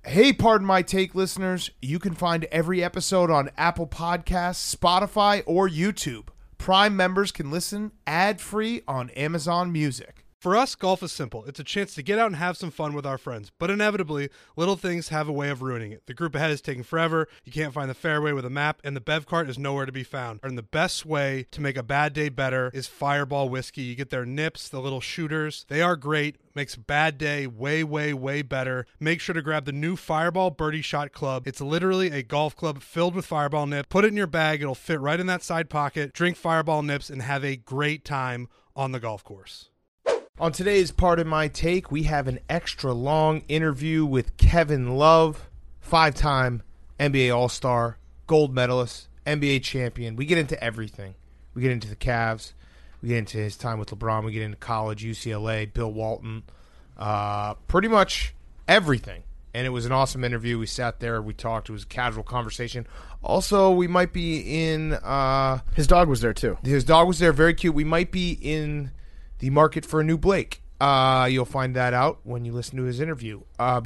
Hey, Pardon My Take listeners, you can find every episode on Apple Podcasts, Spotify, or YouTube. Prime members can listen ad-free on Amazon Music. For us, golf is simple. It's a chance to get out and have some fun with our friends. But inevitably, little things have a way of ruining it. The group ahead is taking forever, you can't find the fairway with a map, and the bev cart is nowhere to be found. And the best way to make a bad day better is Fireball Whiskey. You get their nips, the little shooters. They are great. Makes a bad day way, way, way better. Make sure to grab the new Fireball Birdie Shot Club. It's literally a golf club filled with Fireball nips. Put it in your bag. It'll fit right in that side pocket. Drink Fireball nips and have a great time on the golf course. On today's Pardon My Take, we have an extra long interview with Kevin Love, 5-time NBA All-Star, gold medalist, NBA champion. We get into everything. We get into the Cavs. We get into his time with LeBron. We get into college, UCLA, Bill Walton, pretty much everything. And it was an awesome interview. We sat there. We talked. It was a casual conversation. Also, we might be in... his dog was there, too. His dog was there. Very cute. We might be in the market for a new Blake. You'll find that out when you listen to his interview.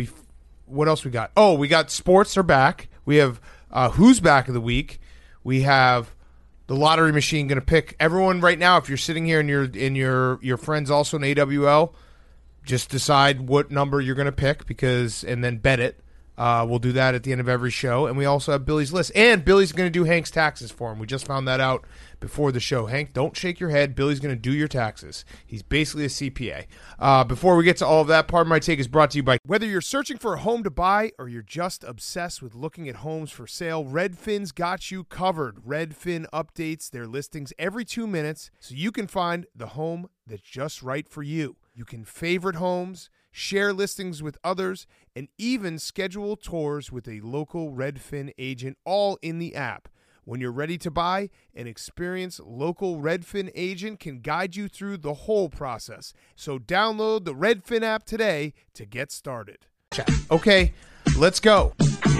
What else we got? Oh, we got sports are back. We have Who's Back of the Week. We have the lottery machine going to pick everyone right now. If you're sitting here and your friends also in AWL, just decide what number you're going to pick and then bet it. We'll do that at the end of every show. And we also have Billy's list. And Billy's going to do Hank's taxes for him. We just found that out before the show. Hank, don't shake your head. Billy's going to do your taxes. He's basically a CPA. Before we get to all of that, Pardon My Take is brought to you by... Whether you're searching for a home to buy or you're just obsessed with looking at homes for sale, Redfin's got you covered. Redfin updates their listings every 2 minutes so you can find the home that's just right for you. You can favorite homes, share listings with others, and even schedule tours with a local Redfin agent, all in the app. When you're ready to buy, an experienced local Redfin agent can guide you through the whole process. So download the Redfin app today to get started. Okay, let's go.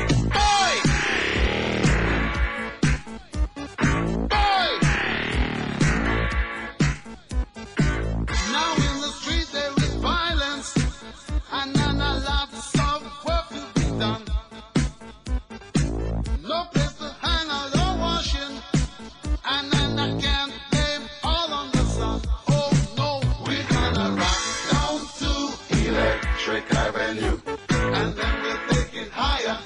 Avenue, and then we'll take it higher.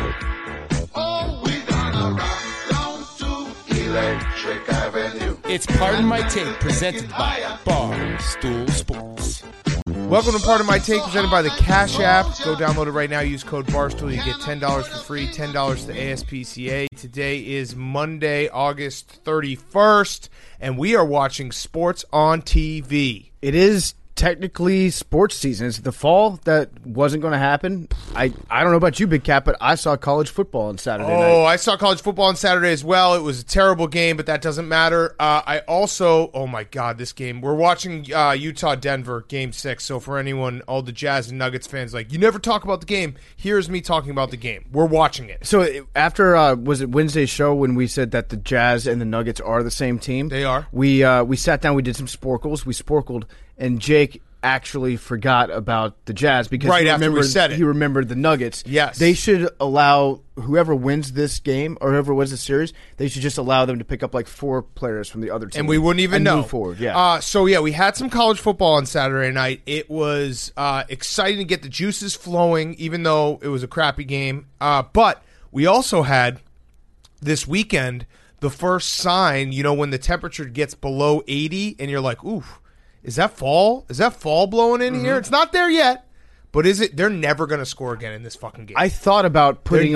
Oh, we're gonna rock down to Electric Avenue. It's Pardon My Take, presented by Barstool Sports. Welcome to Pardon My Take, presented by the Cash App. Go download it right now. Use code Barstool. You get $10 for free, $10 to ASPCA. Today is Monday, August 31st, and we are watching sports on TV. It is technically sports season. It's the fall that wasn't going to happen. I don't know about you, Big Cat, but I saw college football on Saturday night. Oh, I saw college football on Saturday as well. It was a terrible game, but that doesn't matter. I also, oh my God, this game. We're watching Utah-Denver, Game 6. So for anyone, all the Jazz and Nuggets fans, like, you never talk about the game. Here's me talking about the game. We're watching it. So after, was it Wednesday's show when we said that the Jazz and the Nuggets are the same team? They are. We sat down, we did some sporkles. We sporkled, and Jake actually forgot about the Jazz because right after we said it. He remembered the Nuggets. Yes. They should allow whoever wins this game or whoever wins the series, they should just allow them to pick up like 4 players from the other team. And we wouldn't even know. Move forward, yeah. We had some college football on Saturday night. It was exciting to get the juices flowing, even though it was a crappy game. But we also had this weekend the first sign, when the temperature gets below 80 and you're like, ooh, is that fall? Is that fall blowing in here? It's not there yet, but is it? They're never going to score again in this fucking game. I thought about putting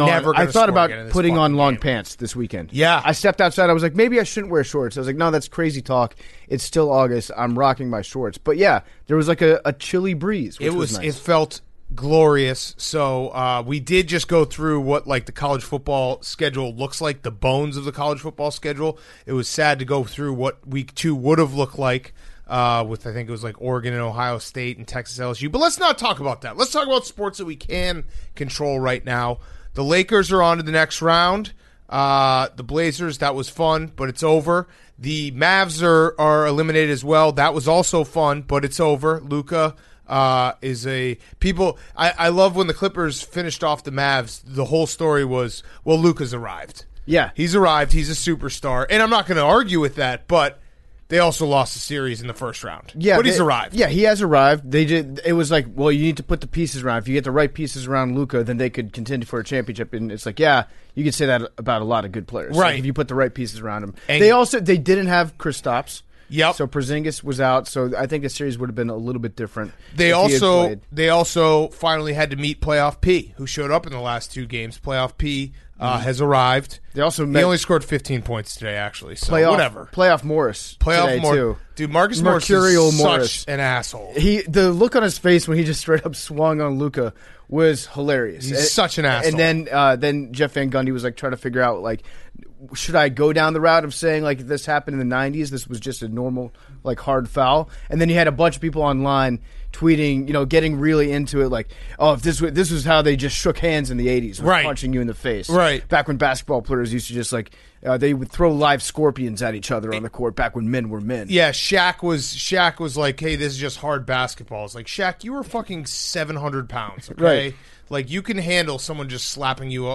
on long game. Pants this weekend. Yeah. I stepped outside. I was like, maybe I shouldn't wear shorts. I was like, no, that's crazy talk. It's still August. I'm rocking my shorts. But yeah, there was like a chilly breeze, which was nice. It felt glorious. So we did just go through what like the college football schedule looks like, the bones of the college football schedule. It was sad to go through what week 2 would have looked like. With I think it was like Oregon and Ohio State and Texas LSU. But let's not talk about that. Let's talk about sports that we can control right now. The Lakers are on to the next round. The Blazers, that was fun, but it's over. The Mavs are eliminated as well. That was also fun, but it's over. Luka is a people. I love when the Clippers finished off the Mavs. The whole story was, well, Luka's arrived. Yeah. He's arrived. He's a superstar, and I'm not going to argue with that. But they also lost the series in the first round. Yeah, but he's arrived. Yeah, he has arrived. They did. It was like, well, you need to put the pieces around. If you get the right pieces around Luka, then they could contend for a championship. And it's like, yeah, you could say that about a lot of good players, right? Like if you put the right pieces around him. And They didn't have Kristaps. Yep. So Porzingis was out. So I think the series would have been a little bit different. They if he had played. also finally had to meet Playoff P, who showed up in the last two games. Playoff P has arrived. They also he met only scored 15 points today, actually. So playoff Morris. Today, too. Dude, Marcus Mercurial Morris is Morris. such an asshole. The look on his face when he just straight up swung on Luka was hilarious. He's such an asshole. And then Jeff Van Gundy was like trying to figure out like, should I go down the route of saying like this happened in the 90s? This was just a normal like hard foul. And then you had a bunch of people online tweeting, getting really into it, like, oh, if this was how they just shook hands in the 80s, right, punching you in the face, right? Back when basketball players used to just like they would throw live scorpions at each other on the court. Back when men were men. Yeah, Shaq was like, hey, this is just hard basketball. It's like, Shaq, you were fucking 700 pounds, okay? Right. Like you can handle someone just slapping you,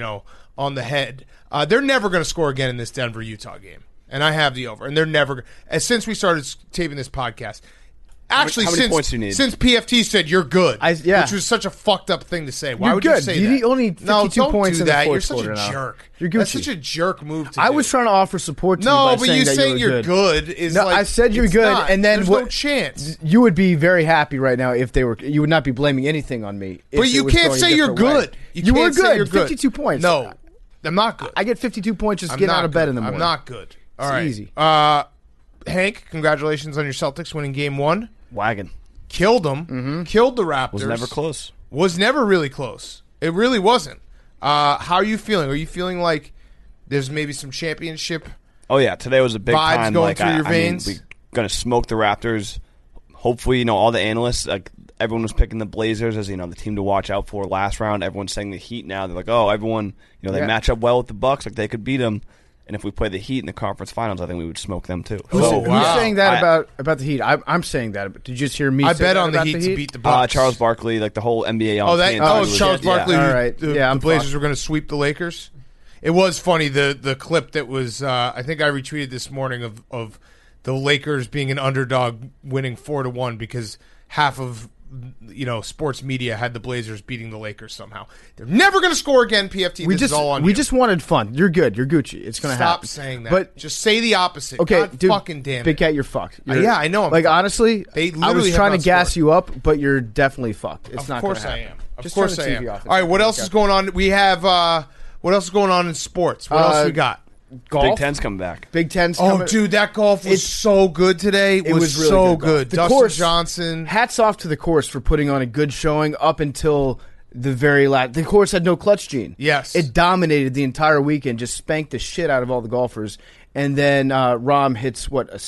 on the head. They're never going to score again in this Denver-Utah game, and I have the over. And they're never. Since we started taping this podcast. Actually, how many points do you need? Since PFT said you're good, yeah. which was such a fucked up thing to say. Why You're would good. you say you that? Need only 52 don't points do in the that. fourth You're such quarter a now. jerk. You're Gucci. That's such a jerk move to I do. was trying to offer support to you no, by but saying you that saying you were you're good is no, like I said you're it's good, not. and then there's what? No chance. You would be very happy right now if they were. You would not be blaming anything on me. If But you it was can't going a say you're different way. good. You were can't say good. You're good. 52 points. No, I'm not good. I get 52 points just I'm getting not out of bed good. in the morning. I'm not good. All It's right, easy. Hank, congratulations on your Celtics winning Game 1. Wagon. Killed them. Mm-hmm. Killed the Raptors. Was never close. Was never really close. It really wasn't. How are you feeling? Are you feeling like there's maybe some championship? Oh yeah, today was a big vibes time. going Like through your veins? we're gonna smoke the Raptors. Hopefully, all the analysts, like everyone was picking the Blazers as the team to watch out for last round. Everyone's saying the Heat now. They're like, oh, everyone, they match up well with the Bucks. Like they could beat them. And if we play the Heat in the conference finals, I think we would smoke them too. Who's wow. saying that about the Heat? I'm saying that. Did you just hear me? I say bet that on the about Heat to beat the Bucks. Bucks. Charles Barkley, like the whole NBA. Charles Barkley. All right. The Blazers were going to sweep the Lakers. It was funny the clip that was. I think I retweeted this morning of the Lakers being an underdog, winning 4-1 because half of sports media had the Blazers beating the Lakers somehow. They're never going to score again. PFT. This is all on we you. just wanted fun. You're good. You're Gucci. It's going to happen. Stop saying that. But just say the opposite. okay, God dude, fucking damn Big it. Cat, you're fucked. Yeah, I know I'm like fucked. honestly, They I literally was have trying not to gas scored. you up, but you're definitely fucked. It's not. Of course gonna I happen. am. Of Just course turn I the am. TV All off. right, what else is going on? We have what else is going on in sports? What else we got? Golf. Big Ten's coming back. Big Ten's Oh, coming. dude, that golf was so good today. It was really so good golf. good. The Dustin course- Johnson. Hats off to the course for putting on a good showing up until the very last. The course had no clutch gene. Yes. It dominated the entire weekend, just spanked the shit out of all the golfers. And then Rahm hits, a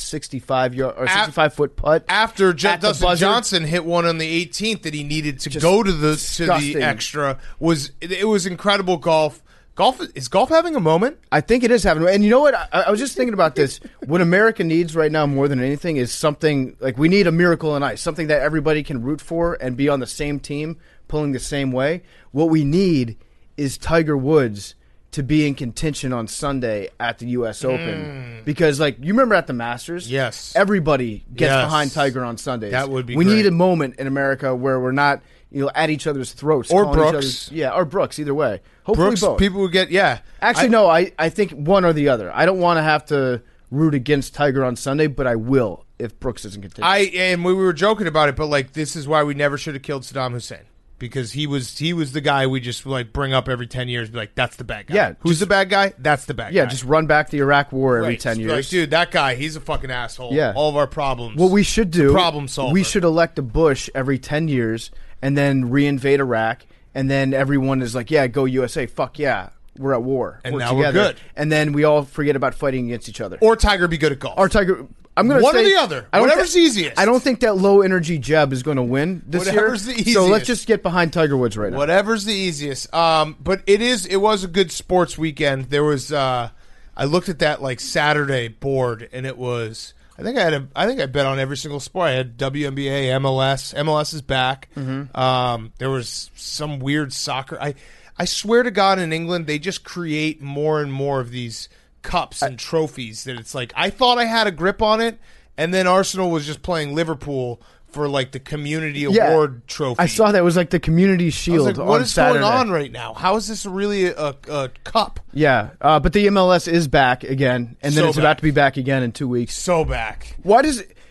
65-foot putt? After at the Dustin buzzer. Johnson hit one on the 18th that he needed to go to the disgusting. extra. It was incredible golf. Is golf having a moment? I think it is having. And you know what? I was just thinking about this. What America needs right now more than anything is something like we need a miracle on ice, something that everybody can root for and be on the same team, pulling the same way. What we need is Tiger Woods to be in contention on Sunday at the U.S. Open. Because, you remember at the Masters? Yes. Everybody gets Yes. behind Tiger on Sundays. That would be We great. need a moment in America where we're not at each other's throats. Or calling each Brooks. other's- or Brooks, either way. Hopefully Brooks, both. people would get, Actually, no, I think one or the other. I don't want to have to root against Tiger on Sunday, but I will if Brooks isn't contention. And we were joking about it, but this is why we never should have killed Saddam Hussein. Because he was the guy we just bring up every 10 years, be like, that's the bad guy. Yeah, Who's just- the bad guy? That's the bad guy. Yeah, just run back the Iraq War every Right. 10 Just be years. like, dude, that guy, he's a fucking asshole. Yeah. All of our problems. What we should do, problem solver. we should elect a Bush every 10 years and then reinvade Iraq, and then everyone is like, yeah, go USA. Fuck yeah, we're at war. And we're now we're together. good. And then we all forget about fighting against each other. Or Tiger be good at golf. Our Tiger... I'm gonna One or say, the other. I don't Whatever's easiest. I don't think that low energy Jeb is going to win this Whatever's year. the So let's easiest. just get behind Tiger Woods right now. Whatever's the easiest. But it was a good sports weekend. There was I looked at that Saturday board, and it was I think I bet on every single sport. I had WNBA, MLS. MLS is back. There was some weird soccer. I swear to God, in England, they just create more and more of these cups and trophies that it's like, I thought I had a grip on it, and then Arsenal was just playing Liverpool for like the community award trophy. I saw that it was like the community shield. I was like, what on is Saturday. going on right now? How is this really a cup? Yeah, but the MLS is back again, and then So it's back. about to be back again in 2 weeks. So back. Why does the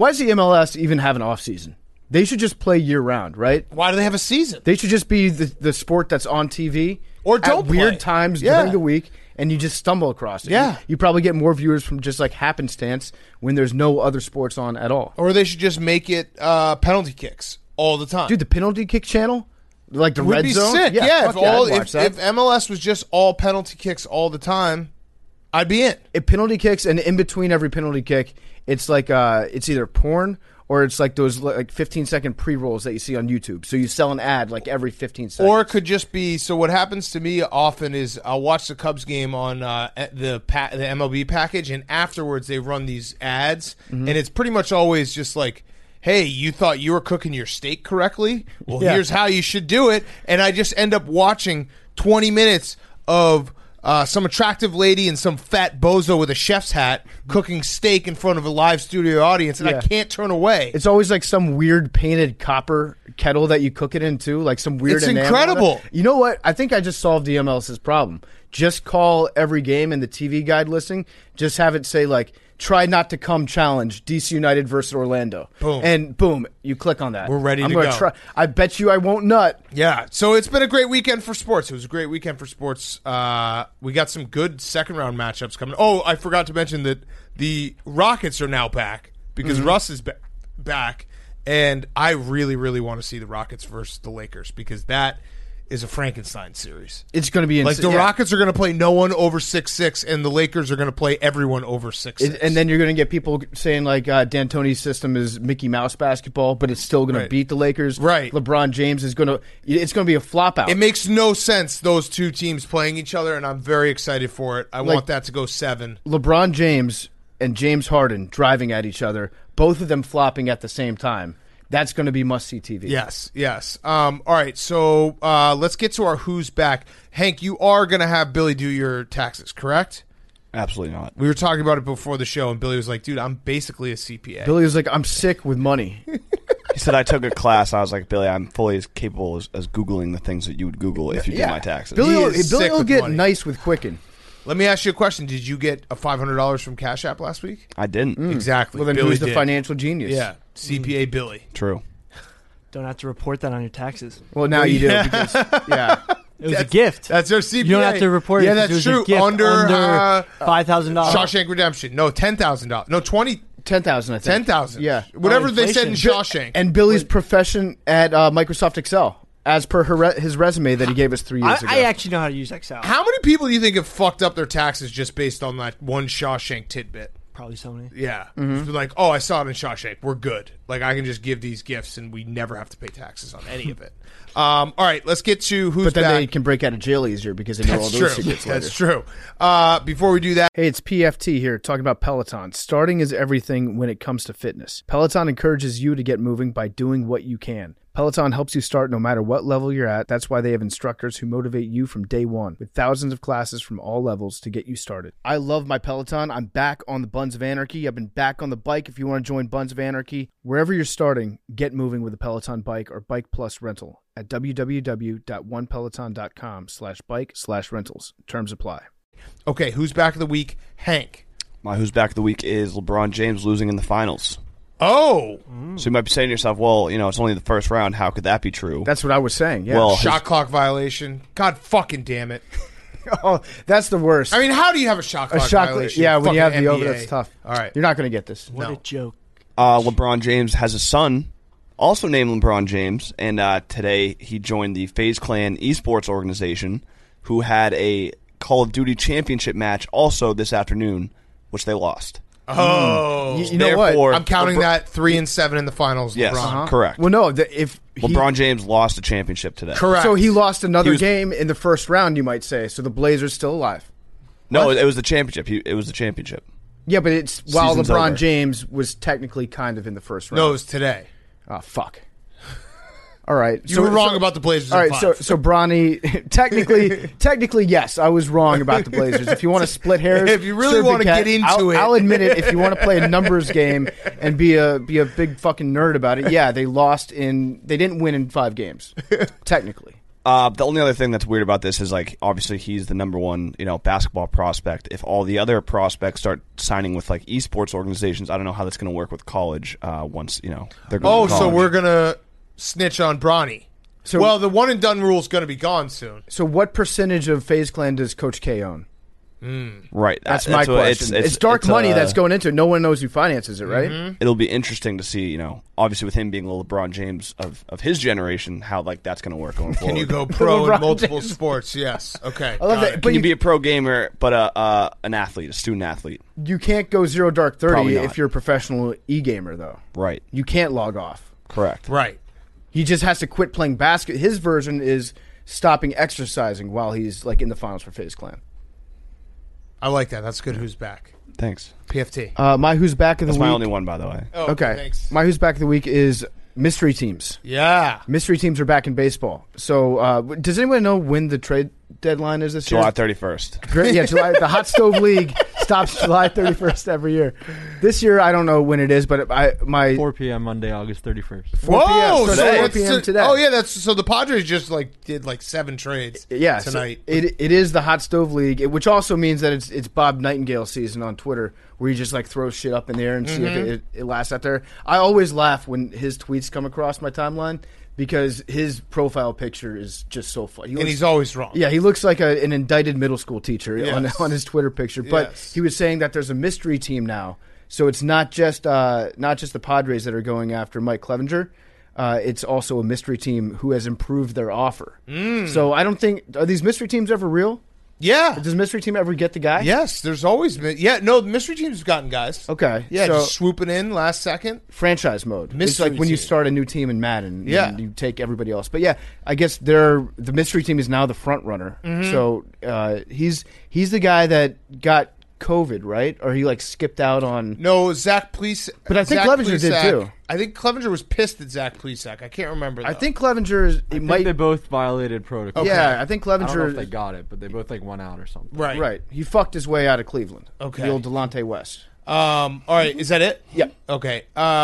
MLS even have an off season? They should just play year round, right? Why do they have a season? They should just be the sport that's on TV Or don't at weird play. times Yeah. during the week, and you just stumble across it. Yeah. You probably get more viewers from just like happenstance when there's no other sports on at all. Or they should just make it penalty kicks all the time. Dude, the penalty kick channel, like the would red be zone, sick. fuck I'd watch that. If MLS was just all penalty kicks all the time, I'd be in. If penalty kicks, and in between every penalty kick, it's like it's either porn or it's like those like 15-second pre-rolls that you see on YouTube. So you sell an ad like every 15 seconds. Or it could just be, so what happens to me often is I'll watch the Cubs game on the MLB package, and afterwards they run these ads, and it's pretty much always just like, hey, you thought you were cooking your steak correctly? Well, here's how you should do it. And I just end up watching 20 minutes of some attractive lady and some fat bozo with a chef's hat cooking steak in front of a live studio audience, and I can't turn away. It's always like some weird painted copper kettle that you cook it into, like some weird It's enamel. incredible. You know what? I think I just solved the MLS's problem. Just call every game in the TV guide listing. Just have it say like, try not to come challenge, DC United versus Orlando. Boom. And boom, you click on that. We're ready I'm to gonna go. Try. I bet you I won't nut. Yeah, so it's been a great weekend for sports. It was a great weekend for sports. We got some good second-round matchups coming. Oh, I forgot to mention that the Rockets are now back because Russ is back, and I really, really want to see the Rockets versus the Lakers because that is a Frankenstein series. It's going to be Like insane. the Rockets are going to play no one over 6'6", and the Lakers are going to play everyone over 6'6". And then you're going to get people saying like D'Antoni's system is Mickey Mouse basketball, but it's still going Right. to beat the Lakers. Right. LeBron James is going to. It's going to be a flop out. It makes no sense, those two teams playing each other, and I'm very excited for it. I want that to go 7. LeBron James and James Harden driving at each other, both of them flopping at the same time. That's going to be must-see TV. Yes. All right, so let's get to our Who's Back. Hank, you are going to have Billy do your taxes, correct? Absolutely not. We were talking about it before the show, and Billy was like, dude, I'm basically a CPA. Billy was like, I'm sick with money. He said I took a class. I was like, Billy, I'm fully as capable as Googling the things that you would Google if you did my taxes. Billy He will, is Billy sick will with get money. nice with Quicken. Let me ask you a question. Did you get a $500 from Cash App last week? I didn't. Exactly. Well, then Billy who's the did. financial genius? Yeah, CPA Billy. True. Don't have to report that on your taxes. Well, now you do. Yeah. Because, yeah. It was a gift. That's our CPA. You don't have to report it. Yeah, 'cause that's it was true. A gift Under $5,000. Shawshank Redemption. No, $10,000. No, 20. 10,000, I think. 10,000. Yeah. Whatever they said in inflation. Shawshank. And Billy's profession at Microsoft Excel, as per his resume that he gave us 3 years ago. I actually know how to use Excel. How many people do you think have fucked up their taxes just based on that one Shawshank tidbit? Probably so many. Yeah. Like, oh, I saw it in Shawshank. We're good. Like, I can just give these gifts and we never have to pay taxes on any of it. All right, let's get to Who's But then Back. they can break out of jail easier because they know all That's those true. secrets later. That's true. Before we do that, Hey, it's PFT here, talking about Peloton. Starting is everything when it comes to fitness. Peloton encourages you to get moving by doing what you can. Peloton helps you start no matter what level you're at. That's why they have instructors who motivate you from day one, with thousands of classes from all levels to get you started. I love my Peloton. I'm back on the Buns of Anarchy. I've been back on the bike. If you want to join Buns of Anarchy, wherever you're starting, get moving with a Peloton bike or Bike Plus rental at www.onepeloton.com/bike/rentals. Terms apply. okay, Who's Back of the Week? Hank. My Who's Back of the Week is LeBron James losing in the finals. Oh, So you might be saying to yourself, well, it's only the first round. How could that be true? That's what I was saying. Yeah. Well, shot clock violation. God fucking damn it. Oh, that's the worst. I mean, how do you have a shot clock violation? Yeah, when you have Fucking the over, NBA. that's tough. All right. You're not going to get this. What No. a joke. LeBron James has a son, also named LeBron James, and today he joined the FaZe Clan esports organization, who had a Call of Duty championship match also this afternoon, which they lost. Oh. You know what? Therefore, I'm counting that 3-7 in the finals, Yes, LeBron. correct. Well, no, if he, LeBron James lost the championship today. Correct. so he lost another He was- game in the first round, you might say. So the Blazers still alive. No, it was the championship. It was the championship. Yeah, but it's while Season's LeBron over. James was technically kind of in the first round. No, it was today. Oh, fuck. All right. You were wrong about the Blazers. All in right, five. so Bronny, technically, yes, I was wrong about the Blazers. If you want to split hairs, If you really Sir wanna Big Cat, get into it. I'll admit it. If you want to play a numbers game and be a big fucking nerd about it, yeah, they didn't win in 5 games, technically. The only other thing that's weird about this is, like, obviously he's the number one, basketball prospect. If all the other prospects start signing with like esports organizations, I don't know how that's going to work with college. Once they're going. Oh, to so college. we're gonna snitch on Bronny. So- well, the one and done rule is going to be gone soon. So, what percentage of FaZe Clan does Coach K own? right. That's my what- question. It's dark money that's going into it. No one knows who finances it, right? It'll be interesting to see, obviously with him being the LeBron James of his generation, how like that's going to work going forward. Can you go pro in LeBron multiple James. sports? Yes. Okay. I love got that. it. But Can you be a pro gamer, but an athlete, a student athlete? You can't go 0 dark 30 Probably not. if you're a professional e-gamer, though. Right. You can't log off. Correct. Right. He just has to quit playing basket. His version is stopping exercising while he's like in the finals for FaZe Clan. I like that. That's good. Who's back? Thanks. PFT. My who's back of the That's week. my only one, by the way. Oh, Okay. Thanks. My who's back of the week is mystery teams. Yeah. Mystery teams are back in baseball. So, does anyone know when the trade deadline is this July year? 31st. Great, yeah, July. The Hot Stove League stops July 31st every year. This year, I don't know when it is, but my 4 p.m. Monday, August 31st. 4 p.m. Whoa! So So it's 4 that's p.m. today. Oh yeah, that's so the Padres just did 7 trades. Yeah, so tonight. it is the Hot Stove League, which also means that it's Bob Nightingale season on Twitter, where he just throws shit up in the air and see if it lasts out there. I always laugh when his tweets come across my timeline because his profile picture is just so funny. And he's always wrong. Yeah, he looks like an indicted middle school teacher Yes. on his Twitter picture. But Yes. he was saying that there's a mystery team now, so it's not just the Padres that are going after Mike Clevenger. It's also a mystery team who has improved their offer. So I don't think are these mystery teams ever real? Yeah. Does mystery team ever get the guy? Yes. There's always been. Yeah. No. The mystery teams have gotten guys. Okay. Yeah. So Just swooping in last second. franchise mode. It's Mystery like when you team. start a new team in Madden. Yeah. And you take everybody else. But yeah, I guess the mystery team is now the front runner. So he's the guy that got COVID, right? Or he skipped out on. No, Zach Plesac. But I think Zach Clevenger did, Plesac- too. I think Clevenger was pissed at Zach Plesac. I can't remember. I though. think Clevenger is. I It think might. they both violated protocol. Okay. Yeah, I think I don't know Clevenger. if they got it, but they both went out or something. Right. Right. He fucked his way out of Cleveland. Okay. The old Delonte West. All right. Is that it? Yeah. Okay.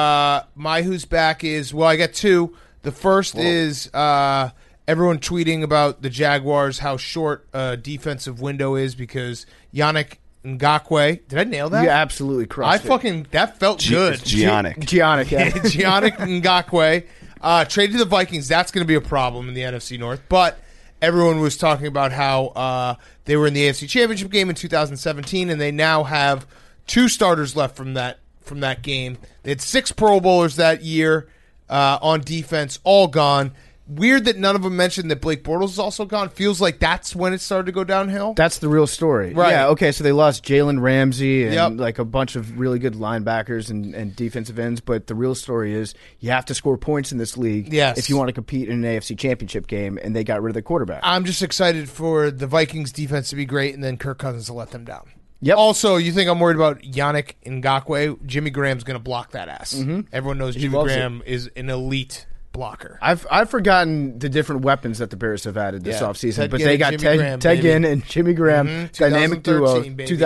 My who's back is I got 2. The first is everyone tweeting about the Jaguars, how short defensive window is because Yannick Ngakoue. Did I nail that? You absolutely crushed it. that felt good. Giannick. Giannick, yeah. Giannick Ngakoue traded to the Vikings. That's going to be a problem in the NFC North. But everyone was talking about how they were in the AFC Championship game in 2017, and they now have 2 starters left from that game. They had 6 Pro Bowlers that year on defense, all gone. Weird that none of them mentioned that Blake Bortles is also gone. Feels like that's when it started to go downhill. That's the real story. Right. Yeah, okay, so they lost Jalen Ramsey and Yep. a bunch of really good linebackers and defensive ends, but the real story is you have to score points in this league Yes. if you want to compete in an AFC championship game, and they got rid of their quarterback. I'm just excited for the Vikings defense to be great and then Kirk Cousins to let them down. Yep. Also, you think I'm worried about Yannick Ngakoue? Jimmy Graham's going to block that ass. Everyone knows Jimmy loves Graham is an elite blocker. I've forgotten the different weapons that the Bears have added this Yeah. offseason, Ted but Ginn they and got Jimmy Graham, Ted baby. Ginn and Jimmy Graham, dynamic duo, 2013, baby.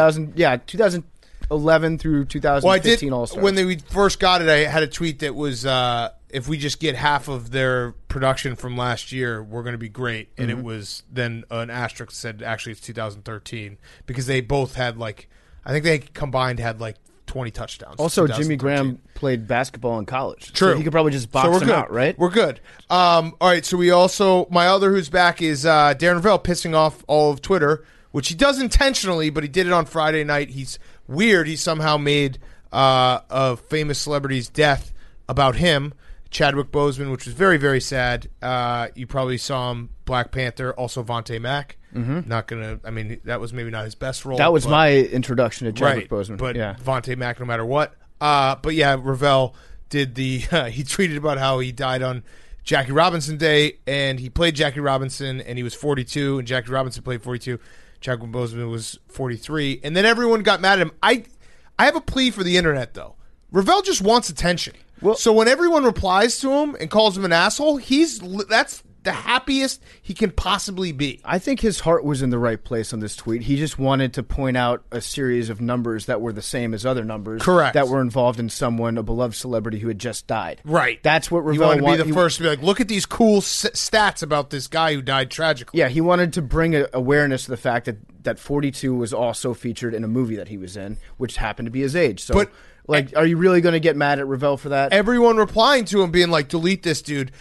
2011 through 2015 All-Stars. When we first got it, I had a tweet that was, if we just get half of their production from last year, we're going to be great. And it was then an asterisk said, actually, it's 2013 because they both had I think they combined had 20 touchdowns. Also, 2013. Jimmy Graham played basketball in college. True. So he could probably just box we're him good. out, right? We're good. All right, so we also, my other who's back is Darren Ravel pissing off all of Twitter, which he does intentionally, but he did it on Friday night. He's weird. He somehow made a famous celebrity's death about him, Chadwick Boseman, which was very, very sad. You probably saw him, Black Panther, also Vontae Mack. Not gonna. I mean, that was maybe not his best role. That was but- my introduction to Chadwick right, Boseman. but yeah. Vontae Mack, no matter what. But yeah, Ravel did the. He tweeted about how he died on Jackie Robinson Day, and he played Jackie Robinson, and he was 42, and Jackie Robinson played 42. Chadwick Boseman was 43, and then everyone got mad at him. I I have a plea for the internet, though. Ravel just wants attention. So when everyone replies to him and calls him an asshole, that's the happiest he can possibly be. I think his heart was in the right place on this tweet. He just wanted to point out a series of numbers that were the same as other numbers. Correct. That were involved in someone, a beloved celebrity who had just died. Right. That's what He Ravel wanted to be the first to be like, look at these cool stats about this guy who died tragically. Yeah, he wanted to bring awareness to the fact that 42 was also featured in a movie that he was in, which happened to be his age. So, are you really going to get mad at Ravel for that? Everyone replying to him being like, delete this dude.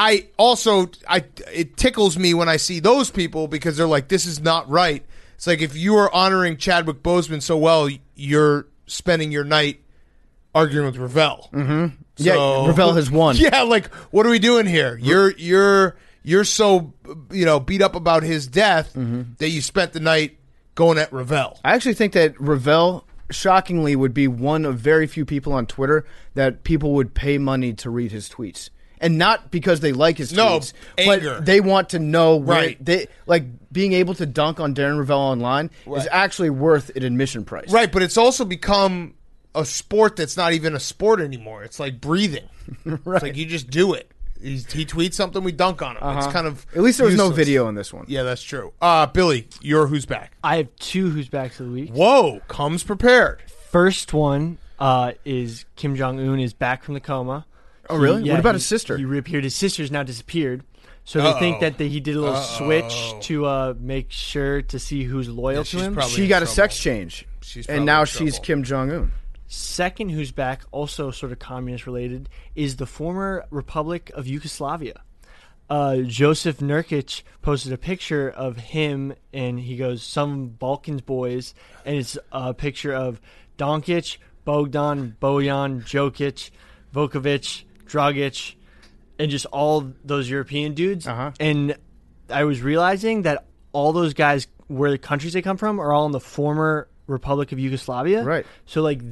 It tickles me when I see those people because they're like, this is not right. It's like if you are honoring Chadwick Boseman so well, you're spending your night arguing with Ravel. Mm-hmm. So, yeah, Ravel has won. Yeah, like what are we doing here? You're so beat up about his death that you spent the night going at Ravel. I actually think that Ravel, shockingly, would be one of very few people on Twitter that people would pay money to read his tweets. And not because they like his tweets, anger. But they want to know right. Being able to dunk on Darren Ravel online is actually worth an admission price. Right, but it's also become a sport that's not even a sport anymore. It's like breathing. Right. It's like you just do it. He tweets something, we dunk on him. It's kind of at least there was useless. no video in this one. Yeah, that's true. Billy, you're who's back? I have 2 who's backs of the week. Whoa, comes prepared. First one is Kim Jong-un is back from the coma. Oh, really? What about his sister? He reappeared. His sister's now disappeared. So they think that he did a little switch to make sure to see who's loyal to him. She got a sex change, and now she's Kim Jong-un. Second who's back, also sort of communist related, is the former Republic of Yugoslavia. Joseph Nurkic posted a picture of him, and he goes, some Balkans boys, and it's a picture of Doncic, Bogdan, Bojan, Jokic, Vukovic, Dragic, and just all those European dudes. And I was realizing that all those guys, where the countries they come from, are all in the former Republic of Yugoslavia. Right. So if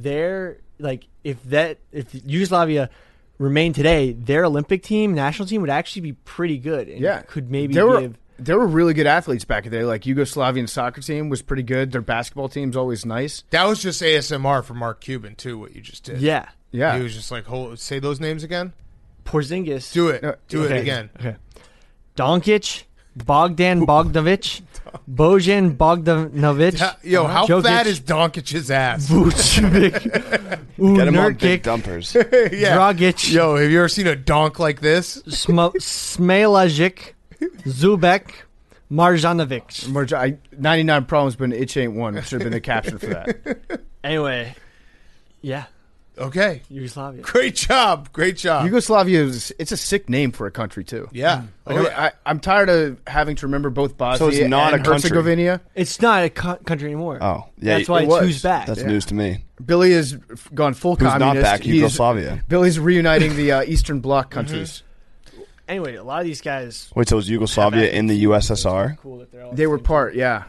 Yugoslavia remained today, their Olympic team, national team, would actually be pretty good. And could maybe There were really good athletes back in the day. Like Yugoslavian soccer team was pretty good. Their basketball team's always nice. That was just ASMR for Mark Cuban too. What you just did. Yeah. Yeah. He was just like, say those names again. Porzingis. Do it. Do it again. Okay. Doncic, Bogdan Bogdanovic, Bojan Bogdanovic. Yo, how Jokic, fat is Doncic's ass? Vucevic, Get him on big Nurkic, dumpers. Yeah. Dragic, Yo, have you ever seen a donk like this? Smailagic, Zubek, Marjanovic. 99 problems, but an itch ain't one. Should have been the caption for that. Anyway, yeah, Okay. Yugoslavia. Great job. Great job. Yugoslavia it's a sick name for a country too. Yeah. I'm tired of having to remember both Bosnia it's not and a country. Herzegovina. It's not a country anymore. Oh, yeah. That's why it it's was. who's back. That's news to me. Billy has gone full Who's communist. not back? Yugoslavia. Billy's reuniting the Eastern Bloc countries. Anyway, a lot of these guys. Wait, so was Yugoslavia in the USSR? Cool that they're all They were part, yeah.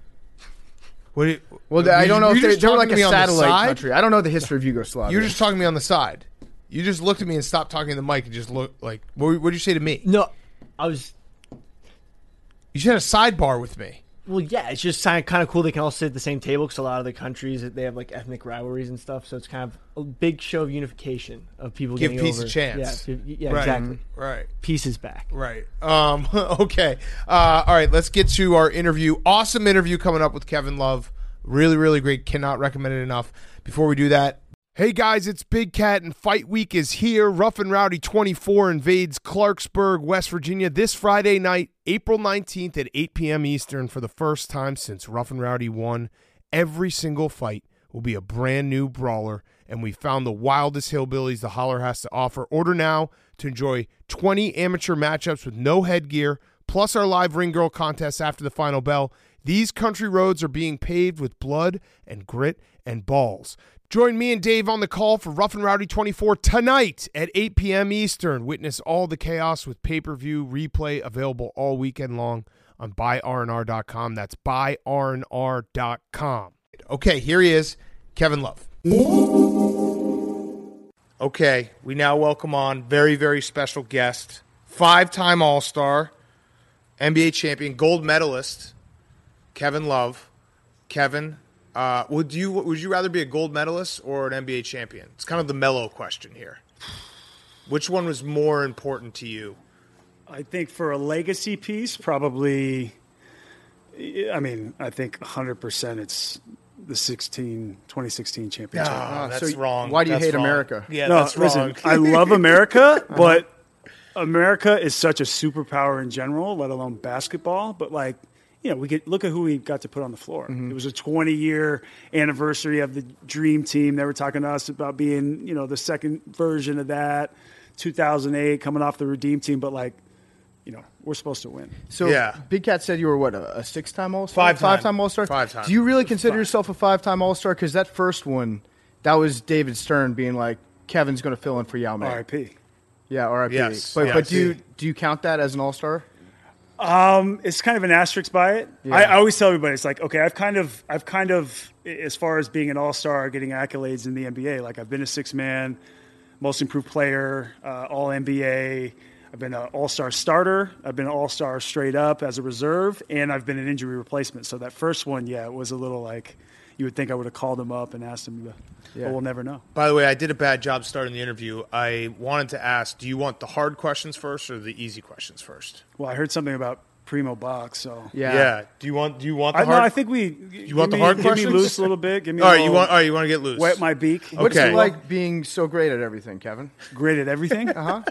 I don't know were if you they just were talking like to a me on the satellite side? country. I don't know the history of Yugoslavia. You were just talking to me on the side. You just looked at me and stopped talking to the mic and just looked like, what did you say to me? No, I was. You should have a sidebar with me. Well, yeah, it's just kind of cool they can all sit at the same table because a lot of the countries they have like ethnic rivalries and stuff. So it's kind of a big show of unification of people. Give getting peace over. a chance. Yeah, Right. exactly. Right. Peace is back. Right. Okay. All right. Let's get to our interview. Awesome interview coming up with Kevin Love. Really, really great. Cannot recommend it enough. Before we do that, hey guys, it's Big Cat and Fight Week is here. Rough and Rowdy 24 invades Clarksburg, West Virginia this Friday night, April 19th at 8 p.m. Eastern for the first time since Rough and Rowdy won. Every single fight will be a brand new brawler, and we found the wildest hillbillies the Holler has to offer. Order now to enjoy 20 amateur matchups with no headgear, plus our live ring girl contest after the final bell. These country roads are being paved with blood and grit and balls. Join me and Dave on the call for Rough and Rowdy 24 tonight at 8 p.m. Eastern. Witness all the chaos with pay-per-view replay available all weekend long on buyrnr.com. That's buyrnr.com. Okay, here he is, Kevin Love. Okay, we now welcome on very, very special guest, 5-time All-Star, NBA champion, gold medalist, Kevin Love. Kevin, Would you rather be a gold medalist or an NBA champion? It's kind of the mellow question here. Which one was more important to you? I think for a legacy piece, probably. I mean, I think 100% it's the 2016 championship. No, that's wrong. Why do you That's hate wrong. America? Yeah, No, that's listen, wrong. I love America, but America is such a superpower in general, let alone basketball. But like, look at who we got to put on the floor. It was a 20-year anniversary of the Dream Team. They were talking to us about being, the second version of that. 2008, coming off the Redeem Team, but like, we're supposed to win. So Yeah. Big Cat said you were what, a 6-time All-Star? Five-time. Five-time All-Star? Five-time. Do you really consider yourself a 5-time All-Star? Because that first one, that was David Stern being like, Kevin's going to fill in for Yao Ming. R.I.P. Yeah, R.I.P. Yes, But yes. do you count that as an All-Star? It's kind of an asterisk by it. Yeah. I always tell everybody, it's like, okay, I've kind of, as far as being an all-star, getting accolades in the NBA, like I've been a 6-man, most improved player, all NBA. I've been an all-star starter. I've been an all-star straight up as a reserve, and I've been an injury replacement. So that first one, it was a little like you would think I would have called him up and asked him, but we'll never know. By the way, I did a bad job starting the interview. I wanted to ask, do you want the hard questions first or the easy questions first? Well, I heard something about Primo Box, so Yeah. Do you want the I hard? think we. You want the hard Give questions? me loose a little bit. Give me. All right, a you little want to get loose. wet my beak. What's Okay. it like being so great at everything, Kevin? Great at everything. Uh-huh.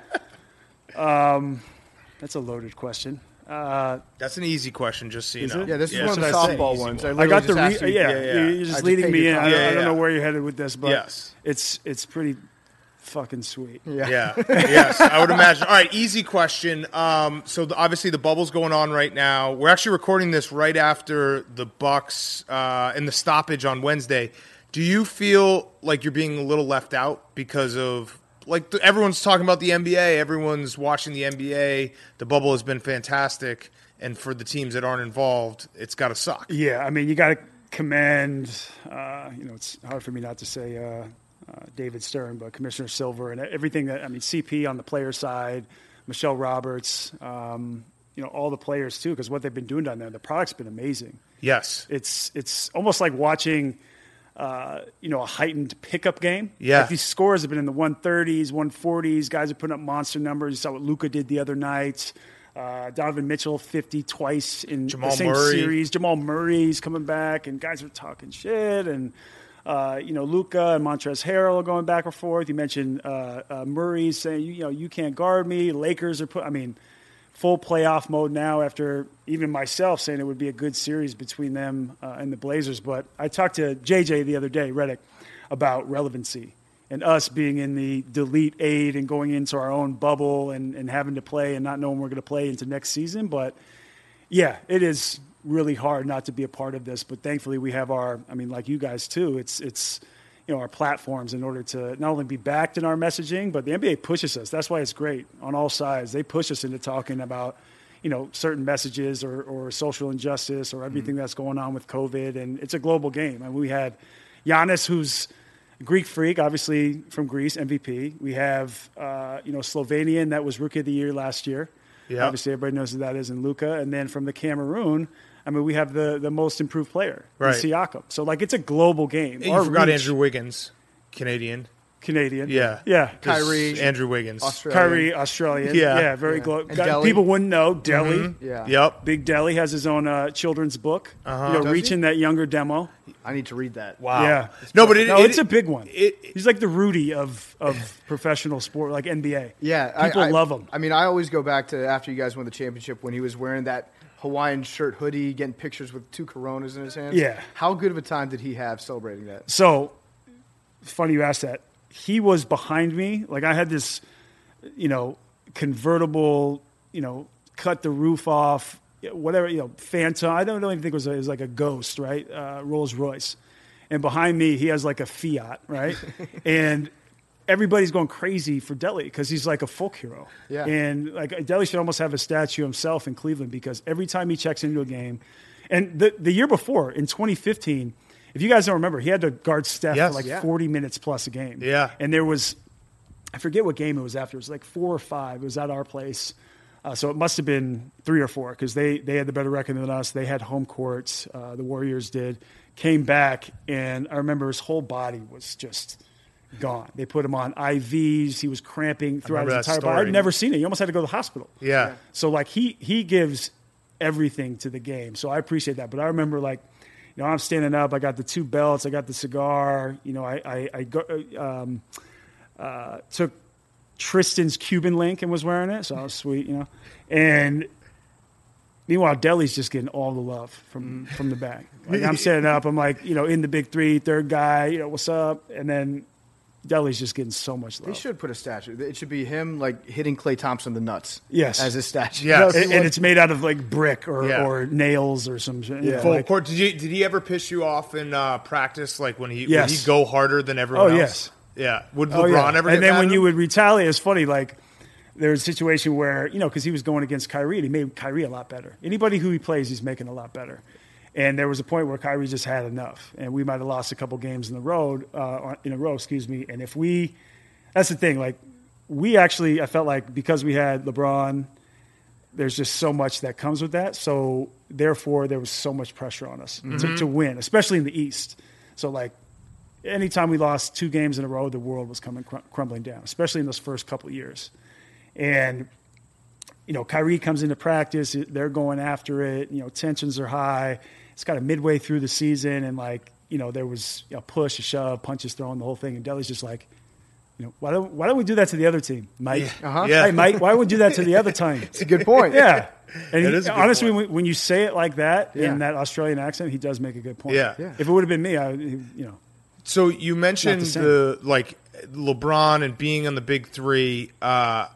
That's a loaded question. That's an easy question, just so you Is know. it? Yeah, this is Yeah, one of the that's an softball easy ones. one. I got the literally just asked you- you're I just just leading paid me your in. I time. don't, Yeah, I don't know yeah. where you're headed with this, but Yes. it's pretty fucking sweet. Yeah. Yes, I would imagine. All right, easy question. Obviously the bubble's going on right now. We're actually recording this right after the Bucks and the stoppage on Wednesday. Do you feel like you're being a little left out because of everyone's talking about the NBA, everyone's watching the NBA. The bubble has been fantastic, and for the teams that aren't involved, it's got to suck. Yeah, I mean, you got to commend. It's hard for me not to say David Stern, but Commissioner Silver and everything that. I mean, CP on the player side, Michelle Roberts, all the players too, because what they've been doing down there, the product's been amazing. Yes. It's almost like watching. A heightened pickup game. Yeah. Like these scores have been in the 130s, 140s. Guys are putting up monster numbers. You saw what Luka did the other night. Donovan Mitchell 50 twice in Jamal the same Murray. series. Jamal Murray's coming back, and guys are talking shit. And Luka and Montrezl Harrell are going back and forth. You mentioned Murray saying, you can't guard me. Lakers are full playoff mode now after even myself saying it would be a good series between them and the Blazers. But I talked to JJ the other day, Redick, about relevancy and us being in the delete 8 and going into our own bubble and having to play and not knowing we're going to play into next season. But, yeah, it is really hard not to be a part of this. But thankfully we have like you guys too, it's our platforms in order to not only be backed in our messaging, but the NBA pushes us. That's why it's great on all sides. They push us into talking about, certain messages or social injustice or everything that's going on with COVID. And it's a global game. And we had Giannis, who's a Greek freak, obviously from Greece, MVP. We have, Slovenian that was Rookie of the Year last year. Yeah. Obviously, everybody knows who that is in Luka. And then from the Cameroon, we have the most improved player, Right. in Siakam. So, it's a global game. You Our forgot reach- Andrew Wiggins, Canadian. Canadian. Yeah. Yeah. Kyrie. Andrew Wiggins. Australia. Kyrie, Australian. Yeah. Very global. And Delhi. People wouldn't know. Delhi. Yeah. Yep. Big Delhi has his own children's book. Does he? Reaching that younger demo. I need to read that. Wow. Yeah. No, but it's a big one. it- He's like the Rudy of professional sport, like NBA. Yeah. People love him. I mean, I always go back to after you guys won the championship when he was wearing that Hawaiian shirt hoodie, getting pictures with 2 Coronas in his hands. Yeah. How good of a time did he have celebrating that? So, funny you asked that. He was behind me. Like, I had this, convertible, cut the roof off, whatever, Phantom. I don't even think it was like a Ghost, right? Rolls Royce. And behind me, he has like a Fiat, right? And everybody's going crazy for Delhi because he's like a folk hero. Yeah. And like Delhi should almost have a statue himself in Cleveland because every time he checks into a game, and the year before in 2015, if you guys don't remember, he had to guard Steph Yes. for like Yeah. 40 minutes plus a game. Yeah. And there was, I forget what game it was after. It was like 4 or 5. It was at our place. So it must have been 3 or 4 because they had the better record than us. They had home courts. The Warriors did. Came back, and I remember his whole body was just gone. They put him on IVs. He was cramping throughout his entire body. I'd never seen it. He almost had to go to the hospital. Yeah. So, like, he gives everything to the game. So I appreciate that. But I remember, like, you know, I'm standing up. I got the 2 belts. I got the cigar. You know, I took Tristan's Cuban link and was wearing it, so I was sweet, you know. And meanwhile, Delly's just getting all the love from the back. Like, I'm standing up. I'm like, you know, in the big 3, third guy. You know, what's up? And then Delly's just getting so much love. They should put a statue. It should be him like hitting Klay Thompson in the nuts. Yes, as a statue. Yes. and it's made out of like brick or nails or some shit. Yeah. Full Like, court. Did he ever piss you off in practice? Like when he Yes. would he go harder than everyone else? Yes. Yeah. Would oh, LeBron yeah. ever? And get then mad when at you him? would retaliate, it's funny. Like there was a situation where, you know, because he was going against Kyrie, and he made Kyrie a lot better. Anybody who he plays, he's making a lot better. And there was a point where Kyrie just had enough, and we might have lost a couple games in a row. And if we, that's the thing. Like we actually, I felt like because we had LeBron, there's just so much that comes with that. So therefore, there was so much pressure on us to win, especially in the East. So like anytime we lost 2 games in a row, the world was coming crumbling down, especially in those first couple of years. And you know, Kyrie comes into practice, they're going after it. You know, tensions are high. It's kind of midway through the season, and like, you know, there was a push, a shove, punches thrown, the whole thing. And Delly's just like, you know, why don't we do that to the other team, Mike? Uh-huh. Yeah. Hey, Mike, why don't we do that to the other team? It's a good point. Yeah. And That is a good honestly, point. when you say it like that Yeah. in that Australian accent, he does make a good point. Yeah. Yeah. If it would have been me, you know. So you mentioned Not the same. the like LeBron and being on the big 3. I'm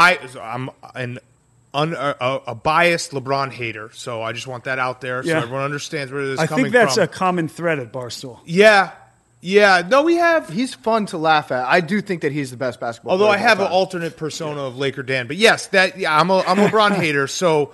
a biased LeBron hater, so I just want that out there so Yeah. everyone understands where this is I coming think that's from. a common thread at Barstool. Yeah. No, we have. He's fun to laugh at. I do think that he's the best basketball Although player I of all have an time. alternate persona of Laker Dan, but yes, I'm a LeBron hater. So,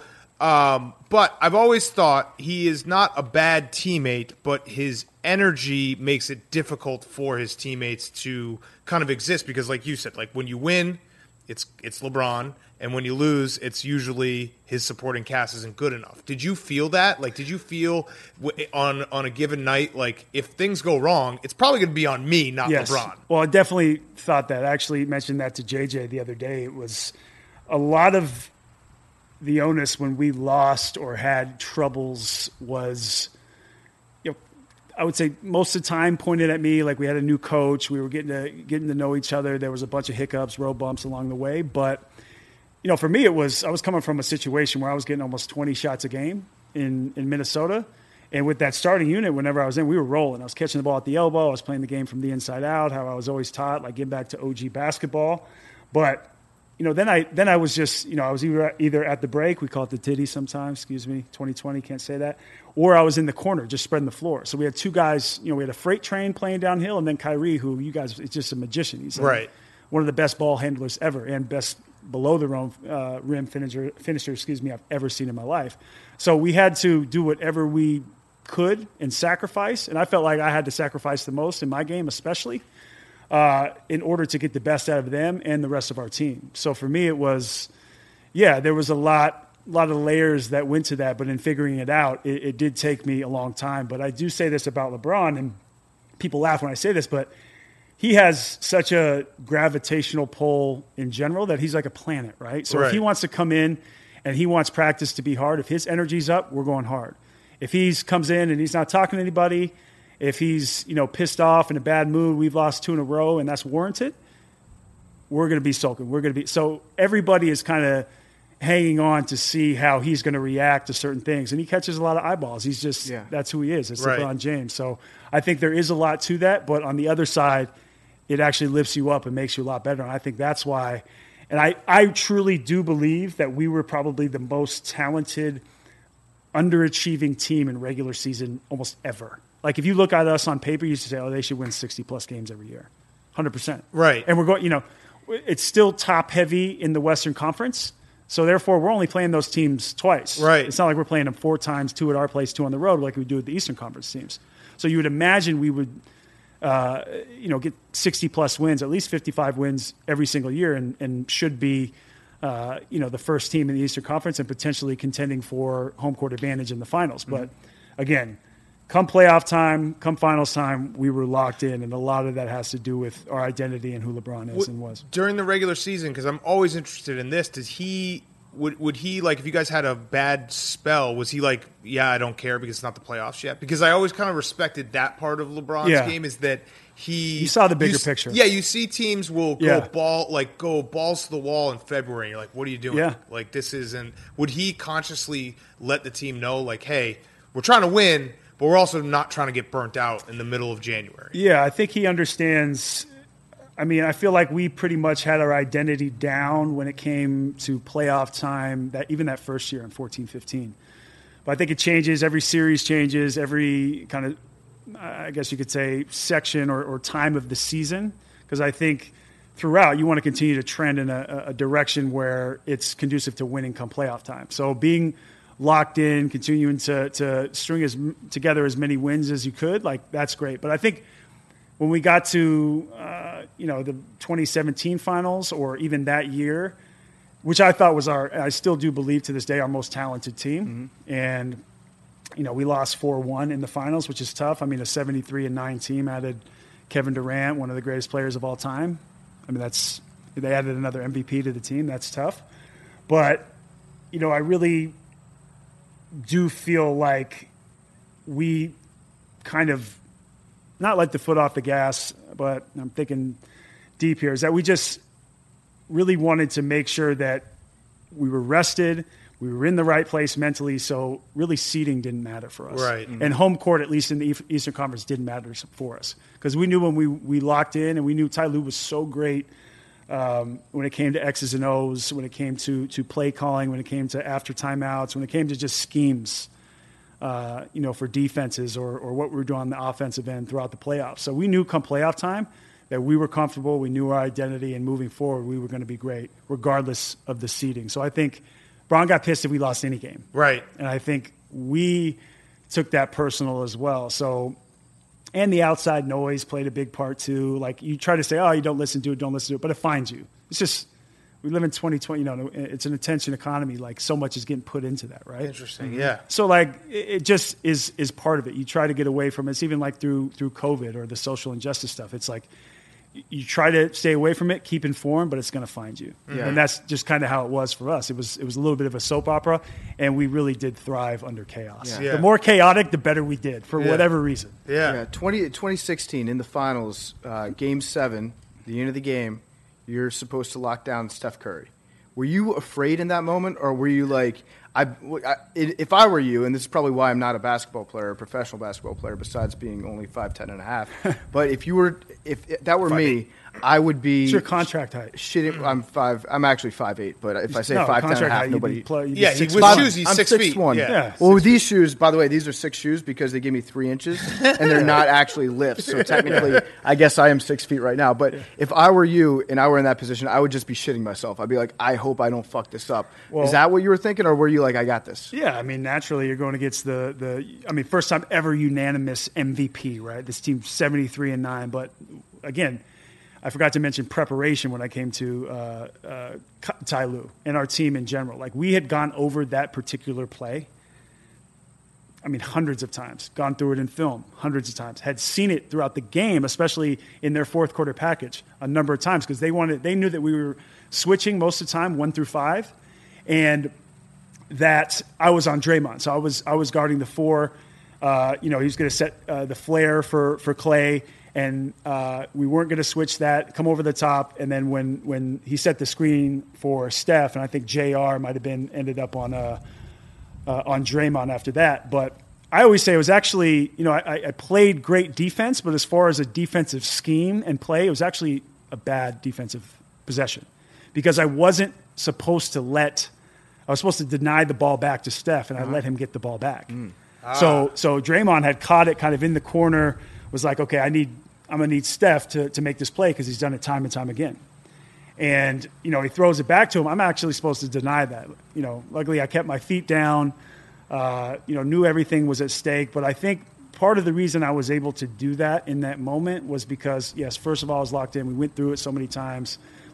but I've always thought he is not a bad teammate, but his energy makes it difficult for his teammates to kind of exist because, like you said, like when you win, it's LeBron, and when you lose, it's usually his supporting cast isn't good enough. Did you feel that? Like, did you feel on a given night, like if things go wrong, it's probably going to be on me, not Yes. LeBron? Well, I definitely thought that. I actually mentioned that to JJ the other day. It was a lot of the onus when we lost or had troubles was, you know, I would say most of the time pointed at me. Like we had a new coach, we were getting to know each other. There was a bunch of hiccups, road bumps along the way, but you know, for me, I was coming from a situation where I was getting almost 20 shots a game in Minnesota. And with that starting unit, whenever I was in, we were rolling. I was catching the ball at the elbow. I was playing the game from the inside out, how I was always taught, like getting back to OG basketball. But, you know, then I was just, you know, I was either at the break, we call it the titty sometimes, 2020, can't say that, or I was in the corner just spreading the floor. So we had 2 guys, you know, we had a freight train playing downhill, and then Kyrie, who you guys, it's just a magician. He's like Right. one of the best ball handlers ever and best below the rim finisher, I've ever seen in my life. So we had to do whatever we could and sacrifice. And I felt like I had to sacrifice the most in my game, especially in order to get the best out of them and the rest of our team. So for me, it was, there was a lot of layers that went to that. But in figuring it out, it did take me a long time. But I do say this about LeBron, and people laugh when I say this, but he has such a gravitational pull in general that he's like a planet, right? So if he wants to come in and he wants practice to be hard, if his energy's up, we're going hard. If he comes in and he's not talking to anybody, if he's, you know, pissed off in a bad mood, we've lost 2 in a row and that's warranted, we're going to be sulking. So everybody is kind of hanging on to see how he's going to react to certain things. And he catches a lot of eyeballs. He's just, that's who he is. It's LeBron James. So I think there is a lot to that. But on the other side, it actually lifts you up and makes you a lot better. And I think that's why. And I truly do believe that we were probably the most talented, underachieving team in regular season almost ever. Like if you look at us on paper, you used to say, oh, they should win 60-plus games every year. 100%. Right. And we're going, you know, it's still top heavy in the Western Conference. So therefore, we're only playing those teams twice. Right. It's not like we're playing them 4 times, 2 at our place, 2 on the road, like we do with the Eastern Conference teams. So you would imagine we would, get 60-plus wins, at least 55 wins every single year, and should be the first team in the Eastern Conference and potentially contending for home court advantage in the finals. But again, come playoff time, come finals time, we were locked in, and a lot of that has to do with our identity and who LeBron is and was. During the regular season, because I'm always interested in this, would he, like, if you guys had a bad spell, was he like, yeah, I don't care because it's not the playoffs yet? Because I always kind of respected that part of LeBron's game, is that you saw the bigger picture. Yeah, you see teams will go balls to the wall in February. You're like, what are you doing? Yeah. Like, this isn't. Would he consciously let the team know, like, hey, we're trying to win, but we're also not trying to get burnt out in the middle of January? Yeah, I think he understands. I mean, I feel like we pretty much had our identity down when it came to playoff time, even that first year in 14-15. But I think it changes. Every series changes. Every kind of, I guess you could say, section or time of the season. Because I think throughout you want to continue to trend in a direction where it's conducive to winning come playoff time. So being locked in, continuing to string together as many wins as you could, like, that's great. But I think when we got to the 2017 finals, or even that year, which I thought was I still do believe to this day, our most talented team. And, we lost 4-1 in the finals, which is tough. I mean, a 73-9 team added Kevin Durant, one of the greatest players of all time. I mean, they added another MVP to the team. That's tough. But, I really do feel like we kind of not let the foot off the gas, but I'm thinking deep here, is that we just really wanted to make sure that we were rested, we were in the right place mentally, so really seeding didn't matter for us. Right. And home court, at least in the Eastern Conference, didn't matter for us. Because we knew when we locked in, and we knew Ty Lue was so great when it came to X's and O's, when it came to play calling, when it came to after timeouts, when it came to just schemes, for defenses or what we were doing on the offensive end throughout the playoffs. So we knew come playoff time that we were comfortable, we knew our identity, and moving forward we were going to be great regardless of the seeding. So I think Bron got pissed if we lost any game. Right. And I think we took that personal as well. So, and the outside noise played a big part too. Like, you try to say, oh, you don't listen to it, but it finds you. It's just, we live in 2020, it's an attention economy. Like, so much is getting put into that, right? Interesting, yeah. So, like, it just is part of it. You try to get away from it. It's even like through COVID or the social injustice stuff. It's like, you try to stay away from it, keep informed, but it's going to find you. Yeah. And that's just kind of how it was for us. It was a little bit of a soap opera, and we really did thrive under chaos. Yeah. The more chaotic, the better we did, for whatever reason. Yeah. 2016 in the finals, Game 7, the end of the game, you're supposed to lock down Steph Curry. Were you afraid in that moment, or were you like, if I were you, and this is probably why I'm not a basketball player, a professional basketball player, besides being only 5'10" and a half, but if that were me, I would be. What's your contract height? Shitting. I'm actually 5'8", but if I say 5'10" and a half, nobody. With shoes, he's I'm 6 feet. 6'1". Yeah. Well, with these shoes, by the way, these are 6 shoes because they give me 3 inches, and they're not actually lifts. So technically, I guess I am 6 feet right now. But if I were you and I were in that position, I would just be shitting myself. I'd be like, I hope I don't fuck this up. Is that what you were thinking, or were you like, I got this? Yeah, I mean, naturally, you're going against first time ever unanimous MVP, right? This team's 73-9, but again, I forgot to mention preparation when I came to Ty Lue and our team in general. Like, we had gone over that particular play, hundreds of times, gone through it in film hundreds of times, had seen it throughout the game, especially in their fourth quarter package a number of times, because they knew that we were switching most of the time 1 through 5, and that I was on Draymond. So I was guarding the 4. He was going to set the flare for Clay, and we weren't going to switch that, come over the top. And then when he set the screen for Steph, and I think JR might have ended up on Draymond after that. But I always say it was actually, I played great defense, but as far as a defensive scheme and play, it was actually a bad defensive possession, because I wasn't supposed to I was supposed to deny the ball back to Steph, and I let him get the ball back. So Draymond had caught it kind of in the corner, was like, okay, I'm going to need Steph to make this play, because he's done it time and time again. And, he throws it back to him. I'm actually supposed to deny that. Luckily I kept my feet down, knew everything was at stake. But I think part of the reason I was able to do that in that moment was because, yes, first of all, I was locked in. We went through it so many times.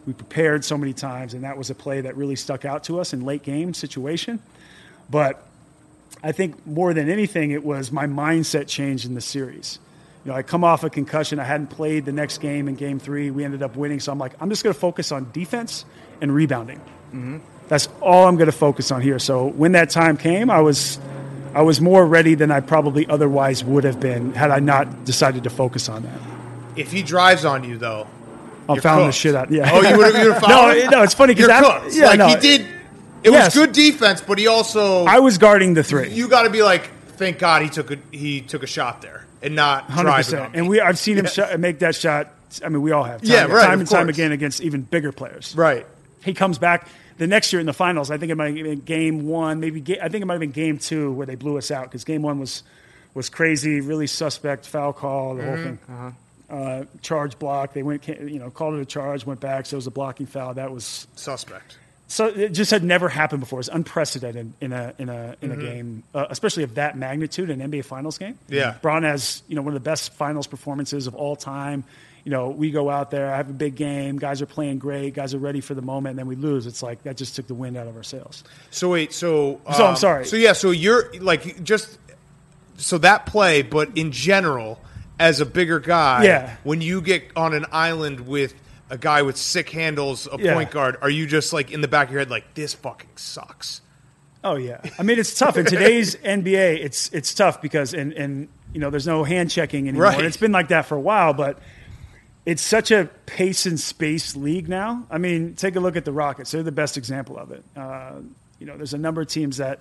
We prepared so many times, and that was a play that really stuck out to us in late game situation. But I think more than anything, it was my mindset changed in the series. I come off a concussion. I hadn't played the next game in Game 3. We ended up winning, so I'm like, I'm just going to focus on defense and rebounding. Mm-hmm. That's all I'm going to focus on here. So when that time came, I was more ready than I probably otherwise would have been had I not decided to focus on that. If he drives on you, though, I'm fouling the shit out. Yeah. Oh, you would have fouled him? No, it's funny because cooked. He did. It was good defense, but he also. I was guarding the 3. You got to be like, thank God he took a shot there and not 100%. And I've seen him make that shot. I mean, we all have. Time and time again against even bigger players. Right. He comes back the next year in the finals. I think it might have been Game 1, I think it might have been Game 2 where they blew us out because Game 1 was crazy, really suspect foul call, the whole thing. Uh-huh. Charge block. They went, called it a charge, went back. So it was a blocking foul. That was suspect. So it just had never happened before. It's unprecedented in a game, especially of that magnitude, an NBA Finals game. Yeah, Bron has one of the best Finals performances of all time. We go out there, I have a big game. Guys are playing great. Guys are ready for the moment, and then we lose. It's like that just took the wind out of our sails. So wait, so I'm sorry. So you're like so that play, but in general, as a bigger guy, when you get on an island with a guy with sick handles, a point guard, are you just like in the back of your head like, this fucking sucks? Oh yeah. I mean, it's tough in today's NBA. It's tough because and there's no hand checking anymore. Right. And it's been like that for a while, but it's such a pace and space league now. I mean, take a look at the Rockets. They're the best example of it. There's a number of teams that,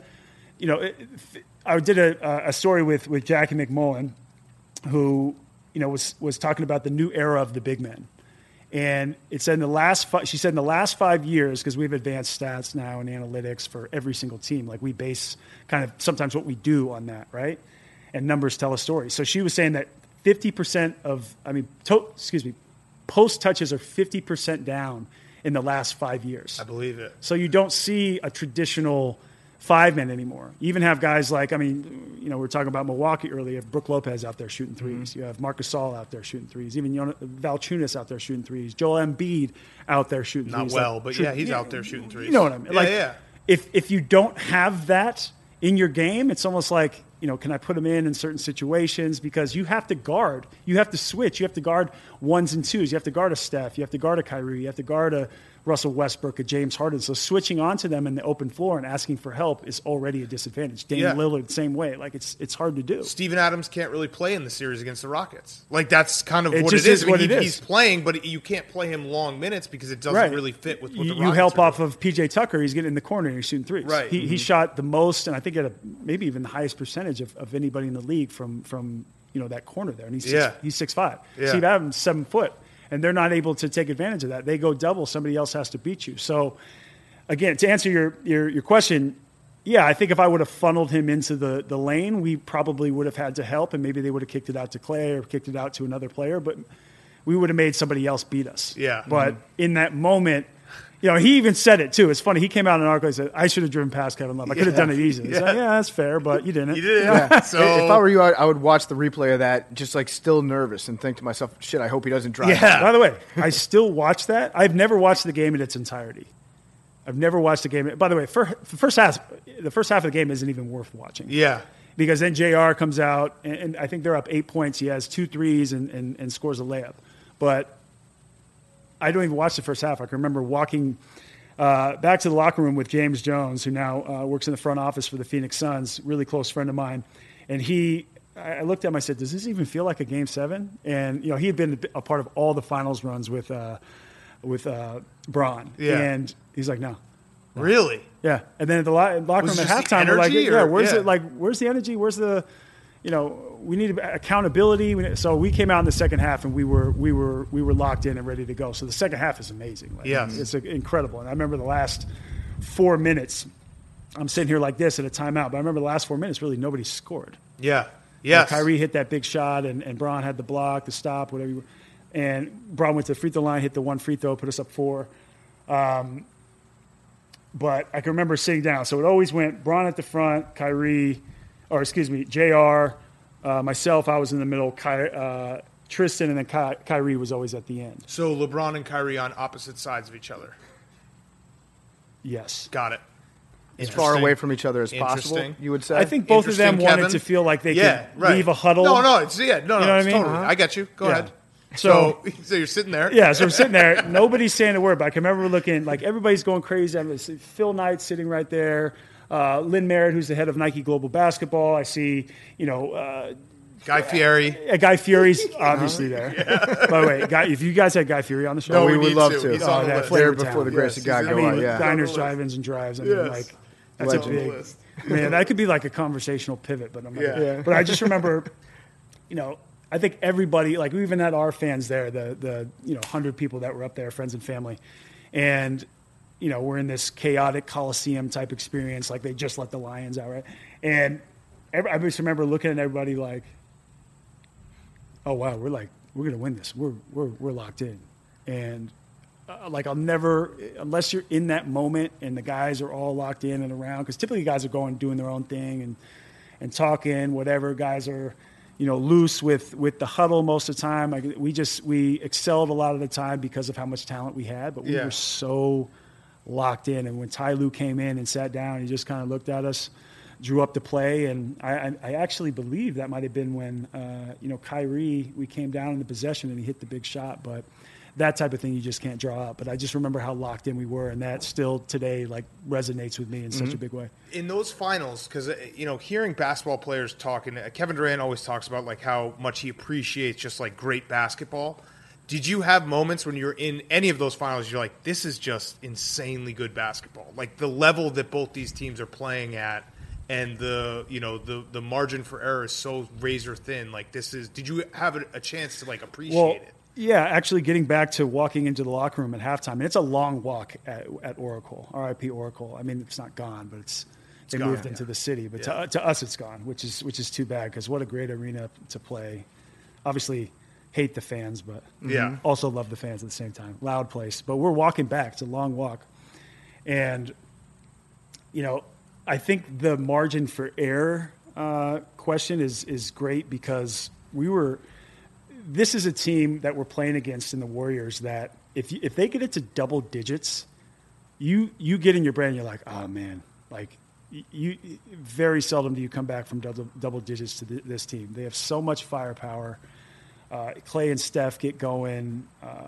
I did a story with Jackie McMullen, who was talking about the new era of the big men. And it said she said in the last 5 years, because we have advanced stats now and analytics for every single team, like we base kind of sometimes what we do on that, right? And numbers tell a story. So she was saying that 50% post touches are 50% down in the last 5 years. I believe it. So you don't see a traditional 5-man anymore. You even have guys like, we were talking about Milwaukee earlier. You have Brook Lopez out there shooting threes. Mm-hmm. You have Marc Gasol out there shooting threes. Even Valanciunas out there shooting threes. Joel Embiid out there shooting threes. He's out there shooting threes. You know what I mean? If you don't have that in your game, it's almost like, can I put him in certain situations? Because you have to guard. You have to switch. You have to guard ones and twos. You have to guard a Steph. You have to guard a Kyrie. You have to guard a Russell Westbrook, a James Harden. So switching onto them in the open floor and asking for help is already a disadvantage. Damian Lillard, same way. Like, it's hard to do. Steven Adams can't really play in the series against the Rockets. Like, that's kind of what it is. He's playing, but you can't play him long minutes because it doesn't really fit with what the Rockets You help are off of P.J. Tucker. He's getting in the corner and he's shooting threes. Right. He shot the most, and I think at maybe even the highest percentage of anybody in the league from that corner there. And he's 6'5". Yeah. Steve Adams, 7 foot. And they're not able to take advantage of that. They go double, somebody else has to beat you. So, again, to answer your question, I think if I would have funneled him into the lane, we probably would have had to help, and maybe they would have kicked it out to Clay or kicked it out to another player, but we would have made somebody else beat us. Yeah. But in that moment, he even said it, too. It's funny. He came out in an article and said, I should have driven past Kevin Love. I could have done it easily. He's like, that's fair, but you didn't. You didn't. So if I were you, I would watch the replay of that just like still nervous and think to myself, shit, I hope he doesn't drive. Yeah. By the way, I still watch that. I've never watched the game in its entirety. I've never watched the game. By the way, the first half of the game isn't even worth watching. Yeah. Because then JR comes out, and I think they're up 8 points. He has 2 threes and scores a layup. But I don't even watch the first half. I can remember walking back to the locker room with James Jones, who now works in the front office for the Phoenix Suns, really close friend of mine. And I looked at him, I said, does this even feel like a Game 7? And, he had been a part of all the finals runs with Bron. Yeah. And he's like, no. Really? Yeah. And then at the locker room at halftime, we're like, where's the energy? Where's the, we need accountability. So we came out in the second half and we were locked in and ready to go. So the second half is amazing. It's incredible. And I remember the last 4 minutes, I'm sitting here like this at a timeout, but I remember the last 4 minutes, really nobody scored. Yeah. Yes. Kyrie hit that big shot and Bron had the block, the stop, whatever. And Bron went to the free throw line, hit the one free throw, put us up 4. But I can remember sitting down. So it always went Bron at the front, JR, myself, I was in the middle, Tristan and then Kyrie was always at the end. So LeBron and Kyrie on opposite sides of each other. Yes. Got it. As far away from each other as possible, Interesting. you would say? I think both of them Interesting, wanted Kevin. to feel like they Yeah, could right. leave a huddle. No, You know it's yeah, no, what I mean? totally. I got you. Go Yeah. ahead. So- So you're sitting there. Yeah, so we're sitting there. Nobody's saying a word. But I can remember looking like everybody's going crazy. I see Phil Knight sitting right there. Lynn Merritt, who's the head of Nike Global Basketball. I see, Guy Fieri. Guy Fieri's obviously there. By the way, if you guys had Guy Fieri on the show, No, we we would need love to. to. He's on the that list. flavor There before the town. grace of God he's go on on, the yeah. diners, drive-ins, and drives. I mean, Yes. like that's Legend. a big List. man. That could be like a conversational pivot. But I'm like, Yeah. But I just remember, I think everybody, like we even had our fans there, the 100 people that were up there, friends and family, and we're in this chaotic Coliseum type experience. Like they just let the Lions out, right? And I just remember looking at everybody like, oh wow, we're gonna win this. We're locked in, and like I'll never, unless you're in that moment and the guys are all locked in and around, because typically guys are going doing their own thing and talking, whatever. Guys are loose with the huddle most of the time. Like we excelled a lot of the time because of how much talent we had, but we Yeah. were so locked in. And when Ty Lue came in and sat down, he just kind of looked at us, drew up the play, and I actually believe that might have been when Kyrie, we came down in the possession and he hit the big shot, but that type of thing you just can't draw up. But I just remember how locked in we were, and that still today like resonates with me in such a big way. In those finals, because hearing basketball players talking, Kevin Durant always talks about like how much he appreciates just like great basketball. Did you have moments when you're in any of those finals, you're like, this is just insanely good basketball, like the level that both these teams are playing at, and the margin for error is so razor thin. Like this is. Did you have a chance to like appreciate it? Yeah, actually getting back to walking into the locker room at halftime, and it's a long walk at Oracle, RIP Oracle. I mean, it's not gone, but they gone, moved into the city. But to us, it's gone, which is too bad because what a great arena to play. Obviously, hate the fans, but Yeah. also love the fans at the same time. Loud place, but we're walking back. It's a long walk, and I think the margin for error question is great because this is a team that we're playing against in the Warriors that if they get it to double digits, you get in your brain, you're like, oh man, like you very seldom do you come back from double digits to this team. They have so much firepower. Clay and Steph get going.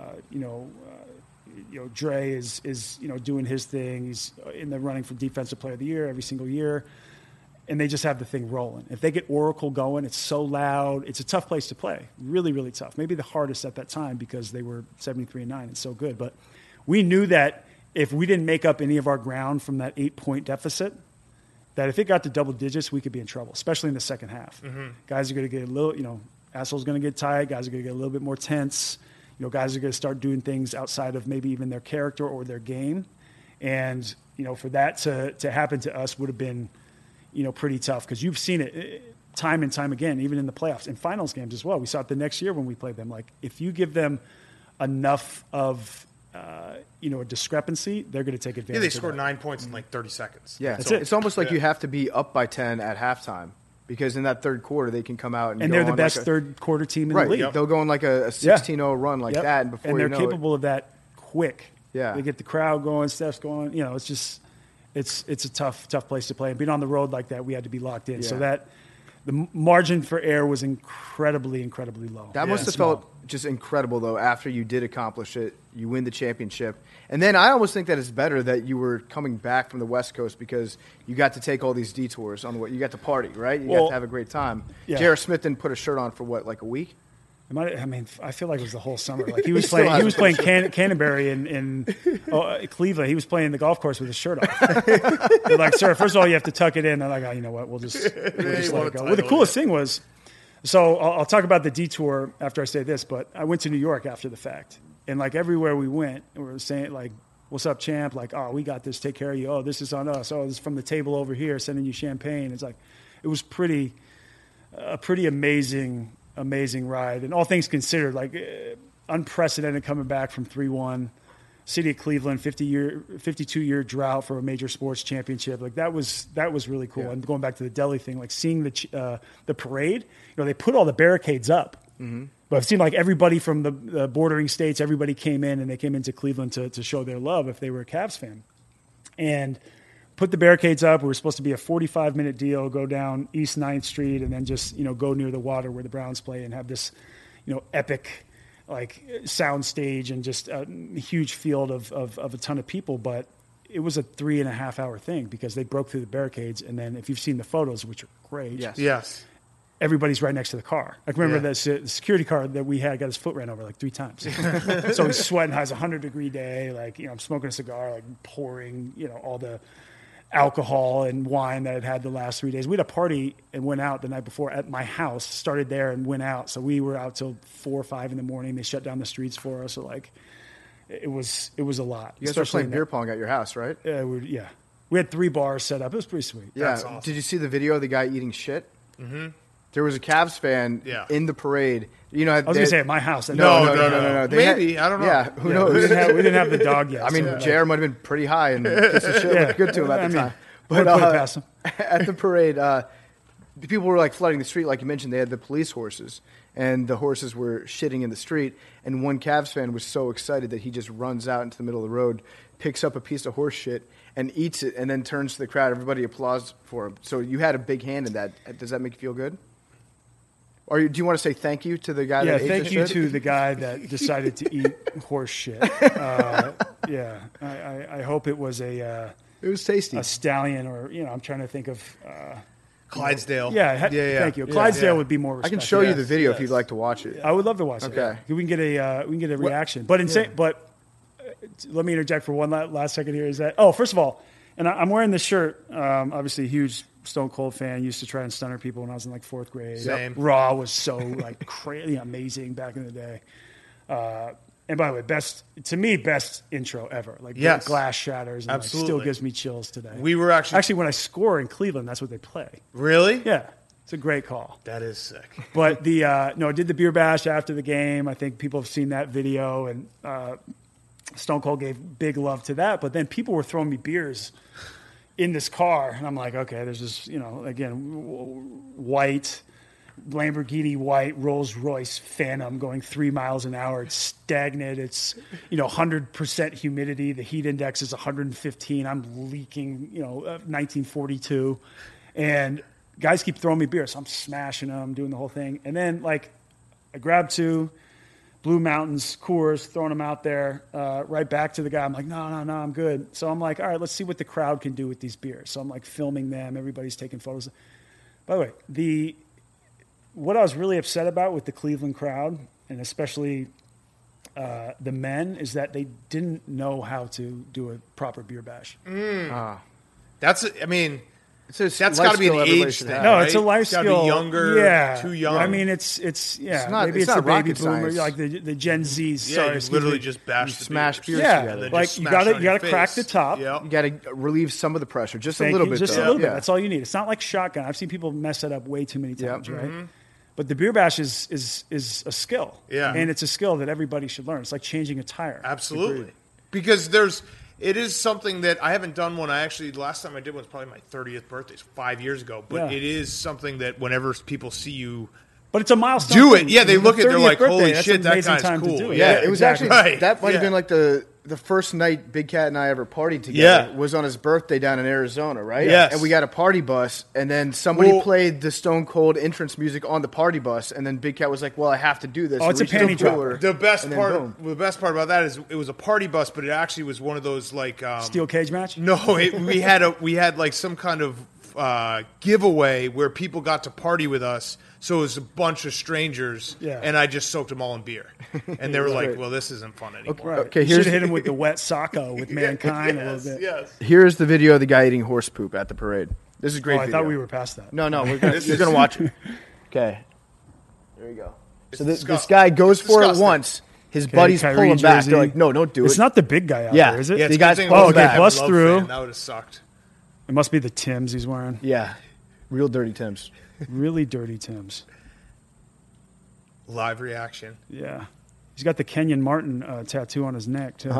Dre is doing his thing. He's in the running for Defensive Player of the Year every single year. And they just have the thing rolling. If they get Oracle going, it's so loud. It's a tough place to play. Really, really tough. Maybe the hardest at that time because they were 73-9. It's so good. But we knew that if we didn't make up any of our ground from that 8-point deficit, that if it got to double digits, we could be in trouble, especially in the second half. Mm-hmm. Guys are going to get a little, assholes going to get tight. Guys are going to get a little bit more tense. Guys are going to start doing things outside of maybe even their character or their game. And, for that to happen to us would have been – pretty tough because you've seen it time and time again, even in the playoffs and finals games as well. We saw it the next year when we played them. Like if you give them enough of, a discrepancy, they're going to take advantage. Yeah, they of scored that. 9 points in like 30 seconds. Yeah, That's it. it's almost like you have to be up by 10 at halftime because in that third quarter they can come out and And go they're the on best like third quarter team in right. the league. They'll go on like a 16-0 run like Yep. that, and before and they're you know capable of that quick. Yeah. They get the crowd going, Steph's going. It's just it's a tough place to play. And being on the road like that, we had to be locked in. So Yeah. that the margin for error was incredibly low. That must have Small. felt just incredible, though, after you did accomplish it. You win the championship. And then I almost think that it's better that you were coming back from the West Coast because you got to take all these detours on the way. You got to party, right? You got Well, to have a great time. yeah. J.R. Smith didn't put a shirt on for, like a week? I feel like it was the whole summer. Like he was still playing has Canterbury in Cleveland. He was playing the golf course with his shirt off. They're like, sir, first of all, you have to tuck it in. I'm like, oh, you know what? We'll just let it go. Well, the coolest thing was, so I'll talk about the detour after I say this, but I went to New York after the fact, and like everywhere we went, we were saying like, "What's up, champ?" Like, "Oh, we got this. Take care of you. Oh, this is on us. Oh, this is from the table over here, sending you champagne." It's like, it was a pretty amazing ride, and all things considered, like unprecedented coming back from 3-1, city of Cleveland, 52-year drought for a major sports championship. Like that was really cool. Yeah. And going back to the Delhi thing, like seeing the parade, they put all the barricades up Mm-hmm. But I've seen like everybody from the bordering states, everybody came in and they came into Cleveland to show their love if they were a Cavs fan. And put the barricades up. We were supposed to be a 45-minute deal, go down East 9th Street and then just, go near the water where the Browns play and have this, epic like sound stage and just a huge field of a ton of people. But it was a 3.5 hour thing because they broke through the barricades. And then if you've seen the photos, which are great. Yes. Everybody's right next to the car. I remember the security guard that we had got his foot ran over like 3 times. So he's sweating, has a 100-degree day. Like, I'm smoking a cigar, like pouring, all the alcohol and wine that I'd had the last 3 days. We had a party and went out the night before at my house, started there and went out. So we were out till 4 or 5 in the morning. They shut down the streets for us. So like, it was a lot. You guys were playing beer pong at your house, right? Yeah. We had 3 bars set up. It was pretty sweet. Yeah. That's awesome. Did you see the video of the guy eating shit? Mm-hmm. There was a Cavs fan in the parade. I was going to say at my house. No. Maybe. I don't know. Yeah, who knows? We didn't have the dog yet. I mean, JR might have been pretty high and piece of shit looked good to him at the time. But put it past him. At the parade, people were like flooding the street. Like you mentioned, they had the police horses, and the horses were shitting in the street. And one Cavs fan was so excited that he just runs out into the middle of the road, picks up a piece of horse shit, and eats it, and then turns to the crowd. Everybody applauds for him. So you had a big hand in that. Does that make you feel good? Or do you want to say thank you to the guy that ate thank the you shit? to the guy that decided to eat horse shit. I hope it was it was tasty. a stallion or, I'm trying to think of... Clydesdale. Thank you. Clydesdale would be more I respectful. can show you the video if you'd like to watch it. I would love to watch it. Okay. We can get a reaction. But let me interject for one last second here. Is that first of all, and I'm wearing this shirt. Obviously, a huge Stone Cold fan. Used to try and stunner people when I was in like 4th grade. Same. Raw was so like crazy amazing back in the day. And by the way, best intro ever. Like glass shatters. And Absolutely. Still gives me chills today. We were actually when I score in Cleveland, that's what they play. Really? Yeah. It's a great call. That is sick. But I did the beer bash after the game. I think people have seen that video, and Stone Cold gave big love to that. But then people were throwing me beers in this car, and I'm like, okay, there's this, again, white Lamborghini white Rolls Royce Phantom going 3 miles an hour. It's stagnant. It's 100% humidity. The heat index is 115. I'm leaking 1942, and guys keep throwing me beer, so I'm smashing them, doing the whole thing. And then, I grab 2 Blue Mountains, Coors, throwing them out there, right back to the guy. I'm like, no, I'm good. So I'm like, all right, let's see what the crowd can do with these beers. So I'm, filming them. Everybody's taking photos. By the way, what I was really upset about with the Cleveland crowd, and especially the men, is that they didn't know how to do a proper beer bash. That's got to be an age thing. No, right? it's a life It's skill. gotta be younger, yeah. too young. I mean, it's not- maybe it's it's not the baby rocket boomer, science. like the Gen Zs. Yeah, Sorry, you excuse literally me. just bash the smash beers. beers Yeah, together. And then like just you smash it got on to your crack face. the top. Yep. You got to relieve some of the pressure, just a Thank little you. bit. Just though. a little bit. Yeah. That's all you need. It's not like shotgun. I've seen people mess that up way too many times, Yep. right? But the beer bash is a skill. Yeah. And it's a skill that everybody should learn. It's like changing a tire. Absolutely. Because it is something that I haven't done one. The last time I did one was probably my 30th birthday, 5 years ago. But Yeah. it is something that whenever people see you But it's a milestone. do thing. it, yeah, they look at it, they're 30th like, birthday, holy that's shit, an that amazing guy's time to cool. do it. Yeah, It was exactly. actually Right. that might have Yeah. been like the first night Big Cat and I ever partied together. Yeah. Was on his birthday down in Arizona, right? Yes. And we got a party bus, and then somebody Well- played the Stone Cold entrance music on the party bus, and then Big Cat was like, "Well, I have to do this." Oh, it's a Reached in panty the cooler, The best and then part, boom. the best part about that is it was a party bus, but it actually was one of those Steel cage match? No, we had like some kind of giveaway where people got to party with us. So it was a bunch of strangers, Yeah. and I just soaked them all in beer, and they were like, "Well, this isn't fun anymore." Right. Okay, you should here's- have hit him with the wet socko with Mankind a little bit. Yes. Here's the video of the guy eating horse poop at the parade. This is a great. Oh, I video. thought we were past that. No, you're gonna watch it. Okay, there you go. So this disgusting. guy goes It's for it disgusting. once. His Okay, buddies Kyrie pull him back. jersey. They're like, "No, don't do it." It's not the big guy out Yeah. there, is it? Yeah, The it's guys good thing pull I him wasn't back. a Bust Love through. fan. That would have sucked. It must be the Tims he's wearing. Yeah, real dirty Tims. Really dirty Tims. Live reaction. Yeah. He's got the Kenyon Martin tattoo on his neck, too.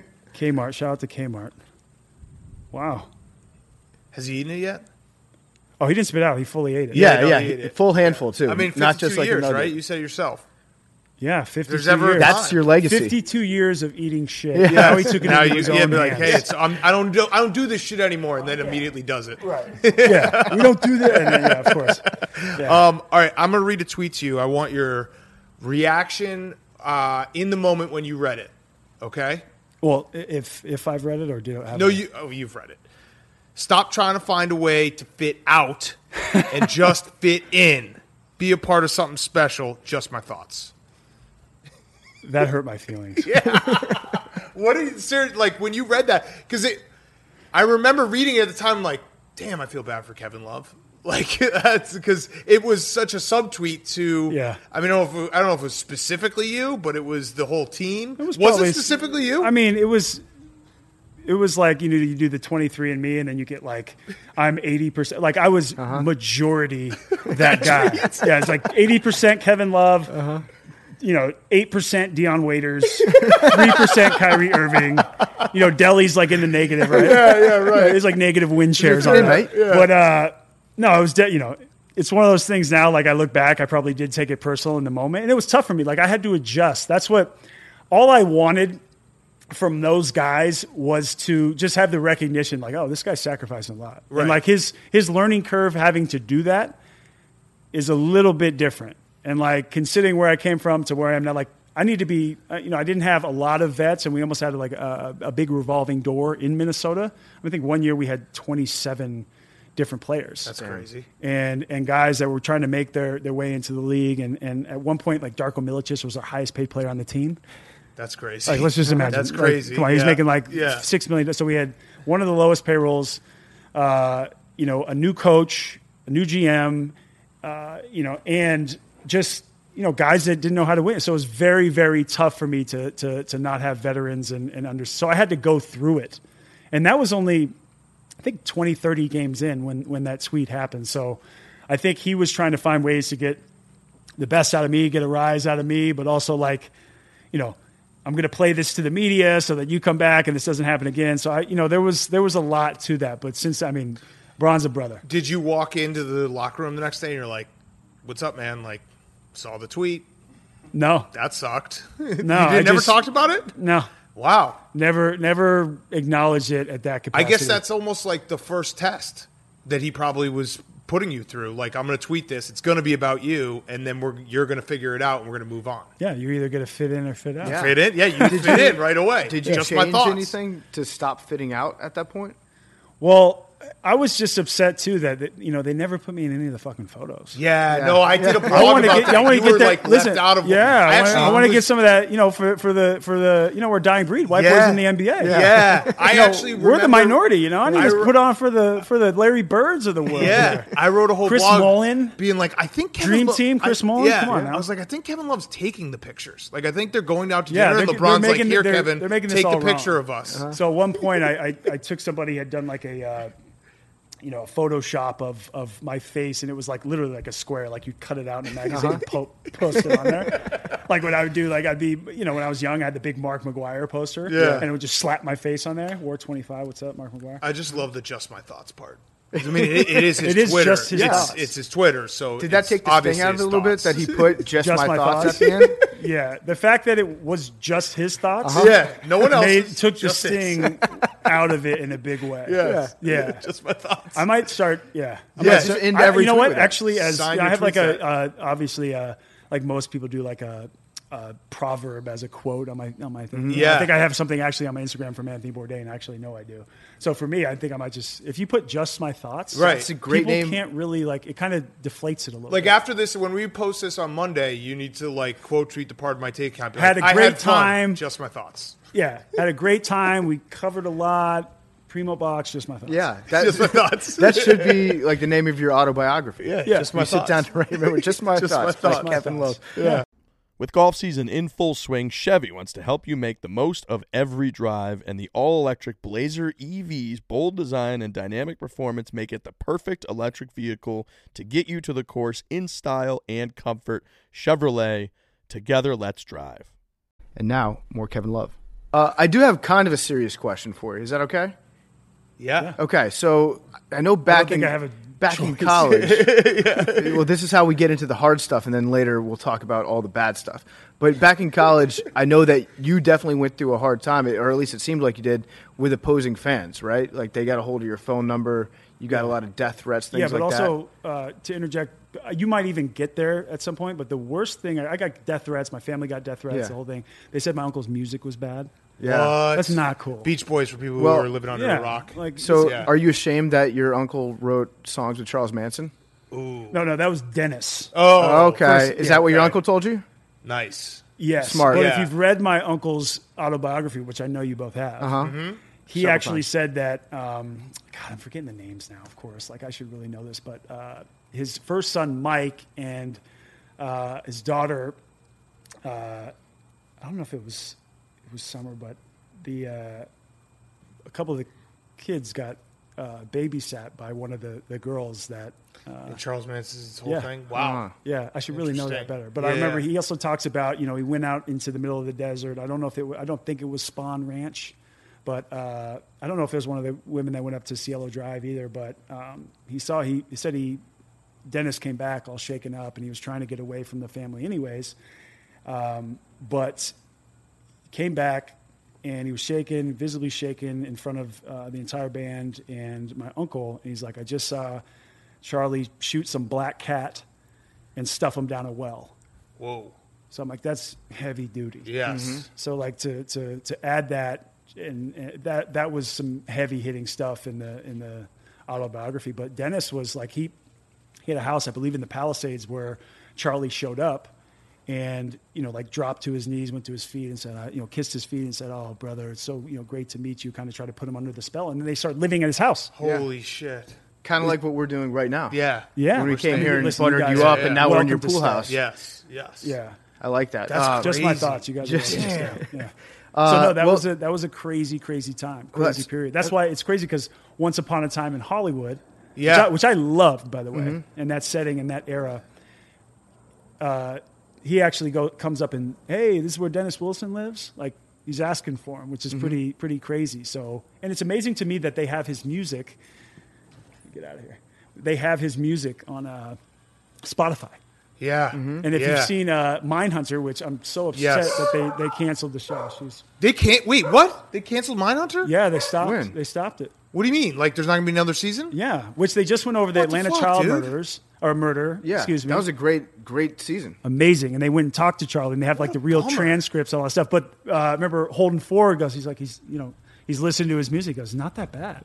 Kmart. Shout out to Kmart. Wow. Has he eaten it yet? Oh, he didn't spit out. He fully ate it. Yeah, no, yeah, he ate it. full handful too. I mean, 52 not just like years, a nugget. right? You said it yourself. Yeah, 52 There's ever a years. That's your legacy. 52 years of eating shit. Yeah. Now he took it Now into you his yeah, own be like, hands. hey, I don't do this shit anymore, and then immediately does it. Right. Yeah, we don't do that. And then, yeah, of course. Yeah. All right, I'm gonna read a tweet to you. I want your reaction in the moment when you read it. Okay? Well, if I've read it or did I have No, it? you've read it. Stop trying to find a way to fit out and just fit in. Be a part of something special. Just my thoughts. That hurt my feelings. What are you serious? Like when you read that? Because I remember reading it at the time. Like, damn, I feel bad for Kevin Love. Like that's because it was such a subtweet to. Yeah. I mean, I don't know if it was specifically you, but it was the whole team. was Was probably- it specifically you? I mean, it was like, you know, you do the 23andMe and then you get like, I'm 80%. Like I was majority that guy. Yeah, it's like 80% Kevin Love. You know, 8% Deion Waiters, 3% Kyrie Irving. You know, Delhi's like in the negative, right? Yeah, right. There's like negative wind shares on in, that. mate. But no, it was you know, it's one of those things now. Like I look back, I probably did take it personal in the moment, and it was tough for me. Like I had to adjust. That's what all I wanted from those guys was to just have the recognition, like, oh, this guy's sacrificing a lot, Right. and like his learning curve having to do that is a little bit different. And like considering where I came from to where I am now, like I need to be, you know, I didn't have a lot of vets, and we almost had like a big revolving door in Minnesota. I think one year we had 27 different players. That's crazy. And guys that were trying to make their way into the league. And at one point, like Darko Milicic was our highest paid player on the team. That's crazy. Like, let's just imagine. That's Like, crazy. come on, he's Yeah. making like Yeah. $6 million. So we had one of the lowest payrolls, you know, a new coach, a new GM, you know, and just, you know, guys that didn't know how to win. So it was very, very tough for me to not have veterans and under. So I had to go through it. And that was only, I think, 20, 30 games in when that tweet happened. So I think he was trying to find ways to get the best out of me, get a rise out of me, but also like, you know, I'm going to play this to the media so that you come back and this doesn't happen again. So you know, there was a lot to that. But since, I mean, Braun's a brother. Did you walk into the locker room the next day and you're like, "What's up, man?" Like, saw the tweet. No, That sucked. no, You I never just- talked about it. No, Wow. never acknowledged it at that I capacity. guess that's almost like the first test that he probably was putting you through. Like, I'm going to tweet this. It's going to be about you, and then you're going to figure it out, and we're going to move on. Yeah, you're either going to fit in or fit out. Yeah. Fit in? Yeah, you fit in right away. Did you Just my change thoughts. anything to stop fitting out at that point? Well, I was just upset too that you know they never put me in any of the fucking photos. Yeah, no, I did a blog I want to about get. that. I want You to get were, that. like, Listen, left out of. yeah, I want to get was- some of that. You know, for the you know we're a dying breed. White Yeah. boys in the NBA. Yeah, I You know, actually we're the remember- minority. You know, I need I to re- put on for the Larry Birds of the world. Yeah, here. I wrote a whole Chris blog Mullen. being like, I think Kevin Dream Lo- Team, Chris I, Mullen? Yeah, Come on now. I was like, I think Kevin Love's taking the pictures. Like, I think they're going out to Yeah, dinner, and they're LeBron's like, making- here, they're- Kevin, they're making this take the all picture wrong. of us. So at one point, I took somebody had done like a you know, a Photoshop of my face, and it was like literally like a square, like you'd cut it out in a magazine and post it on there. Like what I would do, like I'd be, you know, when I was young, I had the big Mark McGuire poster, Yeah. and it would just slap my face on there. War 25, what's up, Mark McGuire? I just love the just my thoughts part. I mean, it is his It is Twitter. just his thoughts. It's his Twitter. So Did that it's take the obviously sting out of it his a little bit thoughts. that he put just my thoughts thoughts. at the end? Yeah, the fact that it was just his thoughts, Yeah, no one else took the just his. sting out of it in a big way. Yes. Yeah. Just my thoughts. I might start. Yeah, I Yeah, might just start- end I- every You know tweet what? with that. Actually, as Sign I your have like tweets a obviously like most people do like a proverb as a quote on my thing. Yeah. I think I have something actually on my Instagram from Anthony Bourdain. Actually, no, I do. So for me, I think I might just if you put just my thoughts, Right. It's a great people name. can't really like it. Kind of deflates it a little. Like bit. after this, when we post this on Monday, you need to like quote tweet the part of my take account. Be Had like, a great I had fun, time. Just my thoughts. Yeah, had a great time. We covered a lot. Primo box, just my thoughts. Yeah, Just my thoughts. that should be like the name of your autobiography. Yeah, Yeah. just my You sit thoughts. down to write, remember, just my Just my thoughts. by thoughts. Kevin Love. Yeah. With golf season in full swing, Chevy wants to help you make the most of every drive, and the all-electric Blazer EV's bold design and dynamic performance make it the perfect electric vehicle to get you to the course in style and comfort. Chevrolet, together let's drive. And now, more Kevin Love. I do have kind of a serious question for you. Is that okay? Yeah. Okay, so I know I back don't think in I have a back in college. Well, this is how we get into the hard stuff, and then later we'll talk about all the bad stuff. But back in college, I know that you definitely went through a hard time, or at least it seemed like you did, with opposing fans, right? Like they got a hold of your phone number. You got a lot of death threats, things but like that. also to interject, you might even get there at some point. But the worst thing, I got death threats. My family got death threats. Yeah. The whole thing. They said my uncle's music was bad. Yeah. What? That's not cool. Beach Boys for people Well, who are living under a rock. Like, So, Yeah. are you ashamed that your uncle wrote songs with Charles Manson? no, that was Dennis. Oh, Okay. first- Is yeah, that what your okay. uncle told you? Nice. Yes, Smart. But Yeah. if you've read my uncle's autobiography, which I know you both have, he Several actually times. said that. God, I'm forgetting the names now. Of course, like I should really know this, but his first son Mike and his daughter. I don't know if it was summer, but a couple of the kids got babysat by one of the girls that. And Charles Manson's whole Yeah. thing. Wow. Yeah, I should really know that Interesting. better. But Yeah, I remember yeah. he also talks about, he went out into the middle of the desert. I don't know if I don't think it was Spawn Ranch, but I don't know if it was one of the women that went up to Cielo Drive either. But he said Dennis came back all shaken up, and he was trying to get away from the family anyways. But he came back, and he was shaken, visibly shaken in front of the entire band and my uncle. And he's like, I just saw Charlie shoot some black cat and stuff him down a well. Whoa. So I'm like, that's heavy duty. Yes. So like to add that, and that was some heavy hitting stuff in the autobiography. But Dennis was like, he had a house, I believe, in the Palisades where Charlie showed up, and like dropped to his knees, went to his feet, and said, kissed his feet and said, "Oh, brother, it's so great to meet you." Kind of tried to put him under the spell, and then they started living at his house. Holy shit. Kind of like what we're doing right now. Yeah. Yeah, When we came here and Listen, buttered guys you up, are and now we're in your welcome to pool stay. house. Yes. Yes. Yeah. I like that. That's Just my crazy. thoughts. You guys. Just- are welcome to stay. Yeah. So no, that was a crazy time, Well, crazy period. That's why it's crazy, because Once Upon a Time in Hollywood, Yeah. which I loved, by the way, and that setting and that era. He actually comes up and, hey, this is where Dennis Wilson lives. Like, he's asking for him, which is pretty crazy. So, and it's amazing to me that they have his music. Get out of here. They have his music on Spotify. Yeah. And if Yeah. you've seen Mindhunter, which I'm so upset Yes. that they canceled the show. They can't. Wait, what? They canceled Mindhunter? Yeah, they stopped. When? They stopped it. What do you mean? Like, there's not going to be another season? Yeah, which they just went over the What the Atlanta fuck, child dude? murder. Yeah, Excuse me. that was a great season. Amazing, and they went and talked to Charlie, and they have like the real bummer. transcripts, all that stuff. But remember, Holden Ford goes, he's listening to his music. He goes, not that bad.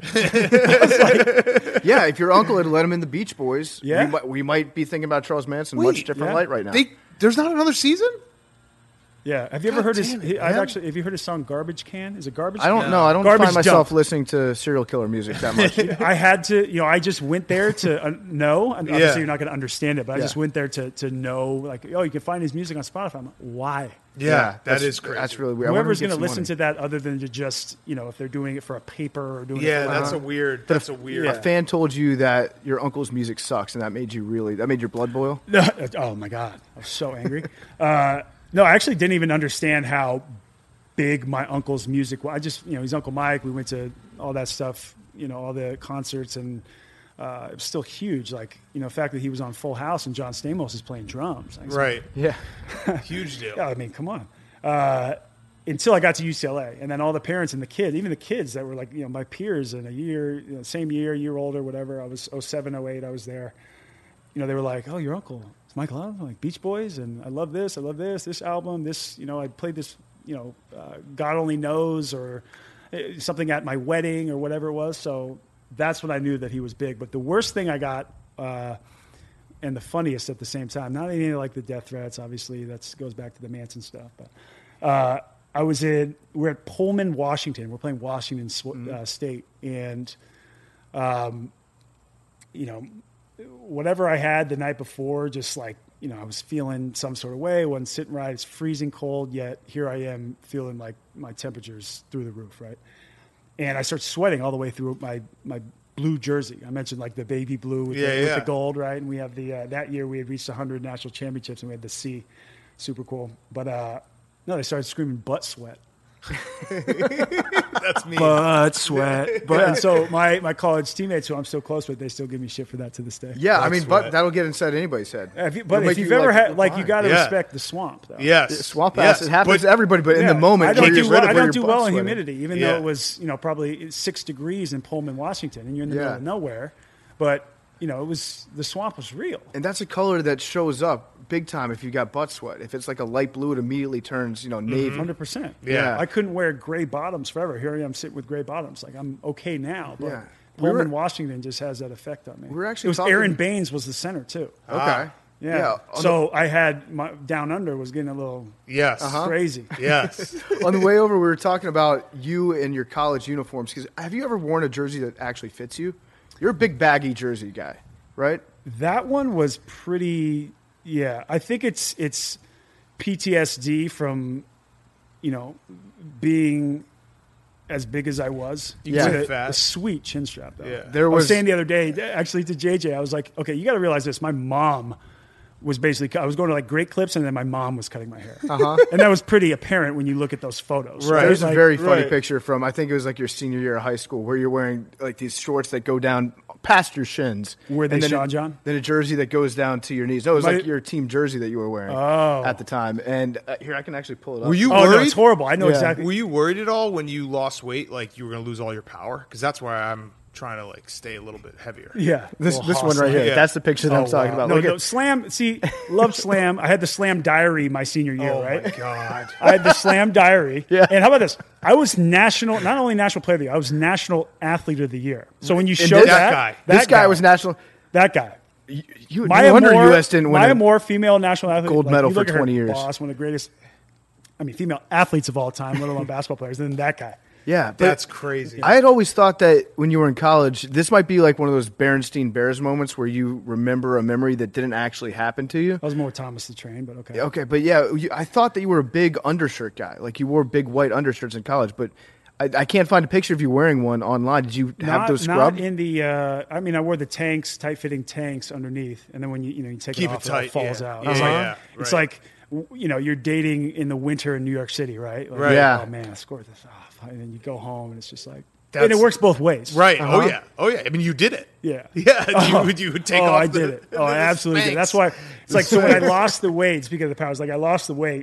Yeah, if your uncle had let him in the Beach Boys, Yeah. we might be thinking about Charles Manson Wait, much different yeah. light right now. There's not another season? Yeah, have you ever God heard his? damn it, I've man. actually. Have you heard his song "Garbage Can"? Is it garbage? I don't know. I don't Garbage find myself Dump. listening to serial killer music that much. I had to, I just went there to know. And obviously, Yeah. you're not going to understand it, but I Yeah. just went there to know, like, oh, you can find his music on Spotify. I'm like, why? Yeah, that that's- is crazy. That's really weird. I wonder Whoever's who going to gets listen the to that, other than to just, if they're doing it for a paper or doing Yeah, it for that's a weird. That's a weird. money. A fan told you that your uncle's music sucks, and that made your blood boil. No, oh my god, I was so angry. No, I actually didn't even understand how big my uncle's music was. I just, he's Uncle Mike. We went to all that stuff, all the concerts, and it was still huge. Like, the fact that he was on Full House and John Stamos is playing drums. Like, Right. Yeah, Huge deal. yeah, I mean, come on. Until I got to UCLA, and then all the parents and the kids, even the kids that were like, my peers in a year, same year older, whatever. I was 07, 08, I was there. They were like, "Oh, your uncle, it's Mike Love, like Beach Boys, and I love this album, this, I played this, God Only Knows, or something at my wedding or whatever it was." So that's when I knew that he was big. But the worst thing I got, and the funniest at the same time, not any like the death threats, obviously that goes back to the Manson stuff, but we're at Pullman, Washington. We're playing Washington State, and whatever I had the night before, just like, I was feeling some sort of way, wasn't sitting right. It's freezing cold, yet here I am feeling like my temperature's through the roof, right? And I start sweating all the way through my blue jersey. I mentioned like the baby blue with the gold, right? And we have that year we had reached 100 national championships, and we had the C. Super cool. But no, they started screaming butt sweat. That's me. Butt sweat. But and so my college teammates, who I'm still close with, they still give me shit for that to this day. Yeah, I That's mean, what- but that'll get inside anybody's head. But It'll if make you've you, ever had, look like, you fine. got to Yeah. respect the swamp, though. Yes. Swamp yes. ass. It happens But- to everybody, but in the moment, I don't where do you're well. sweating, I where don't do your well butt's in sweating. humidity, even Yeah. though it was probably 6 degrees in Pullman, Washington, and you're in the Yeah. middle of nowhere. But it was the swamp was real. And that's a color that shows up big time if you got butt sweat. If it's like a light blue, it immediately turns, navy. 100%. Yeah. I couldn't wear gray bottoms forever. Here I am sitting with gray bottoms. Like, I'm okay now, but Yeah. Pullman, Washington just has that effect on me. We were actually it was talking- Aaron Baines was the center too. Okay. Yeah. on So I had my down under was getting a little Yes. crazy. Yes. On the way over, we were talking about you and your college uniforms. Because have you ever worn a jersey that actually fits you? You're a big baggy jersey guy, right? That one was pretty. Yeah, I think it's PTSD from, being as big as I was. Yeah. With Fat. a sweet chin strap though. Yeah. There I was was saying the other day, actually to JJ, I was like, okay, you got to realize this. My mom was basically, I was going to like Great Clips, and then my mom was cutting my hair. And that was pretty apparent when you look at those photos. Right. There's Like, a very funny right. picture from, I think it was like your senior year of high school, where you're wearing like these shorts that go down past your shins. Were they And then Sean John? Then a jersey that goes down to your knees. No, it was My- like your team jersey that you were wearing Oh. at the time. And here, I can actually pull it up. Were you Oh, no, worried? it's horrible. I know Yeah. exactly. Were you worried at all when you lost weight, like you were going to lose all your power? Because that's why I'm trying to like stay a little bit heavier. Yeah. This Little one right here. Yeah. That's the picture that I'm talking wow. about. No, Look no, at, Slam. See, love Slam. I had the Slam diary my senior year, Oh right? my god. I had the Slam diary. Yeah. And how about this? I was not only national player of the year, I was national athlete of the year. So when you show this- that, guy. this guy was national. that guy. You, Maya no wonder Moore, U.S. didn't win Maya it. Moore, female national athlete, Gold medal you for look at her 20 years. Boss, one of the greatest. Female athletes of all time, let alone basketball players. And then that guy. Yeah, but That's crazy. I had always thought that when you were in college, this might be like one of those Berenstein Bears moments where you remember a memory that didn't actually happen to you. I was more Thomas the Train, but okay. Okay, but yeah, I thought that you were a big undershirt guy. Like you wore big white undershirts in college, but I can't find a picture of you wearing one online. Did you have those scrubbed? Not in the. I wore the tanks, tight-fitting tanks underneath, and then when you take Keep it it off, tight, it all falls yeah. out. Yeah, It's yeah, like, it's right. like you're dating in the winter in New York City, right? Like, Right. Yeah. Oh man, I scored this off, and then you go home, and it's just like, and That's- it works both ways, Right. Oh yeah. Oh yeah. I mean, you did it. Yeah. Yeah. You would take oh, off. I did it. Oh, I absolutely did. Spanx. That's why it's like so when I lost the weight. Speaking of the powers, like I lost the weight,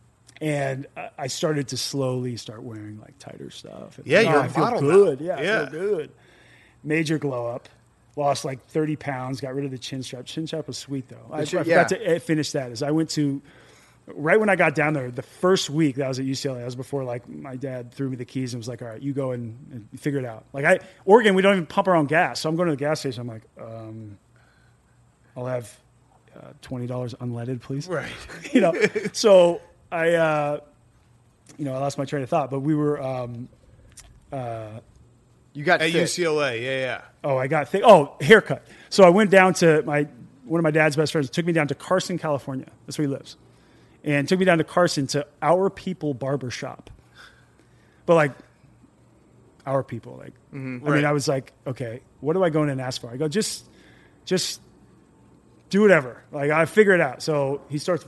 and I started to slowly start wearing like tighter stuff. And, Yeah, you're a I feel model now. good. Yeah, Yeah. I feel good. Major glow up. Lost like 30 pounds. Got rid of the chin strap. Chin strap was sweet though. I chin- forgot to finish that. As I went to right when I got down there, the first week that I was at UCLA, that was before like my dad threw me the keys and was like, "All right, you go and figure it out." Like Oregon, we don't even pump our own gas, so I'm going to the gas station. I'm like, I'll have $20 unleaded, please. Right. So I lost my train of thought, but we were. You got At fit. UCLA. Yeah. I got haircut. So I went down to one of my dad's best friends. Took me down to Carson, California. That's where he lives, and took me down to Carson to Our People Barber Shop. But like, Our People, like, I mean, Right. I was like, okay, what do I go in and ask for? I go, just do whatever. Like, I figure it out. So he starts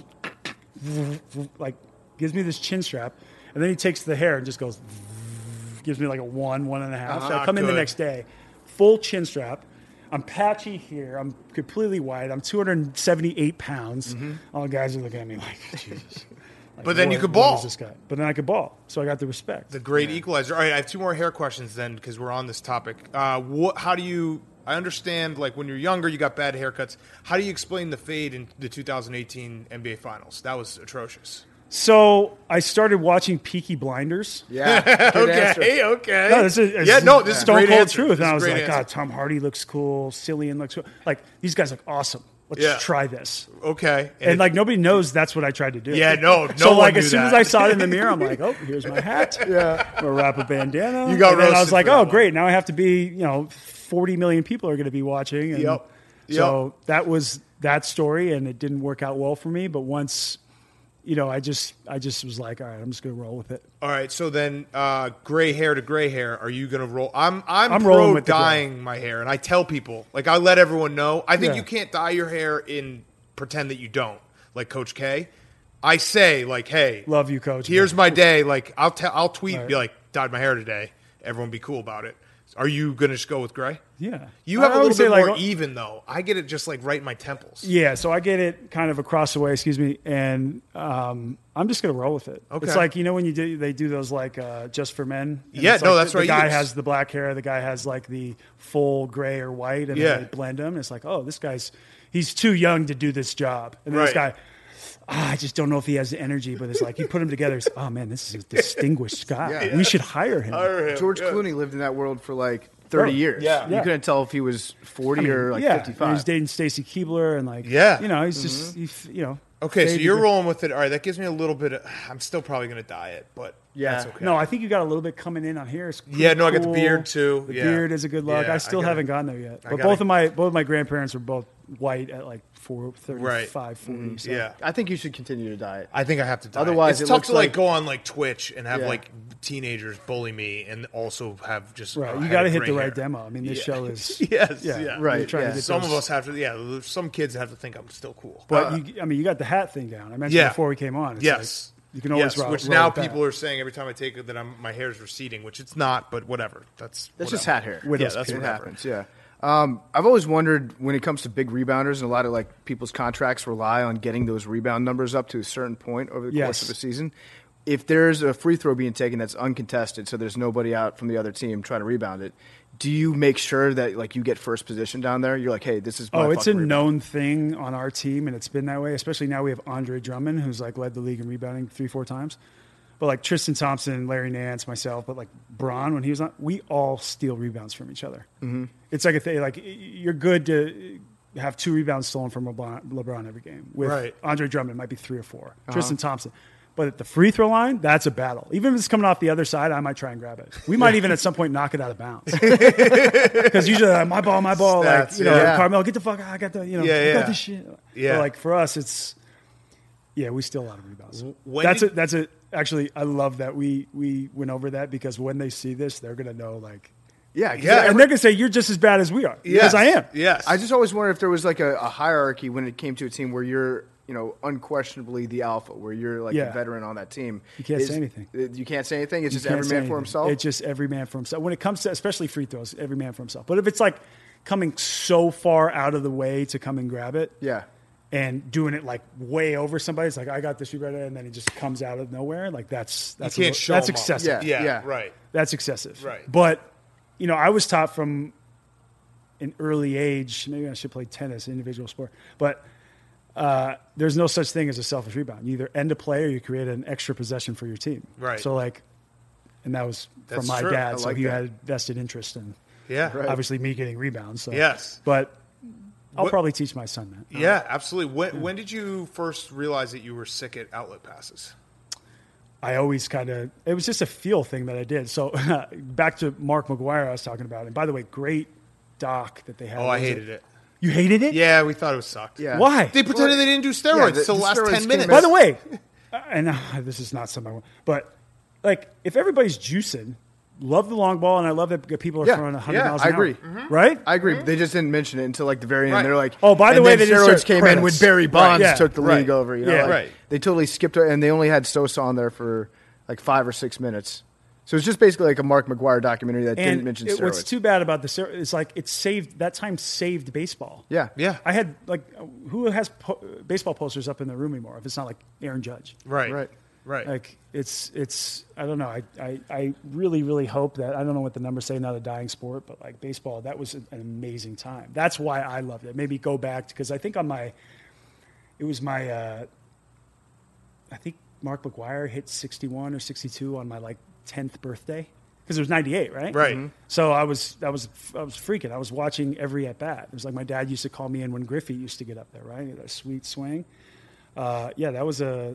like gives me this chin strap, and then he takes the hair and just goes. Gives me like a 1.5. So I come in the Good. next day, full chin strap. I'm patchy here. I'm completely white. I'm 278 pounds. All the guys are looking at me like, Jesus. Like, But then you what- could what ball. is this guy? But then I could ball. So I got the respect. The great equalizer. All right, I have two more hair questions then because we're on this topic. How do you? I understand, like when you're younger, you got bad haircuts. How do you explain the fade in the 2018 NBA Finals? That was atrocious. So I started watching Peaky Blinders. Yeah. Good answer. Okay. No, this is this is Stone great Cold answer. Truth. This And is I was great like, answer. God, Tom Hardy looks cool. Cillian looks cool. Like, these guys look awesome. Let's Yeah. try this. Okay. And like, nobody knows that's what I tried to do. Yeah, no So one like, knew as soon that. as I saw it in the mirror, I'm like, oh, here's my hat. Yeah. I'm gonna wrap a bandana. You got and then I was roasted like, for that oh, one. great. Now I have to be, 40 million people are going to be watching. And Yep. So that was that story, and it didn't work out well for me. But once, I just was like, all right, I'm just going to roll with it. All right, so then gray hair to gray hair, are you going to roll? I'm rolling pro with the gray. dyeing my hair, and I tell people, like I let everyone know. I think Yeah. you can't dye your hair and pretend that you don't, like Coach K. I say like, hey, Love you, coach. here's my day. Like I'll tweet, Right. be like, dyed my hair today. Everyone be cool about it. Are you gonna just go with gray? Yeah. You have I a would little say, bit like, more even though. I get it just like right in my temples. Yeah, so I get it kind of across the way, and I'm just gonna roll with it. Okay. It's like, you know, when they do those like just for men. And Yeah, it's no, like that's the what I guy use. has the black hair, the guy has like the full gray or white, and Yeah. then they blend them. It's like, oh, he's too young to do this job, and then this Right. guy. I just don't know if he has the energy, but it's like you put him together. It's, oh man, this is a distinguished guy. Yeah. We should hire him. George Clooney lived in that world for like 30 years. Yeah. You couldn't tell if he was 40 or like yeah, 55. and he's dating Stacy Keebler, and like, Yeah. you know, he's just, you know. Okay, so faded you're to- rolling with it. All right, that gives me a little bit of, I'm still probably going to diet, but Yeah. that's okay. No, I think you got a little bit coming in on here. It's Yeah, no, I got the cool. beard, too. The Yeah. beard is a good look. Yeah, I still I gotta- haven't gotten there yet. I But gotta- both of my grandparents were both white at like 35, 40. So. Yeah. I think you should continue to diet. I think I have to diet. Otherwise, it's it tough looks to like like- go on like Twitch and have Yeah. like teenagers bully me and also have just Right. a You head got to of hit the gray right hair. demo. I mean, this Yeah. show is. Yes, Yeah. yeah. Right, You're trying to yeah. get Some those- of us have to. Yeah, some kids have to think I'm still cool. But you got the hat thing down. I mentioned yeah. before we came on. It's yes. like, you can always yes, roll, which roll now with that. people are saying every time I take it that my hair is receding, which it's not, but whatever. That's just whatever. hat hair. Widow's Yeah, that's It peak. whatever. happens, yeah. I've always wondered when it comes to big rebounders, and a lot of like people's contracts rely on getting those rebound numbers up to a certain point over the course Yes. of a season. If there's a free throw being taken that's uncontested, so there's nobody out from the other team trying to rebound it, do you make sure that like you get first position down there? You're like, hey, this is my Oh, it's a fucking rebound. known thing on our team, and it's been that way. Especially now we have Andre Drummond, who's like led the league in rebounding 3-4 times. But like Tristan Thompson, Larry Nance, myself, but like Bron when he was on, we all steal rebounds from each other. Mm-hmm. It's like a thing. Like you're good to have 2 rebounds stolen from LeBron every game. With Right. Andre Drummond, it might be 3 or 4. Tristan Thompson. But at the free throw line, that's a battle. Even if it's coming off the other side, I might try and grab it. We might even at some point knock it out of bounds. Because usually my ball, like, Stats, you know, yeah. Carmelo, get the fuck out. I got the, you know, Yeah, I yeah. got this shit. Yeah. But like for us, it's, yeah, we steal a lot of rebounds. When That's it. Actually, I love that we went over that because when they see this, they're going to know like, Yeah, 'cause Yeah. and they're going to say, you're just as bad as we are. Yes. Because I am. Yes. I just always wonder if there was like a hierarchy when it came to a team where you're, you know, unquestionably the alpha, where you're like Yeah. a veteran on that team. You can't say anything. You can't say anything. It's You just can't every say man for anything. himself. It's just every man for himself. When it comes to, especially free throws, every man for himself. But if it's like coming so far out of the way to come and grab it, yeah. and doing it like way over somebody, it's like I got this rebounder, and then it just comes out of nowhere. Like that's you a can't little- show that's 'em off. excessive. Yeah. Yeah, right. That's excessive. Right. But you know, I was taught from an early age. Maybe I should play tennis, individual sport, but. There's no such thing as a selfish rebound. You either end a play or you create an extra possession for your team. Right. So like, and that was That's from my true. dad. I So like he that. had vested interest in Yeah. Right. obviously me getting rebounds. So. Yes. But I'll What- probably teach my son that. Yeah, absolutely. When did you first realize that you were sick at outlet passes? I always kind of, it was just a feel thing that I did. So back to Mark McGuire I was talking about. And by the way, great doc that they had. Oh, I Was hated it. You hated it? Yeah, we thought it was sucked. Yeah. Why? They pretended they didn't do steroids the- till the the last steroids 10 came minutes. in. By the way, and this is not something I want, but like if everybody's juicing, love the long ball, and I love that people are Yeah. throwing 100 Yeah, miles I an hour. agree. Right? I agree. They just didn't mention it until like the very end. Right. They're like, Oh, by the and way, then they didn't steroids start came in when credits. Barry Bonds Yeah. took the Right. league over. You know, Yeah. like, Right. They totally skipped it, and they only had Sosa on there for like 5 or 6 minutes. So it's just basically like a Mark McGuire documentary that didn't And mention what's steroids. too bad about the steroids is like it saved that time saved baseball. Yeah, Yeah. I had like who has baseball posters up in their room anymore if it's not like Aaron Judge. Right. Right. Right. Like it's I don't know. I really hope that I don't know what the numbers say, not a dying sport, but like baseball, that was an amazing time. That's why I loved it. Maybe go back because I think I think Mark McGuire hit 61 or 62 on my like 10th birthday because it was 98, right? Right. So I was freaking. I was watching every at bat. It was like my dad used to call me in when Griffey used to get up there, right? That sweet swing. Yeah, that was a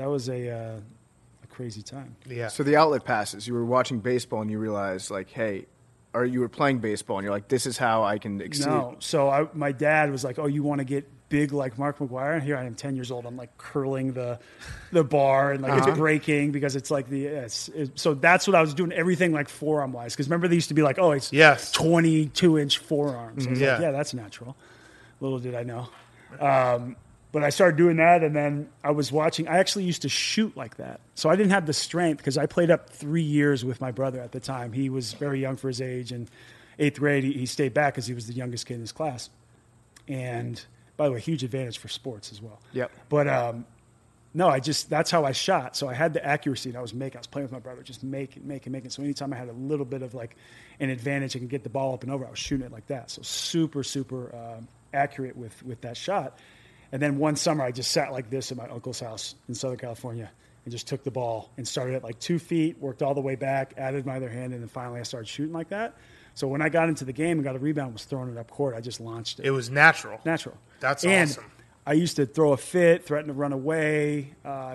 crazy time. Yeah. So the outlet passes. You were watching baseball and you realized, like, hey, or you were playing baseball and you're like, this is how I can exceed. No. So my dad was like, "Oh, you want to get big like Mark McGuire?" And here I am, 10 years old. I'm like curling the bar and like it's breaking because it's like so that's what I was doing. Everything like forearm wise. Because remember they used to be like, "Oh, it's Yes. 22-inch forearms." I was Yeah. like, yeah, that's natural. Little did I know. But I started doing that, and then I was watching. I actually used to shoot like that. So I didn't have the strength because I played up 3 years with my brother at the time. He was very young for his age, and 8th grade, he stayed back because he was the youngest kid in his class. And, by the way, huge advantage for sports as well. Yep. But, no, that's how I shot. So I had the accuracy that I was making. I was playing with my brother, just making. So anytime I had a little bit of, like, an advantage, I can get the ball up and over, I was shooting it like that. So super, super accurate with that shot. And then one summer, I just sat like this at my uncle's house in Southern California and just took the ball and started at like 2 feet, worked all the way back, added my other hand, and then finally I started shooting like that. So when I got into the game and got a rebound, was throwing it up court, I just launched it. It was natural. Natural. That's and awesome. I used to throw a fit, threaten to run away,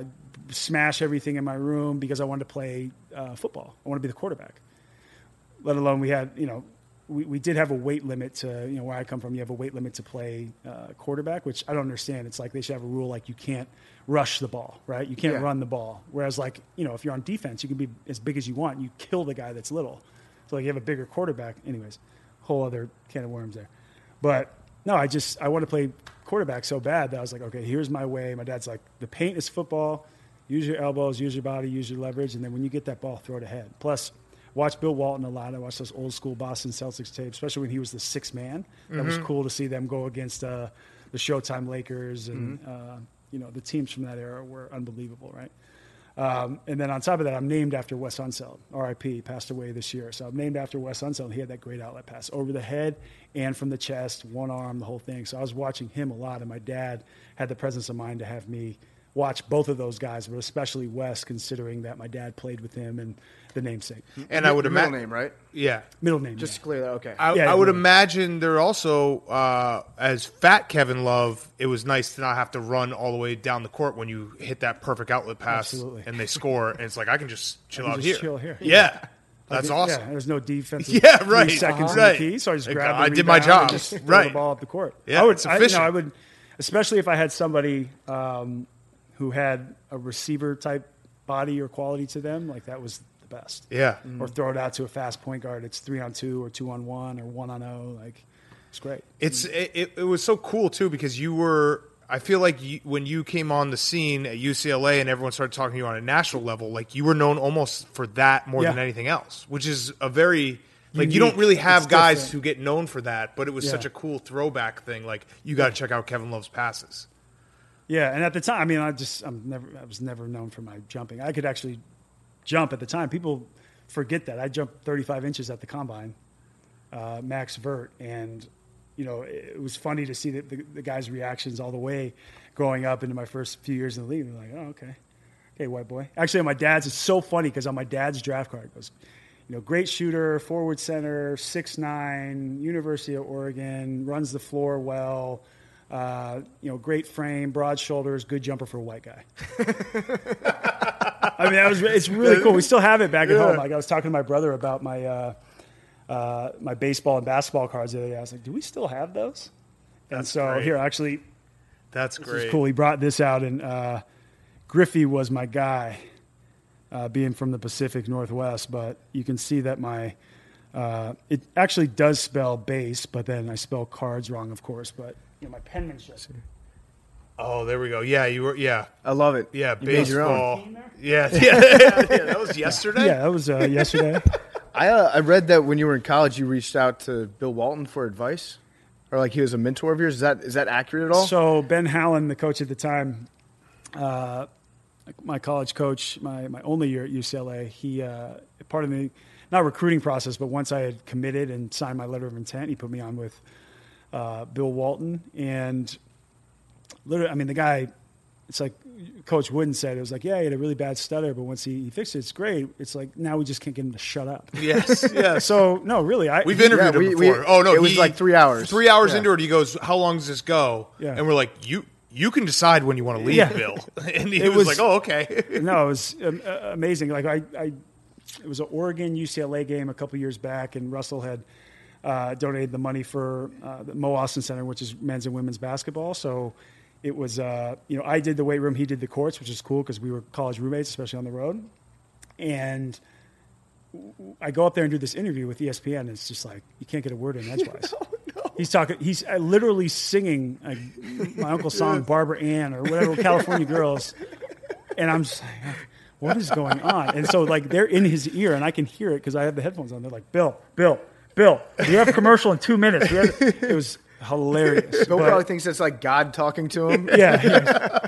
smash everything in my room because I wanted to play football. I wanted to be the quarterback. Let alone we had, we did have a weight limit to, where I come from, you have a weight limit to play quarterback, which I don't understand. It's like they should have a rule like you can't rush the ball, right? You can't run the ball. Whereas like, if you're on defense, you can be as big as you want. You kill the guy that's little. So like you have a bigger quarterback. Anyways, whole other can of worms there. But no, I want to play quarterback so bad that I was like, okay, here's my way. My dad's like, the paint is football. Use your elbows, use your body, use your leverage. And then when you get that ball, throw it ahead. Plus, watch Bill Walton a lot. I watched those old school Boston Celtics tapes, especially when he was the sixth man. That was cool to see them go against the Showtime Lakers. And, the teams from that era were unbelievable, right? And then on top of that, I'm named after Wes Unseld, RIP, passed away this year. So I'm named after Wes Unseld. He had that great outlet pass over the head and from the chest, one arm, the whole thing. So I was watching him a lot, and my dad had the presence of mind to have me watch both of those guys, but especially Wes, considering that my dad played with him and the namesake. And I would middle imagine, name, right? yeah, Middle name. Just to clear that. Okay. I would imagine there also, as fat Kevin Love, it was nice to not have to run all the way down the court when you hit that perfect outlet pass and they score, and it's like I can just chill out here. Chill here. Yeah. That's awesome. Yeah, there's no defense. Yeah, right. 3 seconds in Right. the key, so I just Like, grabbed. I the did my rebound job. and just throw Right. the ball up the court. Yeah, it's efficient. I would, especially if I had somebody who had a receiver type body or quality to them, like that was the best. Yeah. Or throw it out to a fast point guard. It's 3-on-2 or 2-on-1 or 1-on-0. Like it's great. It was so cool too because you were. I feel like when you came on the scene at UCLA and everyone started talking to you on a national level, like you were known almost for that more than anything else, which is a very like you don't really have guys different. who get known for that, but it was such a cool throwback thing. Like you got to check out Kevin Love's passes. Yeah, and at the time, I mean, I was never known for my jumping. I could actually jump at the time. People forget that I jumped 35 inches at the combine, max vert, and it was funny to see the guys' reactions all the way growing up into my first few years in the league. They're like, oh, okay, white boy. Actually, on my dad's, it's so funny because on my dad's draft card it goes, great shooter, forward center, 6'9", University of Oregon, runs the floor well. Great frame, broad shoulders, good jumper for a white guy. I mean, it's really cool. We still have it back at home. Like I was talking to my brother about my my baseball and basketball cards the other day. I was like, do we still have those? And so great. here, actually, That's this great. is cool. He brought this out, and Griffey was my guy, being from the Pacific Northwest. But you can see that my it actually does spell base, but then I spell cards wrong, of course. But my penmanship. Oh, there we go. Yeah, you were. Yeah, I love it. yeah. You made your own. Baseball. Yeah. That was yesterday. Yeah, that was yesterday. I read that when you were in college, you reached out to Bill Walton for advice, or like he was a mentor of yours. Is that accurate at all? So Ben Hallen, the coach at the time, my college coach, my only year at UCLA, he part of the not recruiting process, but once I had committed and signed my letter of intent, he put me on with Bill Walton, and literally, I mean, the guy. It's like Coach Wooden said. It was like, yeah, he had a really bad stutter, but once he fixed it, it's great. It's like now we just can't get him to shut up. Yes. Yes. So no, really, We've interviewed him before. It was like 3 hours. 3 hours Yeah. into it, he goes, "How long does this go?" Yeah. And we're like, "You can decide when you want to leave, Yeah. Bill." And he It was was- like, "Oh, okay." No, it was amazing. Like it was an Oregon UCLA game a couple years back, and Russell had donated the money for the Mo Austin Center, which is men's and women's basketball. So it was, I did the weight room, he did the courts, which is cool because we were college roommates, especially on the road. And I go up there and do this interview with ESPN, and it's just like you can't get a word in edgewise. He's talking. He's literally singing like, my uncle's song, Barbara Ann or whatever, California Girls, and I'm just like, what is going on? And so like they're in his ear, and I can hear it because I have the headphones on. They're like, Bill, we have a commercial in 2 minutes. It was hilarious. Bill probably thinks it's like God talking to him. Yeah.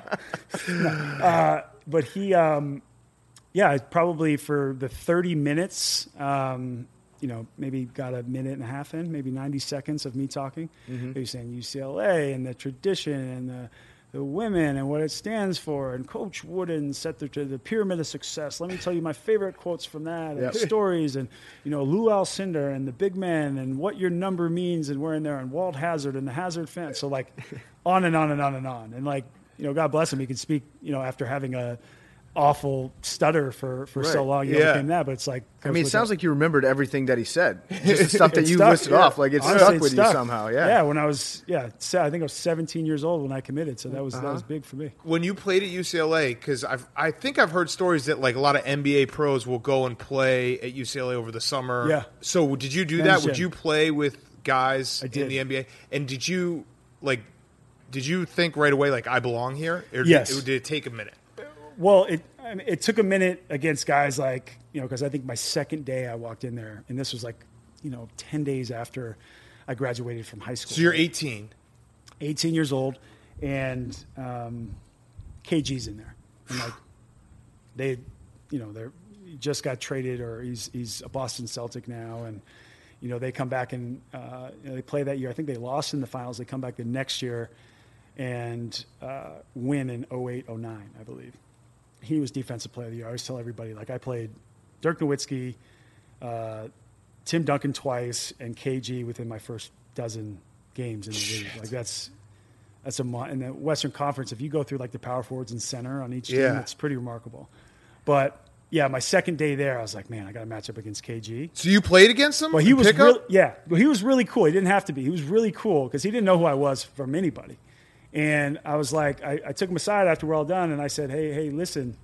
But he, probably for the 30 minutes, maybe got a minute and a half in, maybe 90 seconds of me talking. Mm-hmm. He was saying UCLA and the tradition and the women and what it stands for. And Coach Wooden set the pyramid of success. Let me tell you my favorite quotes from that and stories. And, Lou Alcindor and the big men and what your number means. And we're in there and Walt Hazard and the Hazard fence. So, like, on and on and on and on. And, like, God bless him. He can speak, after having a awful stutter for so long. You became that. But it's like. I mean, it sounds like you remembered everything that he said. Just the stuff that you listed off. Like, it's honestly, stuck with you somehow. Yeah. Yeah, when I was, I think I was 17 years old when I committed. So that was big for me. When you played at UCLA, because I think I've heard stories that like a lot of NBA pros will go and play at UCLA over the summer. Yeah. So did you do that? Would you play with guys in the NBA? And did you think right away like I belong here? Or yes. Did it take a minute? Well, it took a minute against guys like, because I think my second day I walked in there, and this was like, 10 days after I graduated from high school. So you're 18. 18 years old, and KG's in there. And like, they just got traded, or he's a Boston Celtic now, and, they come back and they play that year. I think they lost in the finals. They come back the next year and win in 08-09, I believe. He was Defensive Player of the Year. I always tell everybody, like, I played Dirk Nowitzki, Tim Duncan twice, and KG within my first dozen games in the league. Like, that's in the Western Conference. If you go through like the power forwards and center on each team, it's pretty remarkable. But yeah, my second day there, I was like, man, I got to match up against KG. So you played against him? Well, he was he was really cool. He didn't have to be. He was really cool because he didn't know who I was from anybody. And I was like, I took him aside after we're all done, and I said, hey, listen,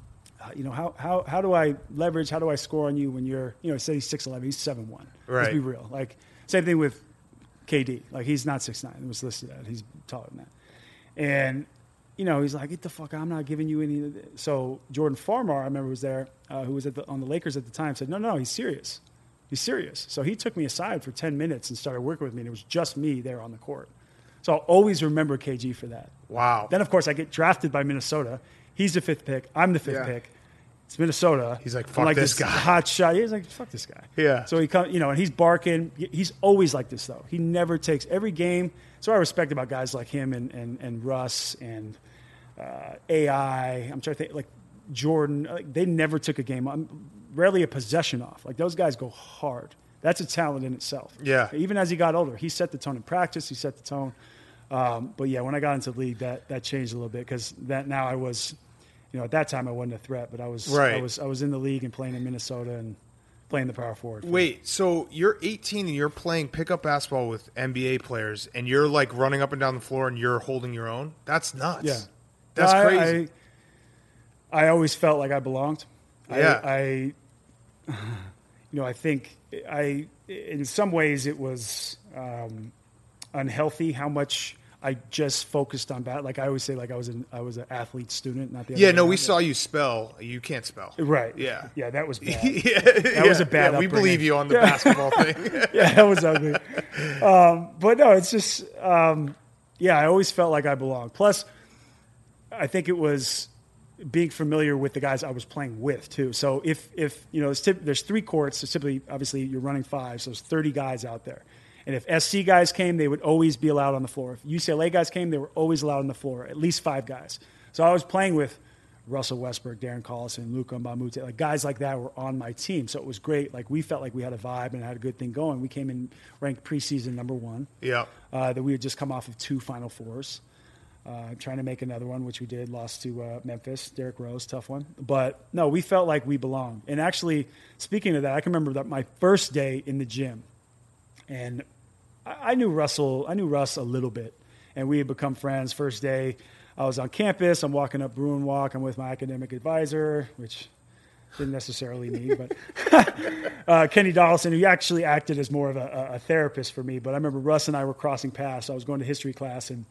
how do I leverage? How do I score on you when you're, say he's 6'11", he's 7'1". Right. Let's be real. Like, same thing with KD. Like, he's not 6'9". It was listed at. He's taller than that. And, he's like, get the fuck out. I'm not giving you any of this. So Jordan Farmar, I remember, was there, who was on the Lakers at the time, said, no, he's serious. He's serious. So he took me aside for 10 minutes and started working with me, and it was just me there on the court. So I'll always remember KG for that. Wow. Then, of course, I get drafted by Minnesota. He's the 5th pick. I'm the 5th pick. It's Minnesota. He's like, fuck this guy. Hot shot. He's like, fuck this guy. Yeah. So he comes, and he's barking. He's always like this, though. He never takes every game. So I respect about guys like him and Russ and AI. I'm trying to think, like Jordan. Like, they never took a game. Rarely a possession off. Like, those guys go hard. That's a talent in itself. Yeah. Even as he got older, he set the tone in practice. He set the tone. But yeah, when I got into the league, that changed a little bit because now I was, at that time I wasn't a threat, but I was in the league and playing in Minnesota and playing the power forward. Wait, so you're 18 and you're playing pickup basketball with NBA players, and you're like running up and down the floor and you're holding your own? That's nuts. Yeah, that's crazy. I always felt like I belonged. Yeah. I think in some ways it was unhealthy how much I just focused on that. Like I always say, like I was an athlete student, not the other way no, around. we saw you spell. You can't spell. Right. Yeah. Yeah, that was bad. That was a bad we upbringing. believe you on the basketball thing. Yeah, that was ugly. But no, it's just, I always felt like I belonged. Plus, I think it was being familiar with the guys I was playing with too. So if there's 3 courts, so typically, obviously, you're running 5, so there's 30 guys out there. And if SC guys came, they would always be allowed on the floor. If UCLA guys came, they were always allowed on the floor, at least 5 guys. So I was playing with Russell Westbrook, Darren Collison, Luka Mbamute. Like, guys like that were on my team. So it was great. Like, we felt like we had a vibe and had a good thing going. We came in ranked preseason number 1. Yeah. That we had just come off of 2 Final Fours. Trying to make another one, which we did. Lost to Memphis. Derrick Rose, tough one. But, no, we felt like we belonged. And actually, speaking of that, I can remember that my first day in the gym, and I knew Russ a little bit, and we had become friends. First day, I was on campus. I'm walking up Bruin Walk. I'm with my academic advisor, which didn't necessarily need, but Kenny Donaldson, who actually acted as more of a therapist for me. But I remember Russ and I were crossing paths. I was going to history class, and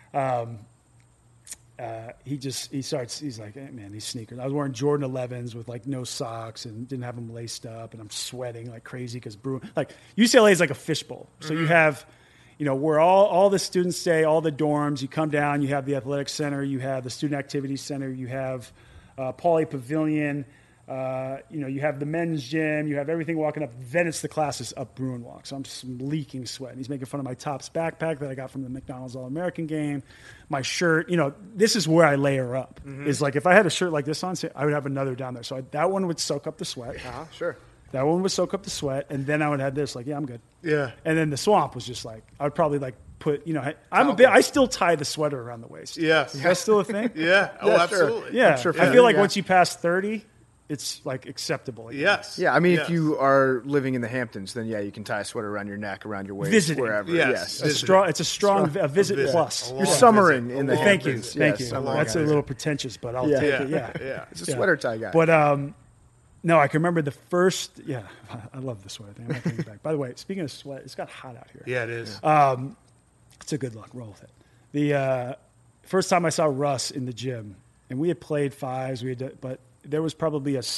he's like, hey, man, these sneakers. I was wearing Jordan 11s with like no socks and didn't have them laced up, and I'm sweating like crazy because like UCLA is like a fishbowl. So you have, where all the students stay, all the dorms. You come down, you have the athletic center, you have the student activities center, you have Pauley Pavilion. You have the men's gym, you have everything walking up. Then it's the classes up Bruin Walk. So I'm just leaking sweat. And he's making fun of my Topps backpack that I got from the McDonald's All-American game. My shirt, this is where I layer up. Is like if I had a shirt like this on, I would have another down there. So that one would soak up the sweat. Sure. That one would soak up the sweat. And then I would have this, like, yeah, I'm good. Yeah. And then the swamp was just like, I would probably like put, I still tie the sweater around the waist. Yes. Is that still a thing? Yeah. Oh, absolutely. Yeah. I'm sure I feel like yeah. once you pass 30, it's like acceptable again. Yes. Yeah, I mean, Yes. if you are living in the Hamptons, then yeah, you can tie a sweater around your neck, around your waist, Visiting. wherever. Yes. Yes. It's a strong visit plus. A You're long summering visit. in the Thank you, Hamptons. thank Yes, you. I'm That's a little pretentious, but I'll Yeah. take Yeah. it. Yeah, Yeah. It's a sweater tie guy. But no, I can remember the first. Yeah, I love the sweater thing. I'm not taking it back. By the way, speaking of sweat, it's got hot out here. Yeah, it is. It's a good look. Roll with it. The first time I saw Russ in the gym, and we had played fives, but there was probably a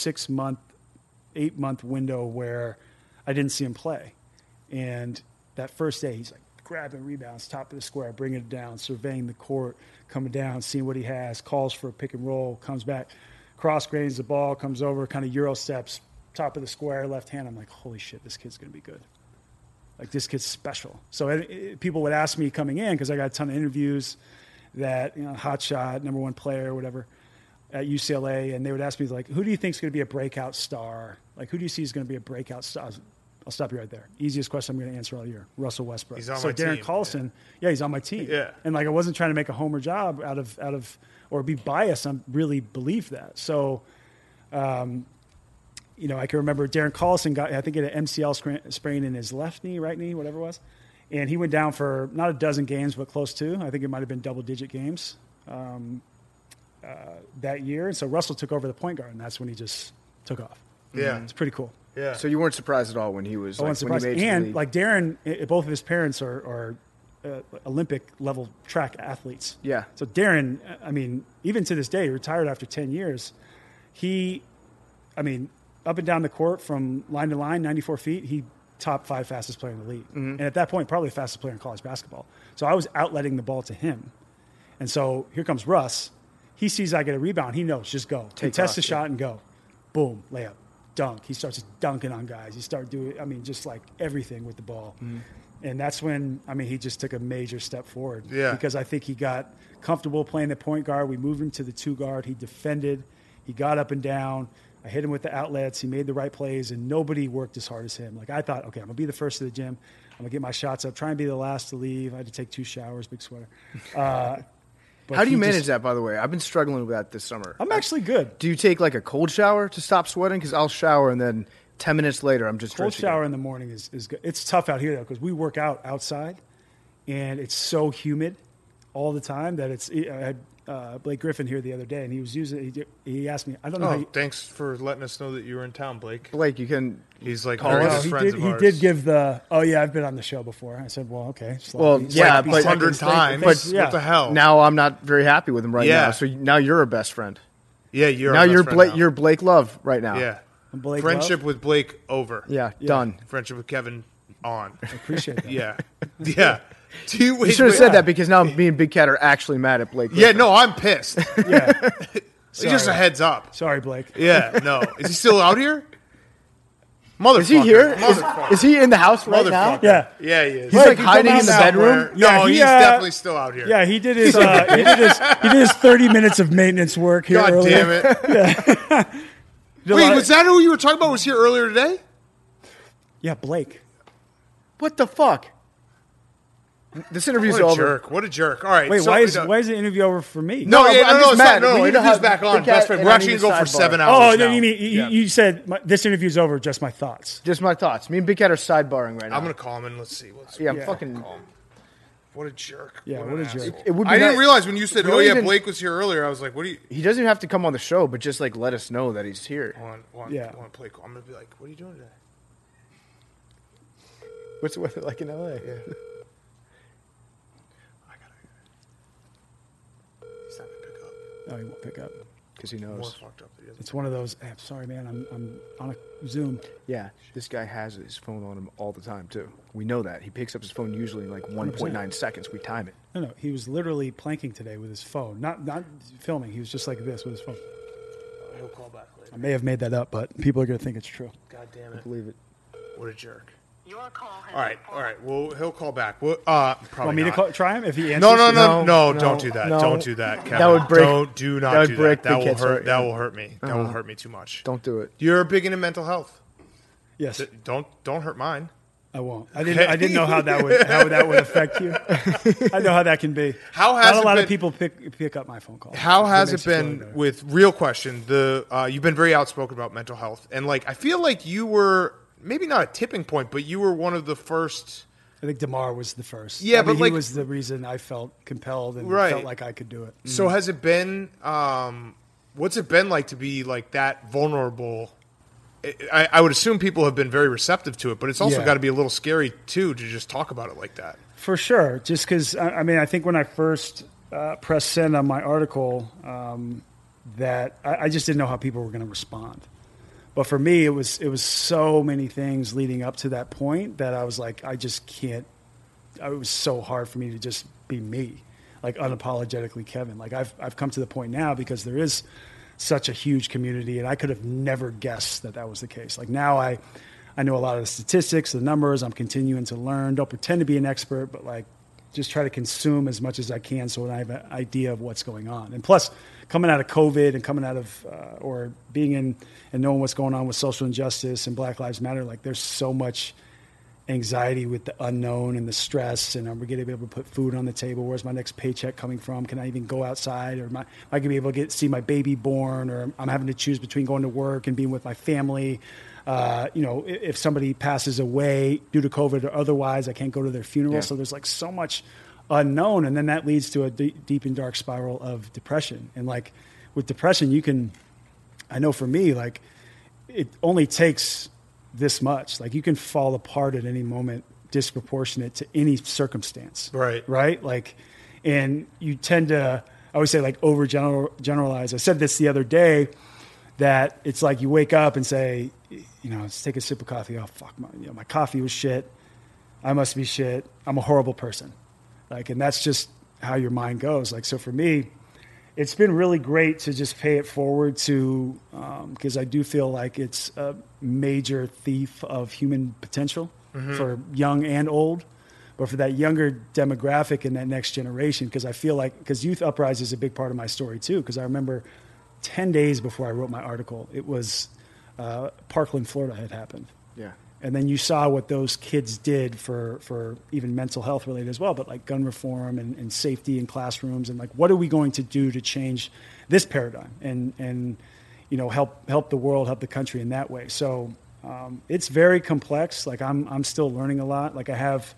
8-month window where I didn't see him play. And that first day, he's like grabbing rebounds, top of the square, bringing it down, surveying the court, coming down, seeing what he has, calls for a pick and roll, comes back, cross-grains the ball, comes over, kind of Euro steps, top of the square, left hand. I'm like, holy shit, this kid's going to be good. Like, this kid's special. So people would ask me coming in, because I got a ton of interviews that, hot shot, number one player, whatever, at UCLA, and they would ask me, like, who do you think is going to be a breakout star? Like, who do you see is going to be a breakout star? I'll stop you right there. Easiest question I'm going to answer all year. Russell Westbrook. He's on so my Darren team. Collison, yeah, he's on my team. Yeah. And, like, I wasn't trying to make a homer job out of or be biased. I really believe that. So, I can remember Darren Collison got, I think, an MCL sprain in his left knee, right knee, whatever it was. And he went down for not a dozen games, but close to. I think it might have been double-digit games that year. And so Russell took over the point guard, and that's when he just took off. Yeah. It's pretty cool. Yeah. So you weren't surprised at all when he was I wasn't when he surprised. made the And league? like Darren, both of his parents are Olympic level track athletes. Yeah. So Darren, I mean, even to this day, he retired after 10 years. Up and down the court from line to line, 94 feet, he top 5 fastest player in the league. And at that point, probably the fastest player in college basketball. So I was outletting the ball to him. And so here comes Russ. He sees I get a rebound. He knows, just go. Contest the shot and go. Boom, layup, dunk. He starts dunking on guys. He started doing, just like everything with the ball. And that's when, he just took a major step forward. Yeah. Because I think he got comfortable playing the point guard. We moved him to the 2 guard. He defended. He got up and down. I hit him with the outlets. He made the right plays, and nobody worked as hard as him. Like, I thought, okay, I'm going to be the first to the gym. I'm going to get my shots up, try and be the last to leave. I had to take 2 showers, big sweater. But How do you he manage just- that, by the way? I've been struggling with that this summer. I'm actually good. Do you take like a cold shower to stop sweating? Because I'll shower and then 10 minutes later I'm just Cold drenched shower again. in the morning is good. It's tough out here, though, because we work out outside, and it's so humid all the time that I had Blake Griffin here the other day, and he was he asked me, I don't know how Oh, you, thanks for letting us know that you were in town, Blake. Blake, you can. He's like Call very us. good he friends did, of he ours. did give the, oh, yeah, I've been on the show before. I said, well, okay. Well, yeah, but 100 times. but- What the hell? Now I'm not very happy with him right Yeah. now. So now you're a best friend. Yeah, you're now our best you're friend Blake. now. You're Blake Love right now. Yeah. Blake Friendship Love? with Blake over. Yeah, done. Friendship with Kevin on. I appreciate that. Yeah. Yeah. Do you, You should have said that because now me and Big Cat are actually mad at Blake. Yeah, Griffin. no, I'm pissed. Yeah. It's just a heads up. Sorry, Blake. Yeah, no. Is he still out here? Motherfucker. Is he here? Motherfucker. Is he in the house right now? Motherfucker. Yeah. Yeah, he is. He's like hiding in the Somewhere. bedroom. Yeah, No, he, he's definitely still out here. Yeah, he did his he did his 30 minutes of maintenance work here. God earlier. damn it. Wait, was that who you were talking about? Was here earlier today? Yeah, Blake. What the fuck? This interview's What a over. jerk. What a jerk. All right. Wait, so, why is the interview over for me? No, yeah, I'm no, just it's mad. not. No, We need to interview's have back on. Big Cat Best friend. and We're I actually need going to go a for sidebar. 7 Oh, hours no, now. you mean Yeah. you said this interview's over? Just my thoughts. Just my thoughts. Me and Big Cat are sidebarring right now. I'm going to call him and let's see. Yeah, I'm fucking. What a jerk. Yeah, What what an a jerk. asshole. It would be I didn't nice- realize when you said, we "Oh don't yeah, even- Blake was here earlier." I was like, "What do you?" He doesn't have to come on the show, but just like let us know that he's here. Yeah. On play call. I'm gonna be like, "What are you doing today?" What's the weather like in LA? Yeah. He's not gonna pick up. No, he won't pick up. Because he More knows. fucked up that he doesn't. It's one of those. Hey, I'm sorry, man. I'm on a Zoom. Yeah, this guy has his phone on him all the time too. We know that he picks up his phone usually in like 1.9 seconds. We time it. No, he was literally planking today with his phone, not filming. He was just like this with his phone. He'll call back later. I may have made that up, but people are gonna think it's true. God damn it! Believe it. What a jerk. Your call has All right. Well, he'll call back. Well, probably Want me not. try him if he answers? No, No, don't do that. no. Don't do that, Kevin. That would break- Do not that would do break that. the That will kid's hurt. heart, That yeah. will hurt me. That will hurt me too much. Don't do it. You're big into mental health. Yes, Don't hurt mine. I won't. I didn't know how that would affect you. I know how that can be. How has Not it a lot been- of people pick up my phone call. How has it makes you feel been better. with real question? You've been very outspoken about mental health, and like I feel like you were maybe not a tipping point, but you were one of the first. I think DeMar was the first. Yeah, I mean, but like- he was the reason I felt compelled and Right. felt like I could do it. So has it been? What's it been like to be like that vulnerable? I would assume people have been very receptive to it, but it's also Yeah. got to be a little scary too to just talk about it like that. For sure. Just because, I mean, I think when I first pressed send on my article, that I just didn't know how people were going to respond. But for me, it was so many things leading up to that point that I was like, I just can't. It was so hard for me to just be me, like unapologetically Kevin. Like I've come to the point now because there is such a huge community, and I could have never guessed that was the case. Like now I know a lot of the statistics, the numbers. I'm continuing to learn. Don't pretend to be an expert, but like just try to consume as much as I can so that I have an idea of what's going on. And plus, coming out of COVID and coming out of or being in and knowing what's going on with social injustice and Black Lives Matter, like there's so much anxiety with the unknown and the stress, and are we going to be able to put food on the table? Where's my next paycheck coming from? Can I even go outside? Or am I going to be able to see my baby born? Or I'm having to choose between going to work and being with my family. If somebody passes away due to COVID or otherwise, I can't go to their funeral. Yeah. So there's like so much unknown, and then that leads to a deep and dark spiral of depression. And like with depression, I know for me, like it only takes this much. Like you can fall apart at any moment, disproportionate to any circumstance. Right. Like, and you tend to, I always say like over generalize. I said this the other day that it's like you wake up and say, let's take a sip of coffee. Oh fuck, my coffee was shit. I must be shit. I'm a horrible person. Like, and that's just how your mind goes. Like, so for me, it's been really great to just pay it forward to, because I do feel like it's a major thief of human potential for young and old, but for that younger demographic and that next generation, because I feel like, because Youth Uprise is a big part of my story too, because I remember 10 days before I wrote my article, it was Parkland, Florida had happened. Yeah. And then you saw what those kids did for even mental health related as well, but like gun reform and safety in classrooms, and like what are we going to do to change this paradigm and help the world, help the country in that way. So it's very complex. Like I'm still learning a lot. Like I have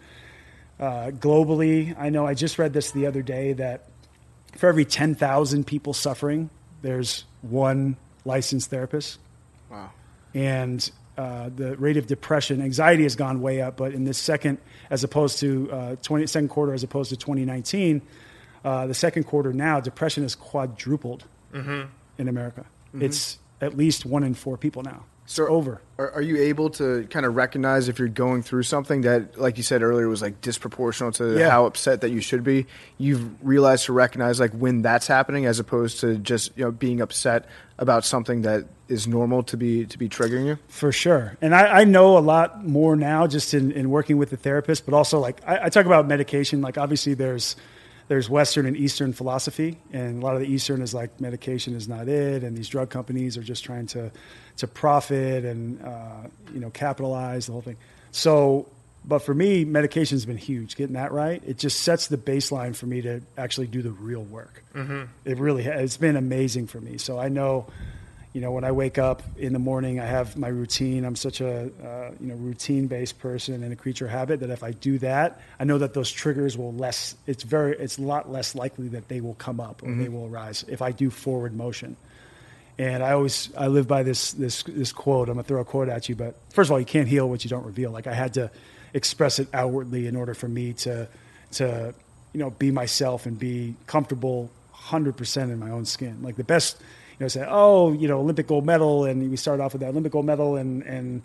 globally, I know I just read this the other day that for every 10,000 people suffering, there's one licensed therapist. Wow. And the rate of depression, anxiety has gone way up, but in this second, as opposed to second quarter, as opposed to 2019, the second quarter now, depression has quadrupled in America. It's at least 1 in 4 people now. So over. Are you able to kind of recognize if you're going through something that, like you said earlier, was like disproportional to how upset that you should be? You've realized to recognize like when that's happening, as opposed to just being upset about something that is normal to be triggering you. For sure, and I know a lot more now just in working with the therapist, but also like I talk about medication. Like obviously there's Western and Eastern philosophy, and a lot of the Eastern is like medication is not it, and these drug companies are just trying to profit and capitalize the whole thing. So, but for me, medication's been huge. Getting that right, it just sets the baseline for me to actually do the real work. It really has. It's been amazing for me. So I know, when I wake up in the morning, I have my routine. I'm such a routine-based person and a creature of habit that if I do that, I know that those triggers will less. It's a lot less likely that they will come up or they will arise if I do forward motion. And I live by this quote. I'm gonna throw a quote at you, but first of all, you can't heal what you don't reveal. Like I had to express it outwardly in order for me to be myself and be comfortable 100% in my own skin. Like the best. Say, Olympic gold medal, and we started off with that Olympic gold medal and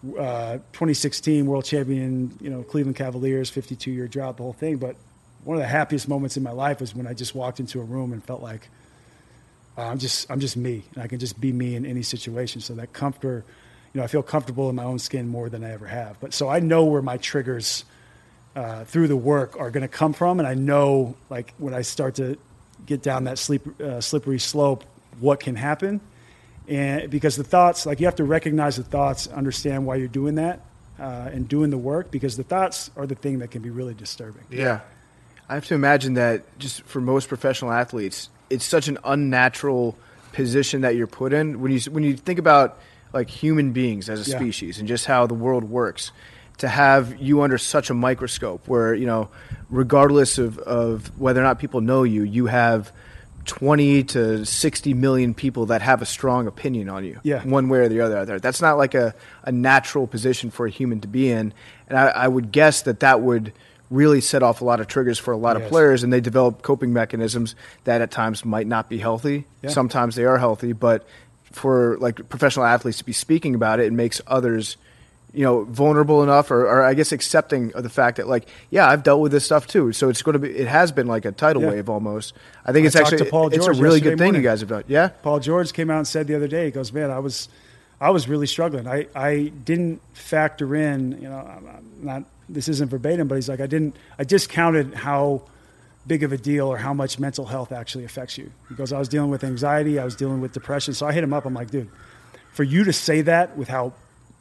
2016 world champion, Cleveland Cavaliers, 52-year drought, the whole thing. But one of the happiest moments in my life was when I just walked into a room and felt like I'm just me, and I can just be me in any situation. So that comfort, I feel comfortable in my own skin more than I ever have. But so I know where my triggers through the work are going to come from, and I know like when I start to get down that slippery slope, what can happen. And because the thoughts, like you have to recognize the thoughts, understand why you're doing that, and doing the work, because the thoughts are the thing that can be really disturbing. Yeah. I have to imagine that just for most professional athletes, it's such an unnatural position that you're put in. When you think about like human beings as a species and just how the world works, to have you under such a microscope where, regardless of whether or not people know you, you have 20 to 60 million people that have a strong opinion on you, one way or the other out there. That's not like a natural position for a human to be in. And I would guess that would really set off a lot of triggers for a lot of players, and they develop coping mechanisms that at times might not be healthy. Yeah. Sometimes they are healthy, but for like professional athletes to be speaking about it, it makes others vulnerable enough, or I guess accepting of the fact that I've dealt with this stuff too. So it has been like a tidal wave almost. I think it's actually, it's a really good thing you guys have done. Yeah. Paul George came out and said the other day, he goes, man, I was really struggling. I didn't factor in, this isn't verbatim, but he's like, I discounted how big of a deal or how much mental health actually affects you. He goes, I was dealing with anxiety. I was dealing with depression. So I hit him up. I'm like, dude, for you to say that with how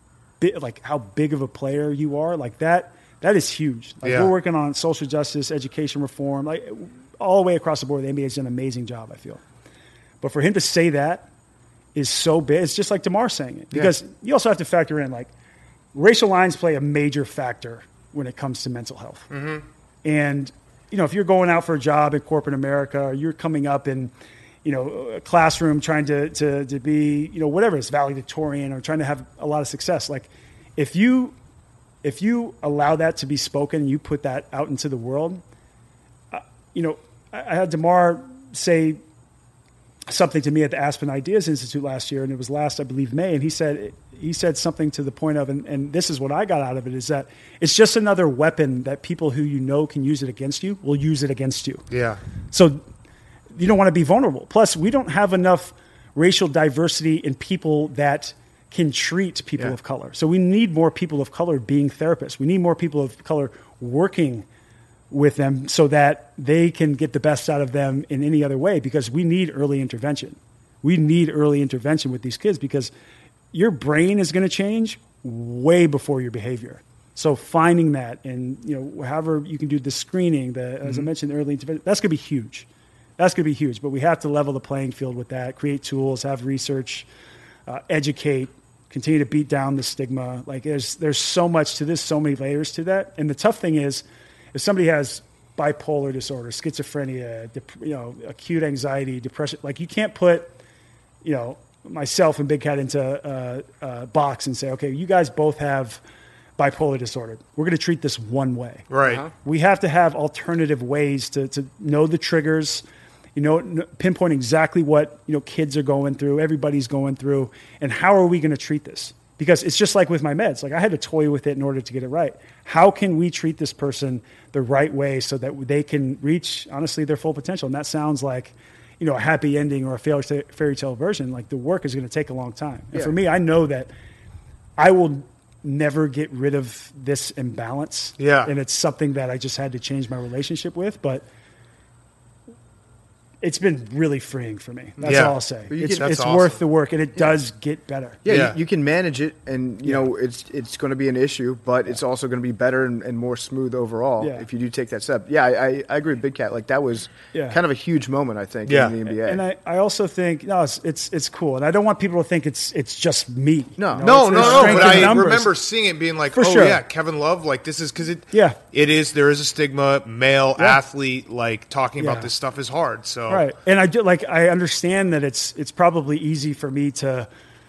big of a player you are, like that is huge. Like we're working on social justice, education reform, like all the way across the board. The NBA has done an amazing job, I feel. But for him to say that is so big. It's just like DeMar saying it, because you also have to factor in like racial lines play a major factor when it comes to mental health. Mm-hmm. And if you're going out for a job in corporate America, or you're coming up in a classroom trying to be, whatever it's valedictorian, or trying to have a lot of success. Like if you allow that to be spoken and you put that out into the world, I had DeMar say something to me at the Aspen Ideas Institute last year, and it was last, I believe, May. And he said something to the point of, and this is what I got out of it, is that it's just another weapon that people who can use it against you will use it against you. Yeah. So you don't want to be vulnerable. Plus, we don't have enough racial diversity in people that can treat people of color. So we need more people of color being therapists. We need more people of color working with them so that they can get the best out of them in any other way, because we need early intervention. We need early intervention with these kids, because your brain is going to change way before your behavior. So finding that, and however you can do the screening, as I mentioned, early intervention, that's going to be huge. That's going to be huge, but we have to level the playing field with that, create tools, have research, educate, continue to beat down the stigma. Like there's so much to this, so many layers to that. And the tough thing is, if somebody has bipolar disorder, schizophrenia, acute anxiety, depression, like you can't put, myself and Big Cat into a box and say, okay, you guys both have bipolar disorder. We're going to treat this one way. Right. Uh-huh. We have to have alternative ways to know the triggers, pinpoint exactly what, kids are going through, everybody's going through, and how are we going to treat this? Because it's just like with my meds. Like I had to toy with it in order to get it right. How can we treat this person the right way so that they can reach, honestly, their full potential? And that sounds like, a happy ending or a fairy tale version. Like the work is going to take a long time. And for me, I know that I will never get rid of this imbalance. Yeah. And it's something that I just had to change my relationship with. But it's been really freeing for me. That's Yeah. all I'll say. But you It's, can- That's it's awesome. worth the work, and it does get better. Yeah, Yeah. You can manage it, and you know it's going to be an issue, but it's also going to be better and more smooth overall Yeah. if you do take that step. Yeah, I agree with Big Cat. Like that was Yeah. kind of a huge moment, I think, Yeah. in the NBA. And I also think it's cool, and I don't want people to think it's just me. No. You know, No, it's no, the no. strength But in I numbers. remember seeing it, being like, For "Oh sure. yeah, Kevin Love." Like this is because it. Yeah. It is. There is a stigma. Male Yeah. athlete, like talking Yeah. about this stuff is hard. So Right, and I understand that it's probably easy for me to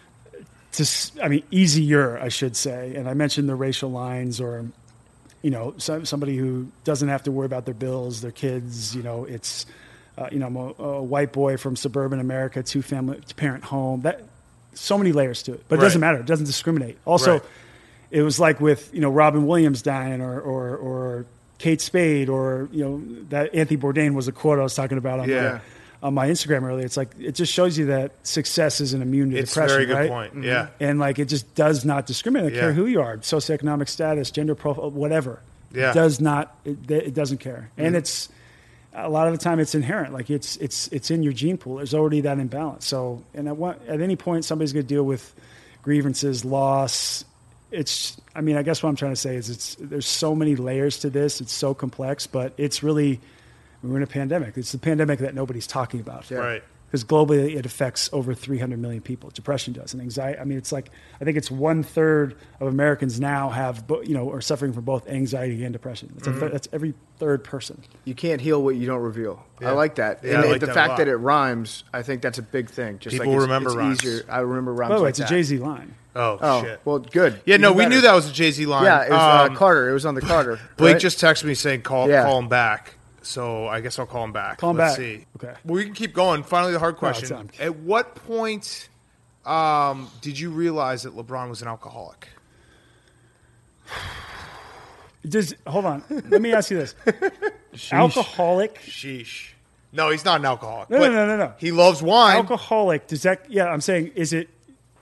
easier, I should say. And I mentioned the racial lines, or somebody who doesn't have to worry about their bills, their kids. It's I'm a white boy from suburban America, two-parent home. That so many layers to it, but it doesn't Right. matter. It doesn't discriminate. Also, Right. it was like with Robin Williams dying, or Kate Spade, or that Anthony Bourdain was a quote I was talking about on Yeah. on my Instagram earlier. It's like it just shows you that success isn't immune to it's a depression, very good right? point. Yeah. And like it just does not discriminate. I don't Yeah. care who you are, socioeconomic status, gender profile, whatever. Yeah. It does not. It doesn't care. And it's a lot of the time it's inherent. Like it's in your gene pool. There's already that imbalance. So at any point somebody's going to deal with grievances, loss. I guess what I'm trying to say is there's so many layers to this. It's so complex, but it's really, we're in a pandemic. It's the pandemic that nobody's talking about. Right. Because globally it affects over 300 million people. Depression does, and anxiety. I mean, it's like, I think it's 1/3 of Americans now are suffering from both anxiety and depression. That's every third person. You can't heal what you don't reveal. Yeah. I like that. Yeah, and I like the that a fact lot. that it rhymes, I think that's a big thing. Just People like remember it's rhymes. easier. I remember rhymes By the way, like it's a that. Jay-Z line. Oh, shit. well, good. Yeah, no, Even we better. knew that was a Jay-Z line. Yeah, it was Carter. It was on the Carter. Blake right? just texted me saying call him back. So I guess I'll call him back. Call him Let's back. see. Okay. Well, we can keep going. Finally, the hard it's question. on. At what point did you realize that LeBron was an alcoholic? Hold on. Let me ask you this. Alcoholic. Sheesh. No, he's not an alcoholic. No, but no. He loves wine. Alcoholic. Does that? Yeah, I'm saying, is it?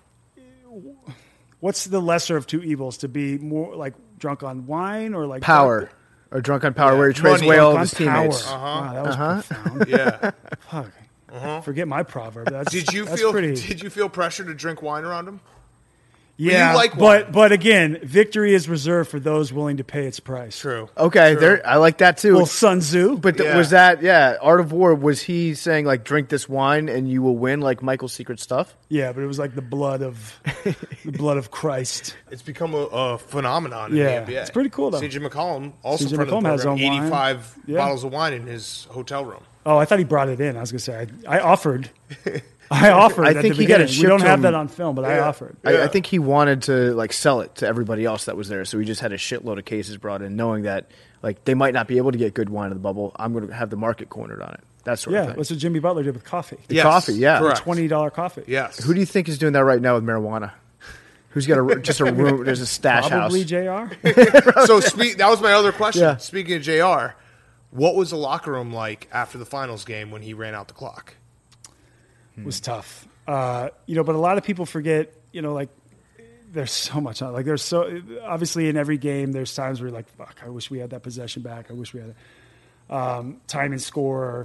What's the lesser of two evils? To be more like drunk on wine, or like Power. Or drunk on power, where he trades Money. away all Drunk of his on power. teammates. Wow, that was profound. Yeah. Fuck. Forget my proverb. That's, Did you that's feel? pretty, Did you feel pressure to drink wine around him? yeah, you like wine? but again, victory is reserved for those willing to pay its price. True. Okay, True. there. I like that too. Well, Sun Tzu. But Yeah. was that Art of War? Was he saying like drink this wine and you will win, like Michael's secret stuff? Yeah, but it was like the blood of Christ. It's become a phenomenon Yeah, in the NBA. it's pretty cool, though. CJ McCollum also CJ from the McCollum has program, his own wine. 85 Yeah. bottles of wine in his hotel room. Oh, I thought he brought it in. I was gonna say I offered. I offered. I at think the he got it beginning. We shipped don't to have him. that on film, but I offered. I think he wanted to like sell it to everybody else that was there, so he just had a shitload of cases brought in, knowing that like they might not be able to get good wine in the bubble. I'm going to have the market cornered on it. That sort of Yeah, thing. that's what Jimmy Butler did with coffee. Yes, coffee, yeah. correct. $20 coffee. Yes. Who do you think is doing that right now with marijuana? Who's got just a room? There's a stash Probably house. JR. So that was my other question. Yeah. Speaking of JR, what was the locker room like after the finals game when he ran out the clock? Was tough. But a lot of people forget. Like there's so much. Like there's so obviously in every game there's times where you're like, fuck, I wish we had that possession back. I wish we had time and score.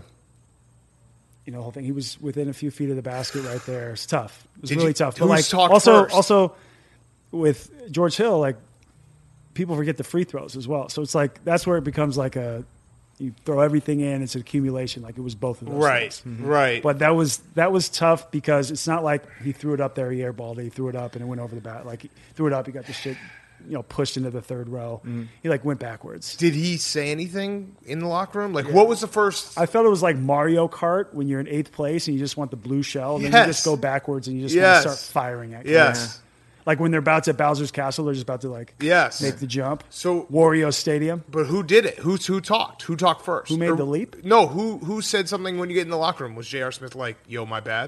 The whole thing. He was within a few feet of the basket right there. It's tough. It was Did really you- tough. who's But like talked first? also with George Hill, like people forget the free throws as well. So it's like that's where it becomes like you throw everything in. It's an accumulation. Like it was both of those. Right. things. Right. But that was tough because it's not like he threw it up there, he airballed it, he threw it up and it went over the bat. Like he threw it up, he got the shit, pushed into the third row. He like went backwards. Did he say anything in the locker room? Like, what was the first? I felt it was like Mario Kart when you're in 8th place and you just want the blue shell, and then Yes. you just go backwards and you just Yes. want to start firing at Yes. kids. Like when they're about to at Bowser's Castle, they're just about to like Yes. make the jump. So- Wario Stadium. But who did it? Who talked? Who talked first? Who made the leap? No. Who said something when you get in the locker room? Was J.R. Smith like, "Yo, my bad"?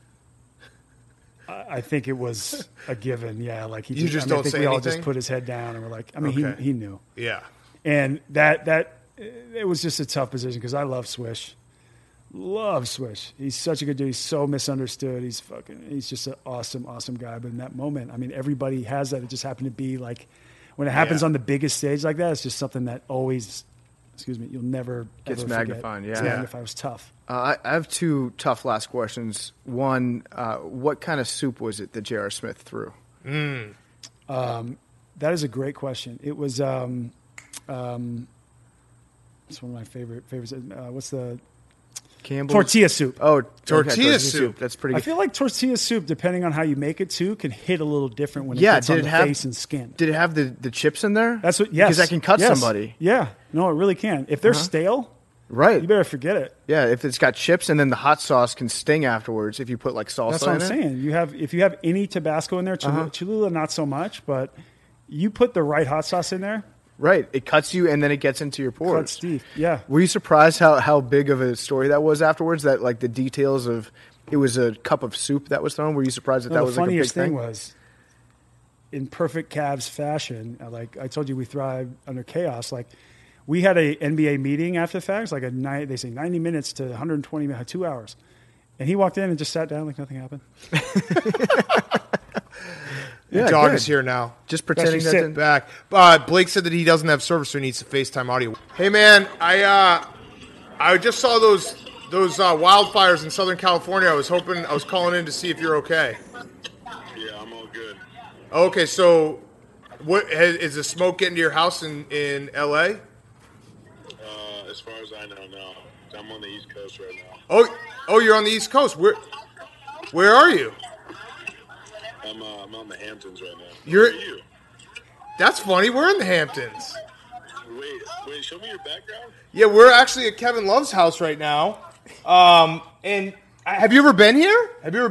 I think it was a given. Yeah, like he You just don't I think say we all anything? just put his head down and we're like, Okay. he knew. Yeah. And that it was just a tough position because I love Swish. Love Swish. He's such a good dude. He's so misunderstood. He's just an awesome, awesome guy. But in that moment, I mean, everybody has that. It just happened to be like when it happens Yeah. on the biggest stage like that, it's just something that always, you'll never Gets ever magnified, forget. yeah. It's Yeah. magnified. It was tough. I have two tough last questions. One, what kind of soup was it that J.R. Smith threw? That is a great question. It was it's one of my favorites. What's the Campbell's? tortilla soup? Oh, Tortilla soup. That's pretty I good. feel like tortilla soup, depending on how you make it too, can hit a little different when it Yeah, gets on did the it have- face and skin. Did it have the chips in there? That's what. Yes, Because that can cut yes. somebody. Yeah, no, it really can. If they're stale, Right. you better forget it. Yeah, if it's got chips and then the hot sauce can sting afterwards if you put like salsa That's what I'm in it. saying. If you have any Tabasco in there, Cholula not so much, but you put the right hot sauce in there, Right. It cuts you and then it gets into your pores. cuts deep. Yeah. Were you surprised how big of a story that was afterwards? That like the details of it was a cup of soup that was thrown. Were you surprised that No, that the was like a big funniest thing? thing was, in perfect Cavs fashion, like I told you, we thrive under chaos. Like we had a NBA meeting after the fact, like they say 90 minutes to 120 minutes, 2 hours, and he walked in and just sat down like nothing happened. Yeah, Dog good. is here now. Just pretending That's that sit. didn't. Back. Blake said that he doesn't have service, so he needs to FaceTime audio. Hey man, I just saw those wildfires in Southern California. I was calling in to see if you're okay. Yeah, I'm all good. Okay, so what is the smoke getting to your house in LA? As far as I know, no. I'm on the East Coast right now. Oh, you're on the East Coast. Where are you? I'm on the Hamptons right now. You're- Where are you? That's funny. We're in the Hamptons. Wait, show me your background. Yeah, we're actually at Kevin Love's house right now. And have you ever been here? No,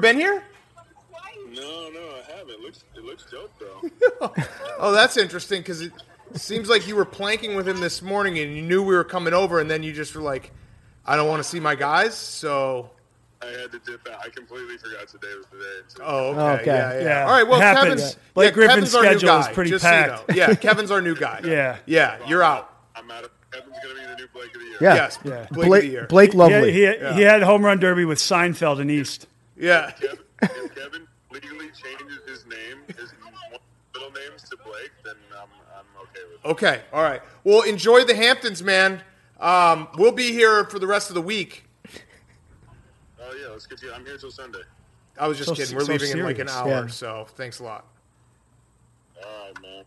I haven't. It looks dope though. Oh, that's interesting because it seems like you were planking with him this morning and you knew we were coming over, and then you just were like, "I don't want to see my guys," so. I had to dip out. I completely forgot today was the day. So Oh, okay. Okay. Yeah. Yeah. All right. Well, It happens. Kevin's Blake Griffin's Kevin's our new schedule is guy, pretty just packed. So you know. Yeah, Kevin's our new guy. Yeah. Yeah. You're out. I'm out of. Kevin's gonna be the new Blake of the year. Yeah. Yes. Yeah. Blake of the year. Blake Lovely. He had home run derby with Seinfeld in East. Yeah. If Kevin legally changes his name, his middle names to Blake, then I'm okay with it. Okay. All right. Well, enjoy the Hamptons, man. We'll be here for the rest of the week. Oh yeah, let's get to you. I'm here till Sunday. I was just So- kidding. We're so leaving in like an serious. hour, Yeah. so thanks a lot. All right, man.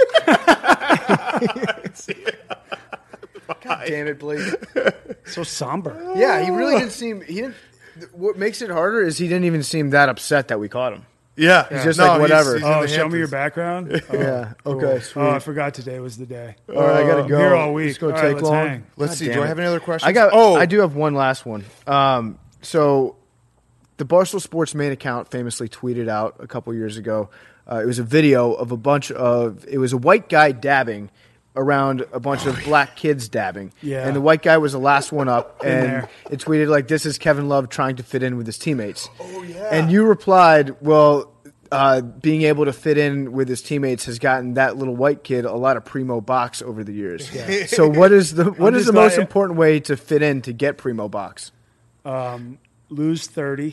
Well, God damn it, Blake. So somber. Yeah, he really didn't seem. He didn't. What makes it harder is he didn't even seem that upset that we caught him. Yeah. He's just like, whatever. he's in Oh, the show me your Hamptons. background. Oh, Yeah. cool. Okay. Sweet. Oh, I forgot today was the day. All right, I gotta go. Here all week. It's gonna All right, take let's long. hang. Let's God see. damn Do I it. have any other questions? I do have one last one. So the Barstool Sports main account famously tweeted out a couple years ago. It was a video of it was a white guy dabbing around a bunch of black kids dabbing. Yeah. And the white guy was the last one up, and there. it tweeted like, "This is Kevin Love trying to fit in with his teammates." Oh yeah. And you replied, "Well, being able to fit in with his teammates has gotten that little white kid a lot of primo box over the years." So what is the just most not- important way to fit in to get primo box? Lose 30.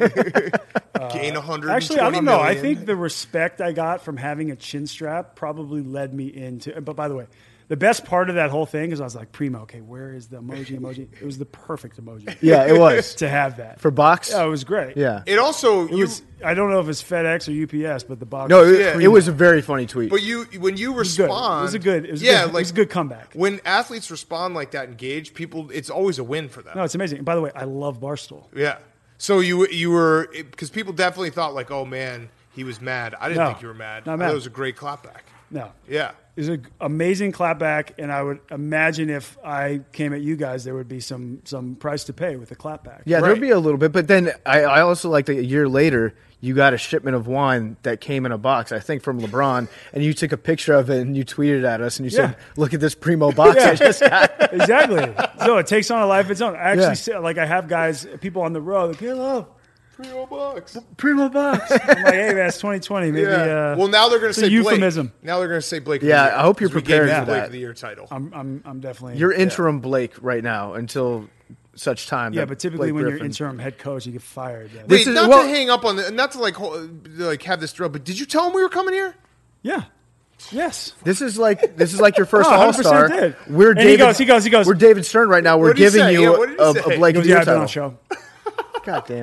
Gain 120 Actually, I don't know. I million. think the respect I got from having a chin strap probably led me into. But by the way, the best part of that whole thing is I was like, Primo, okay, where is the emoji? It was the perfect emoji. Yeah, it was To have that. for box. Yeah, it was great. Yeah. It also It was. I don't know if it's FedEx or UPS, but the box. No, was it Yeah. was a very funny tweet. But when you It was good. respond, It was a good. It was yeah, good, it like was a good comeback. when athletes respond like that, engaged people, it's always a win for them. No, it's amazing. And by the way, I love Barstool. Yeah. So you were because people definitely thought like, oh man, he was mad. I didn't No, think you were mad. not I mad. thought it was a great clapback. No, Yeah. it was an amazing clapback, and I would imagine if I came at you guys, there would be some price to pay with the clapback. Yeah, Right. there'd be a little bit, but then I also like that a year later you got a shipment of wine that came in a box, I think from LeBron, and you took a picture of it and you tweeted at us and you said, Yeah. "Look at this primo box I just got." Exactly. So it takes on a life of its own. I actually Yeah. say, like I have guys, people on the road, like, hey, love, $3 primo box. I'm like, hey, man, it's 2020. Maybe. Yeah. Well, now they're going it's to a say euphemism. Blake. Now they're going to say Blake. Yeah, of the year, I hope you're 'cause we gave prepared you for the Blake that. of the Year title. I'm definitely. You're interim Blake right now until such time. yeah, that but typically Blake when Griffin- you're interim head coach, you get fired. Yeah. Wait, This is- not well- to hang up on the, not to like have this drill, but did you tell him we were coming here? Yeah. Yes. This is like your first Oh, 100% All-Star. did. We're And David. he goes. We're David Stern right now. We're What'd he giving say? Yeah, you what did he a say? Blake He and goes, Dew yeah, I've been on title. the show. God damn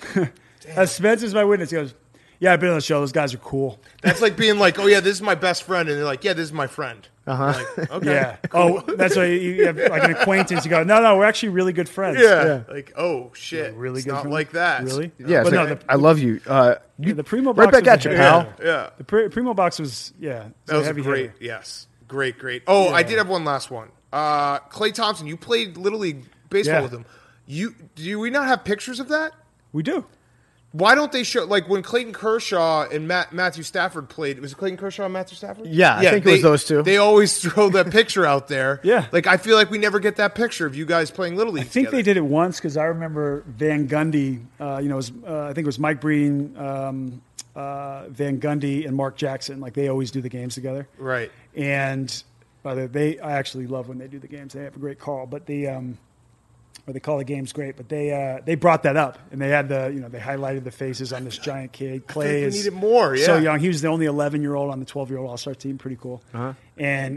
it. Spencer's my witness. He goes, yeah, I've been on the show. Those guys are cool. That's like being like, oh yeah, this is my best friend, and they're like, yeah, this is my friend. Like, okay. Yeah. Oh, that's why you have like an acquaintance. You go, no, we're actually really good friends. Yeah. Like, oh shit, Really it's good not friend? like that. Really? Yeah, But it's no, like, the- I love you. The Primo right box back was at a you, heavy- pal. Yeah. The Primo box was That a was heavy great. hitter. Yes, great. Oh, I did have one last one. Klay Thompson, you played Little League baseball Yeah. with him. Do we not have pictures of that? We do. Why don't they show, like, when Clayton Kershaw and Matthew Stafford played, was it Clayton Kershaw and Matthew Stafford? Yeah, I think it was those two. They always throw that picture out there. Yeah. Like, I feel like we never get that picture of you guys playing Little League I think together. they did it once because I remember Van Gundy. It was, I think it was Mike Breen, Van Gundy, and Mark Jackson. Like they always do the games together. Right. And by the way, I actually love when they do the games. They have a great call, but or they call the games great. But they brought that up and they had they highlighted the faces on this giant kid. Clay we is needed more, so yeah. young. He was the only 11-year-old on the 12-year-old All-Star team. Pretty cool. And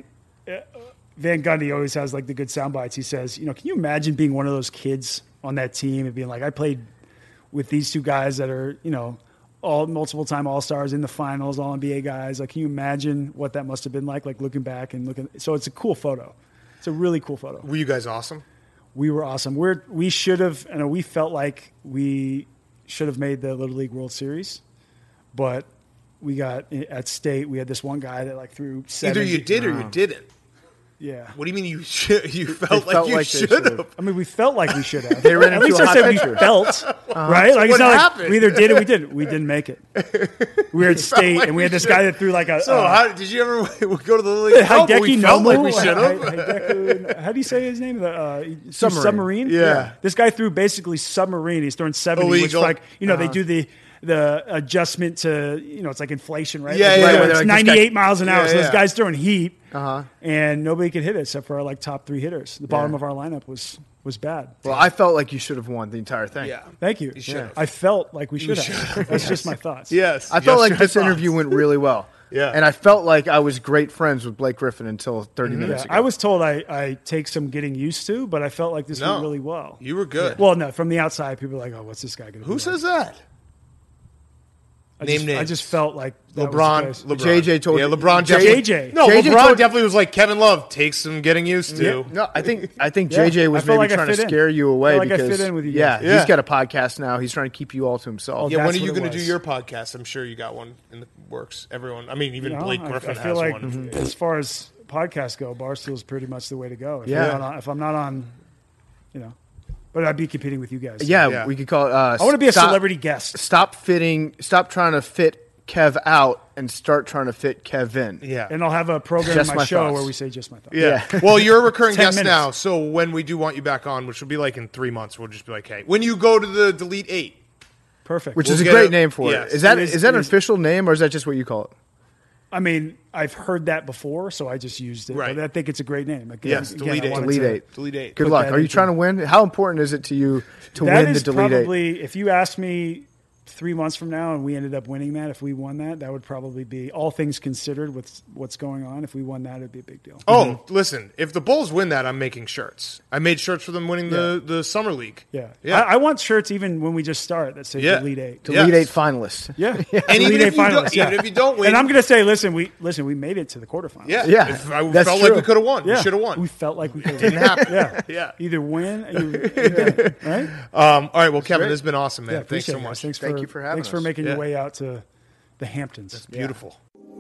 Van Gundy always has like the good sound bites. He says, can you imagine being one of those kids on that team and being like, I played with these two guys that are, all multiple time All-Stars in the finals, all NBA guys. Like, can you imagine what that must have been like looking back and looking? So it's a cool photo. It's a really cool photo. Were you guys awesome? We were awesome. We should have, we felt like we should have made the Little League World Series, but we got at state. We had this one guy that like threw 7. Either you did or you didn't. Yeah. What do you mean you felt like felt you like they should should've. have? I mean, we felt like we should have. They ran At into least a I hot said pitcher. we felt, right? Like What it's not happened? like we either did or we didn't. We didn't make it. We were at state, and we had this guy that threw like a. So, how did you ever go to the Little League? Hideki we felt Nomu. like we should have. Hideki- How do you say his name? Submarine. Submarine. Yeah. This guy threw basically submarine. He's throwing 70, which Illegal. like they do the adjustment to it's like inflation, right? Yeah, Like, yeah, it's yeah. Like this 98 guy- miles an hour. Yeah, So this yeah. guy's throwing heat, Uh-huh. and nobody could hit it except for our like top 3 hitters. The bottom of our lineup was bad. Well, I felt like you should have won the entire thing. Yeah. Thank you. should have. I felt like we should have. That's just my thoughts. Yes. I felt Yes, like your this thoughts. interview went really well. Yeah. And I felt like I was great friends with Blake Griffin until 30 Yeah, minutes ago. I was told I take some getting used to, but I felt like this No. went really well. You were good. Well, no, from the outside, people are like, "Oh, what's this guy going to do?" Who says that? Name names. I just felt like that LeBron. was the place. JJ told Yeah, you. LeBron. JJ. Definitely, no, JJ LeBron told- definitely was like Kevin Love. Takes some getting used to. No, I think Yeah, JJ I was felt maybe like I trying to fit in. scare you away Felt like I because fit in with you yeah, guys. Yeah. he's got a podcast now. He's trying to keep you all to himself. Oh, Yeah, when That's are you what it going to do was. your podcast? I'm sure you got one in the works. Everyone. I mean, even You know, Blake Griffin I feel has like one. as far as podcasts go, Barstool's pretty much the way to go. Yeah. If I'm not on, but I'd be competing with you guys. Yeah, Yeah. we could call it. I want to be a celebrity guest. Stop trying to fit Kev out and start trying to fit Kev in. Yeah. And I'll have a program Just in my my show thoughts. where we say just my thoughts. Yeah. Yeah. Well, you're a recurring 10 guest minutes. now, so when we do want you back on, which will be like in 3 months, we'll just be like, hey, when you go to the Delete 8. Perfect. Which We'll is a get great it- name for yes. it. Is that It is- is that it an is- official name or is that just what you call it? I mean, I've heard that before, so I just used it. Right. But I think it's a great name. Again, Yes, Delete I 8. wanted Delete to- 8. Delete 8. Good Put luck. that Are you into- trying to win? How important is it to you to That win the is Delete 8? probably, if you asked me 3 months from now and we ended up winning that, if we won that, that would probably be, all things considered with what's going on, if we won that, it'd be a big deal. Oh, listen, if the Bulls win that, I'm making shirts. I made shirts for them winning the Summer League. Yeah. Yeah. I want shirts even when we just start that say Yeah. Delete 8. Delete Yes. 8 finalists. Yeah. And Delete even 8 if, you don't, finalists, yeah. even if you don't win. And I'm going to say, listen, we made it to the quarterfinals. Yeah. Yeah, If I that's felt like true. we could have won. Yeah. We should have won. We felt like we could. Didn't happen. Yeah. Yeah. Either win, right? All right. Well, Kevin, this has been awesome, man. Yeah, Thanks so appreciate it, guys. much. Thanks Thank you for having Thanks for us. making Yeah. your way out to the Hamptons. Beautiful.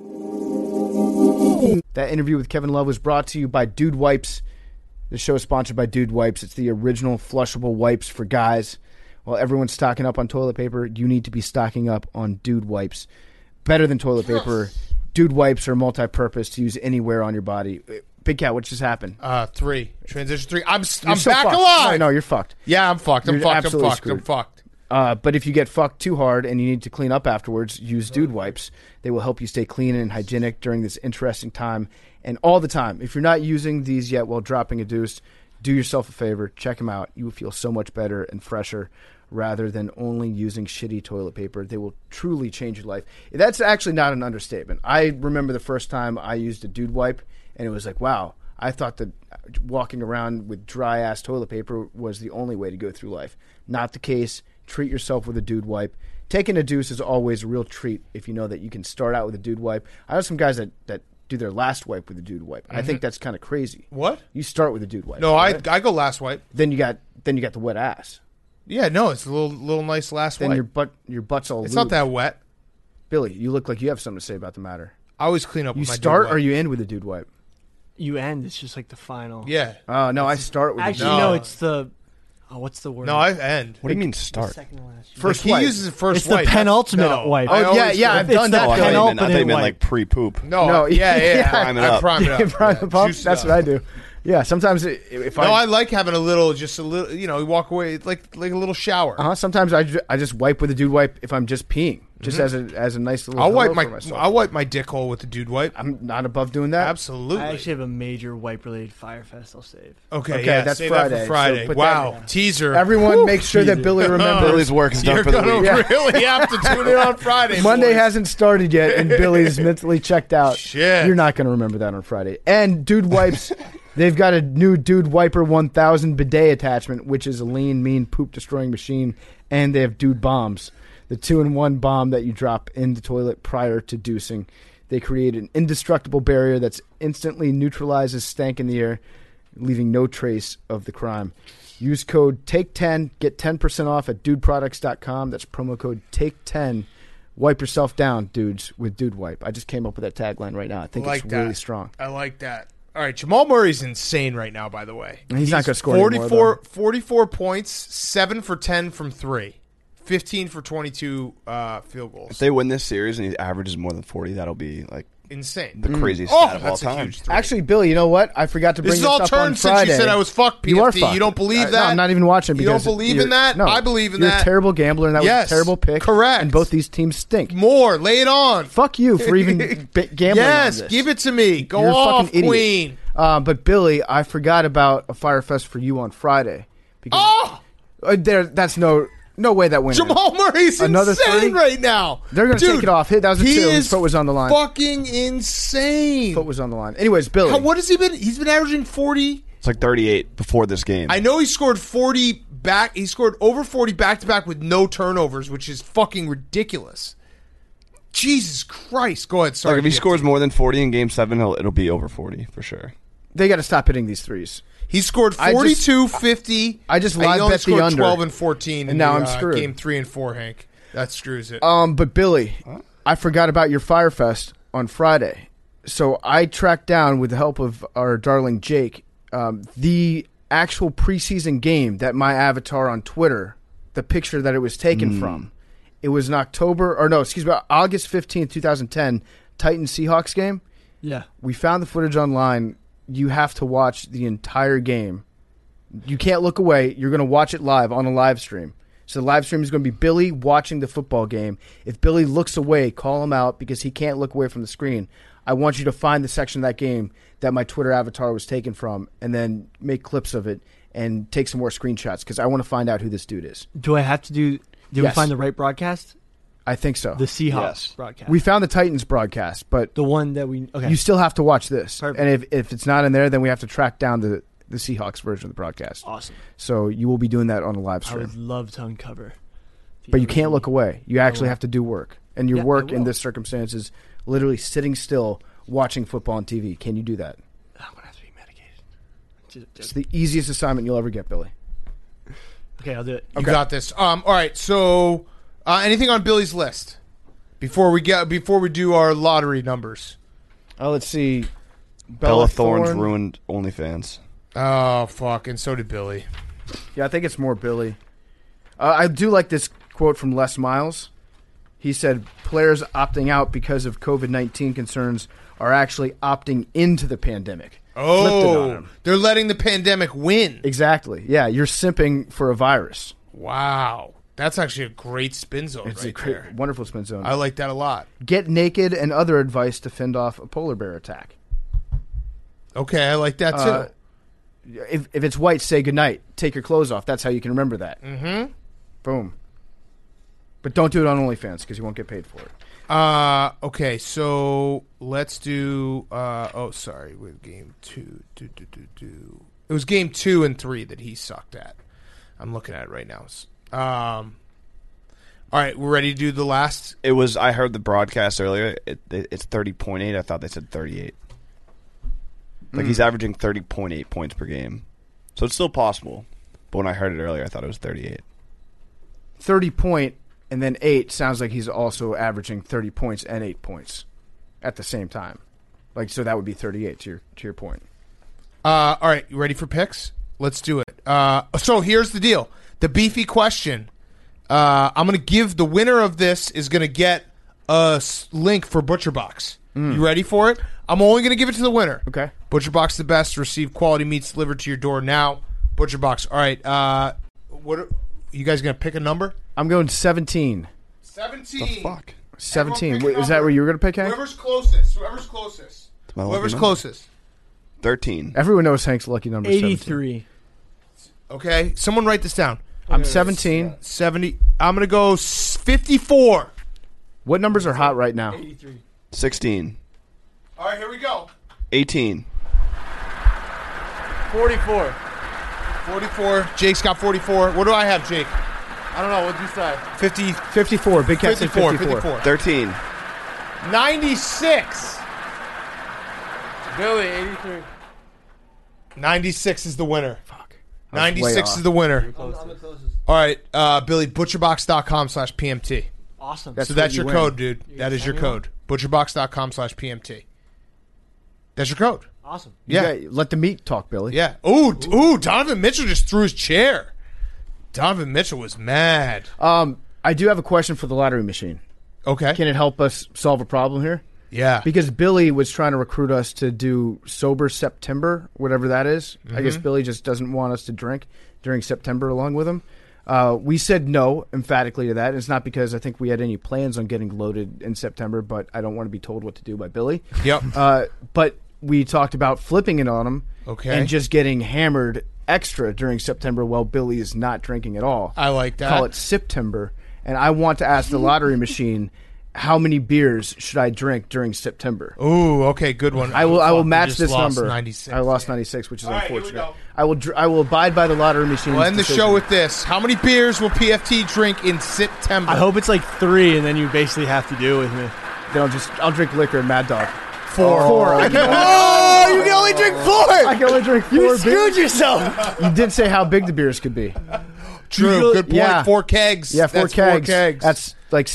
That interview with Kevin Love was brought to you by Dude Wipes. The show is sponsored by Dude Wipes. It's the original flushable wipes for guys. While everyone's stocking up on toilet paper, you need to be stocking up on Dude Wipes. Better than toilet paper, Dude Wipes are multi-purpose to use anywhere on your body. Big Cat, what just happened? 3. Transition 3. I'm You're so back fucked. alive. No, you're fucked. Yeah, I'm fucked. I'm You're fucked. I'm absolutely fucked. I'm screwed. fucked. But if you get fucked too hard and you need to clean up afterwards, use Dude Wipes. They will help you stay clean and hygienic during this interesting time and all the time. If you're not using these yet while dropping a deuce, do yourself a favor. Check them out. You will feel so much better and fresher rather than only using shitty toilet paper. They will truly change your life. That's actually not an understatement. I remember the first time I used a dude wipe, and it was like, wow, I thought that walking around with dry-ass toilet paper was the only way to go through life. Not the case. Treat yourself with a dude wipe. Taking a deuce is always a real treat if you know that you can start out with a dude wipe. I know some guys that do their last wipe with a dude wipe. I think that's kind of crazy. What? You start with a dude wipe. No, right? I go last wipe. Then you got the wet ass. Yeah, no, it's a little nice last Then wipe. your butt's all. It's lubed. not that wet. Billy, you look like you have something to say about the matter. I always clean up. You with my start dude or wipe. you end with a dude wipe? You end. It's just like the final. Yeah. Oh no, I start with. Actually, a dude no. wipe. It's the. Oh, what's the word? No, I end. What do you mean start? Second to last. First he wipe. uses the first It's the wipe. penultimate No. wipe. I Oh, always yeah, go- I've It's done the that. Oh, I thought you meant penultimate like pre-poop. No, yeah. Prime it I up. prime it up. Prime the pump. Juice That's it what I up. do. Yeah, sometimes if No, I like having a little, you walk away like a little shower. sometimes I just wipe with a dude wipe if I'm just peeing, just as a nice little. I'll hello wipe for myself. I'll wipe my dick hole with the dude wipe. I'm not above doing that. Absolutely. I actually have a major wipe-related Firefest I'll save. Okay, Okay, yeah, that's save that Friday, for so Friday. put Wow, that- teaser. Everyone, make sure that Billy remembers. Billy's work is done You're for the gonna week. really have to tune in on Friday. Monday boys. hasn't started yet, and Billy's mentally checked out. Shit. You're not going to remember that on Friday. And Dude Wipes, they've got a new Dude Wiper 1000 bidet attachment, which is a lean, mean, poop-destroying machine. And they have Dude Bombs, the 2-in-1 bomb that you drop in the toilet prior to deucing. They create an indestructible barrier that instantly neutralizes stank in the air, leaving no trace of the crime. Use code TAKE10, get 10% off at dudeproducts.com. That's promo code TAKE10. Wipe yourself down, dudes, with Dude Wipe. I just came up with that tagline right now. I think like it's that. really strong. I like that. All right, Jamal Murray's insane right now, by the way. He's not gonna score anymore, 44 points, 7 for 10 from 3, 15 for 22 field goals. If they win this series and he averages more than 40, that'll be like Insane. the craziest Oh, stat of all that's a time. huge three. Actually, Billy, you know what? I forgot to bring This is this all up on turned since Friday. you said I was fucked, PFT. You are fucked. You don't believe No, that? I'm not even watching. You don't Because believe in you're- that? No, I believe in you're that. a terrible gambler, and that Yes, was a terrible pick. correct. And both these teams stink. More. Lay it on. Fuck you for even gambling Yes, on this. give it to me. Go You're a off, fucking idiot. Queen. But Billy, I forgot about a Firefest for you on Friday. Because Oh! that's no way that wins. Jamal Murray's Another insane three? right now. They're going to Dude, take it off. That was a he 2. is His foot was on the line. fucking insane. Foot was on the line. Anyways, Billy. What has he been? He's been averaging 40. It's like 38 before this game. I know he scored 40 back. He scored over 40 back to back with no turnovers, which is fucking ridiculous. Jesus Christ. Go ahead. Sorry. Like if he PFT. scores more than 40 in Game 7, it'll be over 40 for sure. They got to stop hitting these threes. He scored 42, 50. I just and he live only bet the scored under. 12 and 14 And in now the, I'm screwed. Game 3 and 4, Hank. That screws it. But Billy, I forgot about your Firefest on Friday. So I tracked down, with the help of our darling Jake, the actual preseason game that my avatar on Twitter, the picture that it was taken from. It was an August 15th, 2010, Titans-Seahawks game. Yeah. We found the footage online. You have to watch the entire game. You can't look away. You're going to watch it live on a live stream. So the live stream is going to be Billy watching the football game. If Billy looks away, call him out because he can't look away from the screen. I want you to find the section of that game that my Twitter avatar was taken from and then make clips of it and take some more screenshots because I want to find out who this dude is. Do I have to do? Did we Yes. find the right broadcast? I think so. The Seahawks Yes. broadcast. We found the Titans broadcast, but the one that we. Okay. you still have to watch this. Perfect. And if it's not in there, then we have to track down the Seahawks version of the broadcast. Awesome. So you will be doing that on a live I stream. would love to uncover. the But you can't original. look away. You actually will. have to do work. And your Yeah, I work in will. this circumstance is literally sitting still watching football on TV. Can you do that? I'm gonna have to be medicated. It's the easiest assignment you'll ever get, Billy. Okay, I'll do it. You got this. All right. So, anything on Billy's list before we do our lottery numbers? Let's see. Bella Thorne's Thorne. ruined OnlyFans. Oh fuck! And so did Billy. Yeah, I think it's more Billy. I do like this quote from Les Miles. He said, players opting out because of COVID-19 concerns are actually opting into the pandemic. Flipped it on Oh, him. they're letting the pandemic win. Exactly. Yeah, you're simping for a virus. Wow, that's actually a great spin zone It's right a there. wonderful spin zone. I like that a lot. Get naked and other advice to fend off a polar bear attack. Okay, I like that too. If it's white, say goodnight. Take your clothes off. That's how you can remember that. Boom. But don't do it on OnlyFans because you won't get paid for it. Okay, so let's do. Sorry, with game 2. It was game 2 and 3 that he sucked at. I'm looking at it right now. All right, we're ready to do the last. It was. I heard the broadcast earlier. It's 30.8. I thought they said 38. Like he's averaging 30.8 points per game, so it's still possible. But when I heard it earlier, I thought it was 38. 30 point and then 8 sounds like he's also averaging 30 points and 8 points at the same time. Like so that would be 38 to your point. All right, you ready for picks? Let's do it. So here's the deal. The beefy question. I'm going to give the winner of this is going to get a link for ButcherBox. You ready for it? I'm only going to give it to the winner. Okay. ButcherBox the best. Receive quality meats delivered to your door now. ButcherBox. All right. What? You guys going to pick a number? I'm going 17. 17. The fuck? 17. Wait, is that where you were going to pick, Hank? Whoever's closest. my lucky Whoever's number. closest. 13. Everyone knows Hank's lucky number is 83. Okay. Someone write this down. 17. I'm 17. 70. I'm going to go 54. What numbers are hot right now? 83. 16. All right, here we go. 18. 44. 44. Jake's got 44. What do I have, Jake? I don't know. What'd you say? 50. 54. Big Cat said 54. 13. 96. Billy, 83. 96 is the winner. Fuck. 96 is the winner. I'm the closest. All right, Billy, butcherbox.com/PMT. Awesome. That's So that's what your you code, win. dude. You That gonna is your sign me code. Butcherbox.com/PMT. That's your code. Awesome. Yeah. You let the meat talk, Billy. Yeah. Ooh, Donovan Mitchell just threw his chair. Donovan Mitchell was mad. I do have a question for the lottery machine. Okay. Can it help us solve a problem here? Yeah. Because Billy was trying to recruit us to do Sober September, whatever that is. I guess Billy just doesn't want us to drink during September along with him. We said no emphatically to that. It's not because I think we had any plans on getting loaded in September, but I don't want to be told what to do by Billy. Yep. But we talked about flipping it on him Okay. and just getting hammered extra during September while Billy is not drinking at all. I like that. Call it September. And I want to ask the lottery machine, how many beers should I drink during September? Ooh, okay, good one. I will Fuck, match we just this lost number. 96. I lost 96, which is All right, here we unfortunate. go. I will abide by the lottery machine. We'll end the show with this. How many beers will PFT drink in September? I hope it's like 3, and then you basically have to do it with me. Then I'll drink liquor and Mad Dog. 4. Four. Oh, you can only drink 4. I can only drink 4 You beers. screwed yourself. You did say how big the beers could be. True. Good point. Yeah. 4 kegs. Yeah, 4 That's kegs. 4 kegs. That's like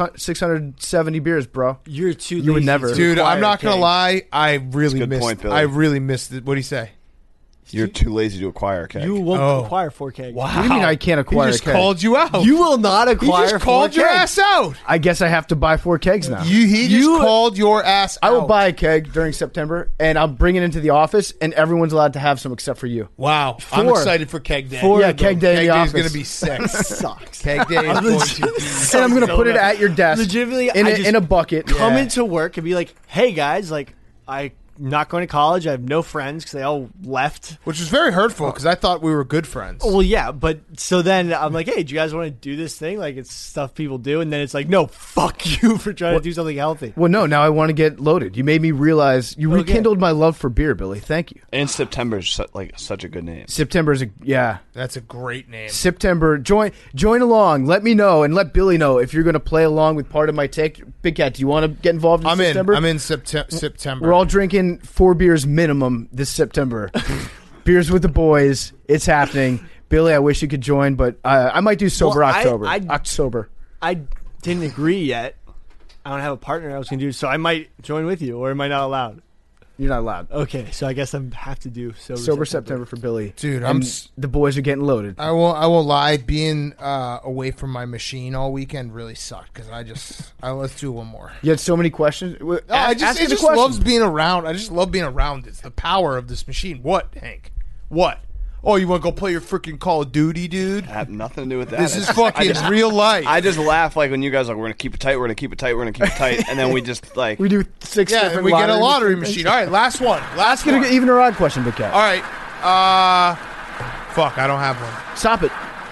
670 beers, bro. You're too lazy. You would never. to Dude, acquire I'm not a gonna keg. lie. I really good missed. point, Billy. I really missed it. What do you say? You're too lazy to acquire a keg. You won't Oh. acquire 4 kegs. Wow. What do you mean I can't acquire He just a keg? called you out. You will not He acquire just 4 called your kegs. ass out. I guess I have to buy 4 kegs now. He just called your ass out. I will buy a keg during September, and I'll bring it into the office, and everyone's allowed to have some except for you. Wow. I'm 4. excited for keg day. 4. Yeah, keg day in the Keg day is office. going to be sick. Sucks. Keg day is going to be And I'm going to put it at your desk Legitimately, in, I a, just in a bucket. come Yeah. into work and be like, "Hey guys, like I'm not going to college. I have no friends because they all left." Which was very hurtful because I thought we were good friends. Well, yeah, but so then I'm like, "Hey, do you guys want to do this thing? Like it's stuff people do." And then it's like, "No, fuck you for trying to do something healthy." Well, no, now I want to get loaded. You made me realize you Okay. rekindled my love for beer, Billy. Thank you. And September's such a good name. September's yeah. That's a great name. September. Join along. Let me know and let Billy know if you're going to play along with part of my take. Big Cat, do you want to get involved in I'm September? in September. We're all drinking 4 beers minimum this September. Beers with the boys. It's happening. Billy, I wish you could join, but I might do sober Well, October. I- October. I didn't agree yet. I don't have a partner I was going to do, so I might join with you, or am I not allowed? You're not allowed. Okay, so I guess I have to do Sober September for Billy. Dude, And the boys are getting loaded. I won't lie. Being away from my machine all weekend really sucked because let's do one more. You had so many questions. It Ask me the just question. loves being around. I just love being around. It's the power of this machine. What, Hank? What? Oh, you want to go play your freaking Call of Duty, dude? I have nothing to do with that. This is fucking real life. I just laugh like when you guys are like, we're gonna keep it tight, we're gonna keep it tight, we're gonna keep it tight, and then we just like We do 6 yeah, different and we get a lottery machines. machine. All right, last one. Last Gonna one. get even or odd question, Big Cat. All right. Fuck, I don't have one. Stop it.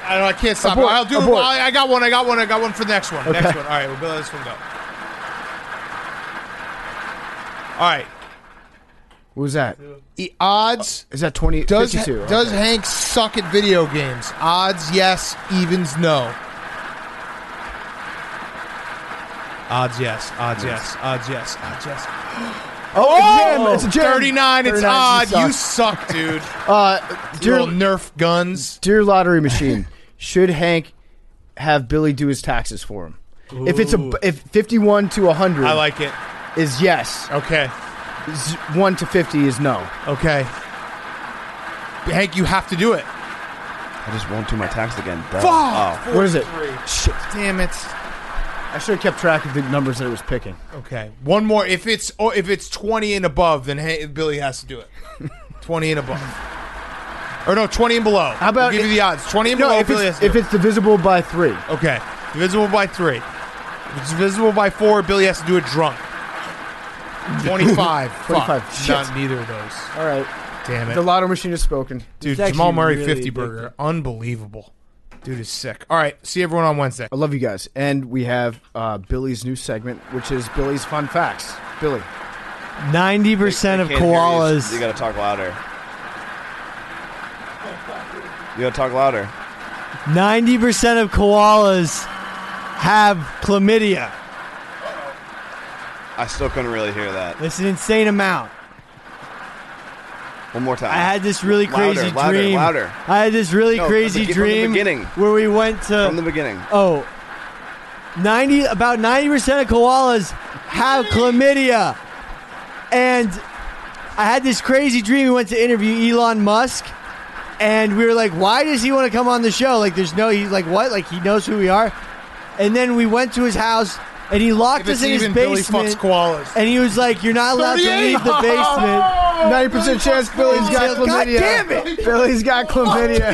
I can't stop. Abort, I'll do it. abort. I got one for the next one. Okay. Next one. All right, we'll let this one go. All right. What was that? Odds. Is that 20? Does 52? does Okay. Hank suck at video games? Odds yes, evens no. Odds yes, odds yes, odds yes, odds yes. Oh, it's a jam. 39, it's 39, odd. you You suck, dude. Dear, Little Nerf guns. dear lottery machine, should Hank have Billy do his taxes for him? If 51 to 100 I like it. is yes, Okay. 1 to 50 is no. Okay. Hank, you have to do it. I just won't do my tax again. Duh. Fuck! Oh. What is it? Shit. Damn it. I should have kept track of the numbers that it was picking. Okay. One more. If it's 20 and above, then Billy has to do it. 20 and above. Or no, 20 and below. How about I'll give you the odds? 20 and No, below, if Billy has it's, to if do it. it's divisible by 3. Okay. Divisible by 3. If it's divisible by 4, Billy has to do it drunk. 25. 25. Fuck. Shit. Not neither of those. All right. Damn it. The lotto machine has spoken. Dude, It's Jamal actually Murray really 50 addictive. burger. Unbelievable. Dude is sick. All right. See everyone on Wednesday. I love you guys. And we have Billy's new segment, which is Billy's Fun Facts. Billy. 90% of Can't hear you. koalas. You gotta talk louder. You gotta talk louder. 90% of koalas have chlamydia. I still couldn't really hear that. It's an insane amount. One more time. I had this really Louder, crazy louder, dream. louder. I had this really No, crazy from the dream beginning. where we went to From the beginning. about 90% of koalas have chlamydia. And I had this crazy dream. We went to interview Elon Musk, and we were like, why does he want to come on the show? Like, he's like, what? Like, he knows who we are. And then we went to his house, and he locked If us it's in his even, Billy basement. fucks koalas. And he was like, you're not allowed to 38. leave the basement. 90% chance Billy's got God chlamydia. damn it. Billy's got chlamydia.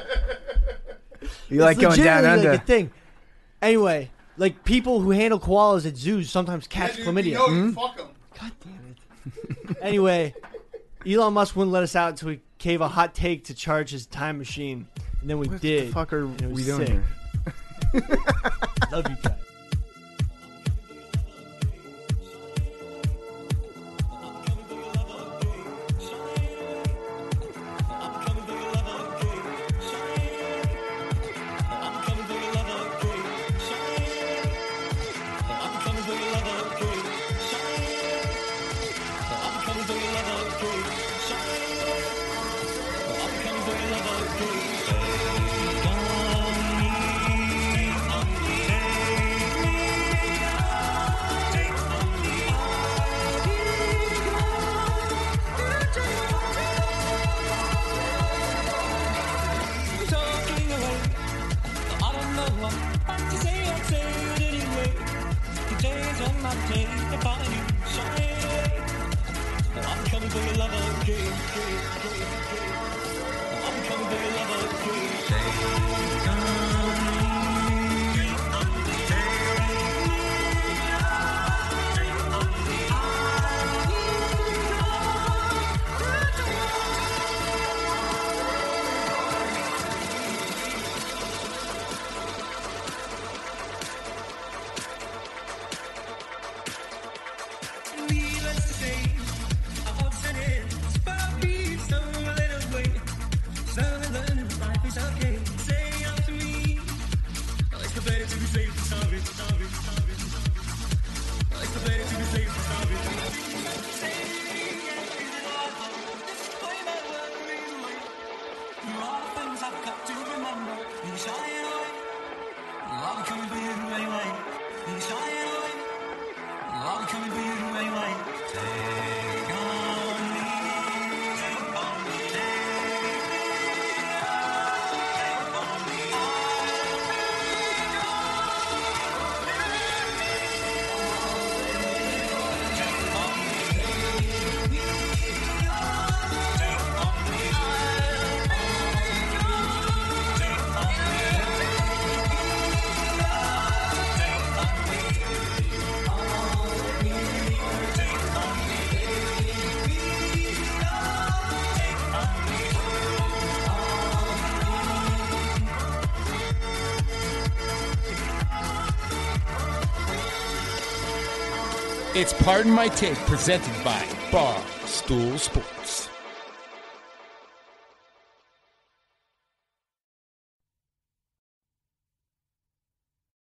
You like It's going down legitimately, under. like a thing. Anyway, like people who handle koalas at zoos sometimes catch chlamydia. You fuck them. God damn it. Anyway, Elon Musk wouldn't let us out until we gave a hot take to charge his time machine, and then we What did. the fuck are and it was we doing sick. here? Love you guys. Needless to say, I was an inspiration. It's Pardon My Take, presented by Barstool Sports.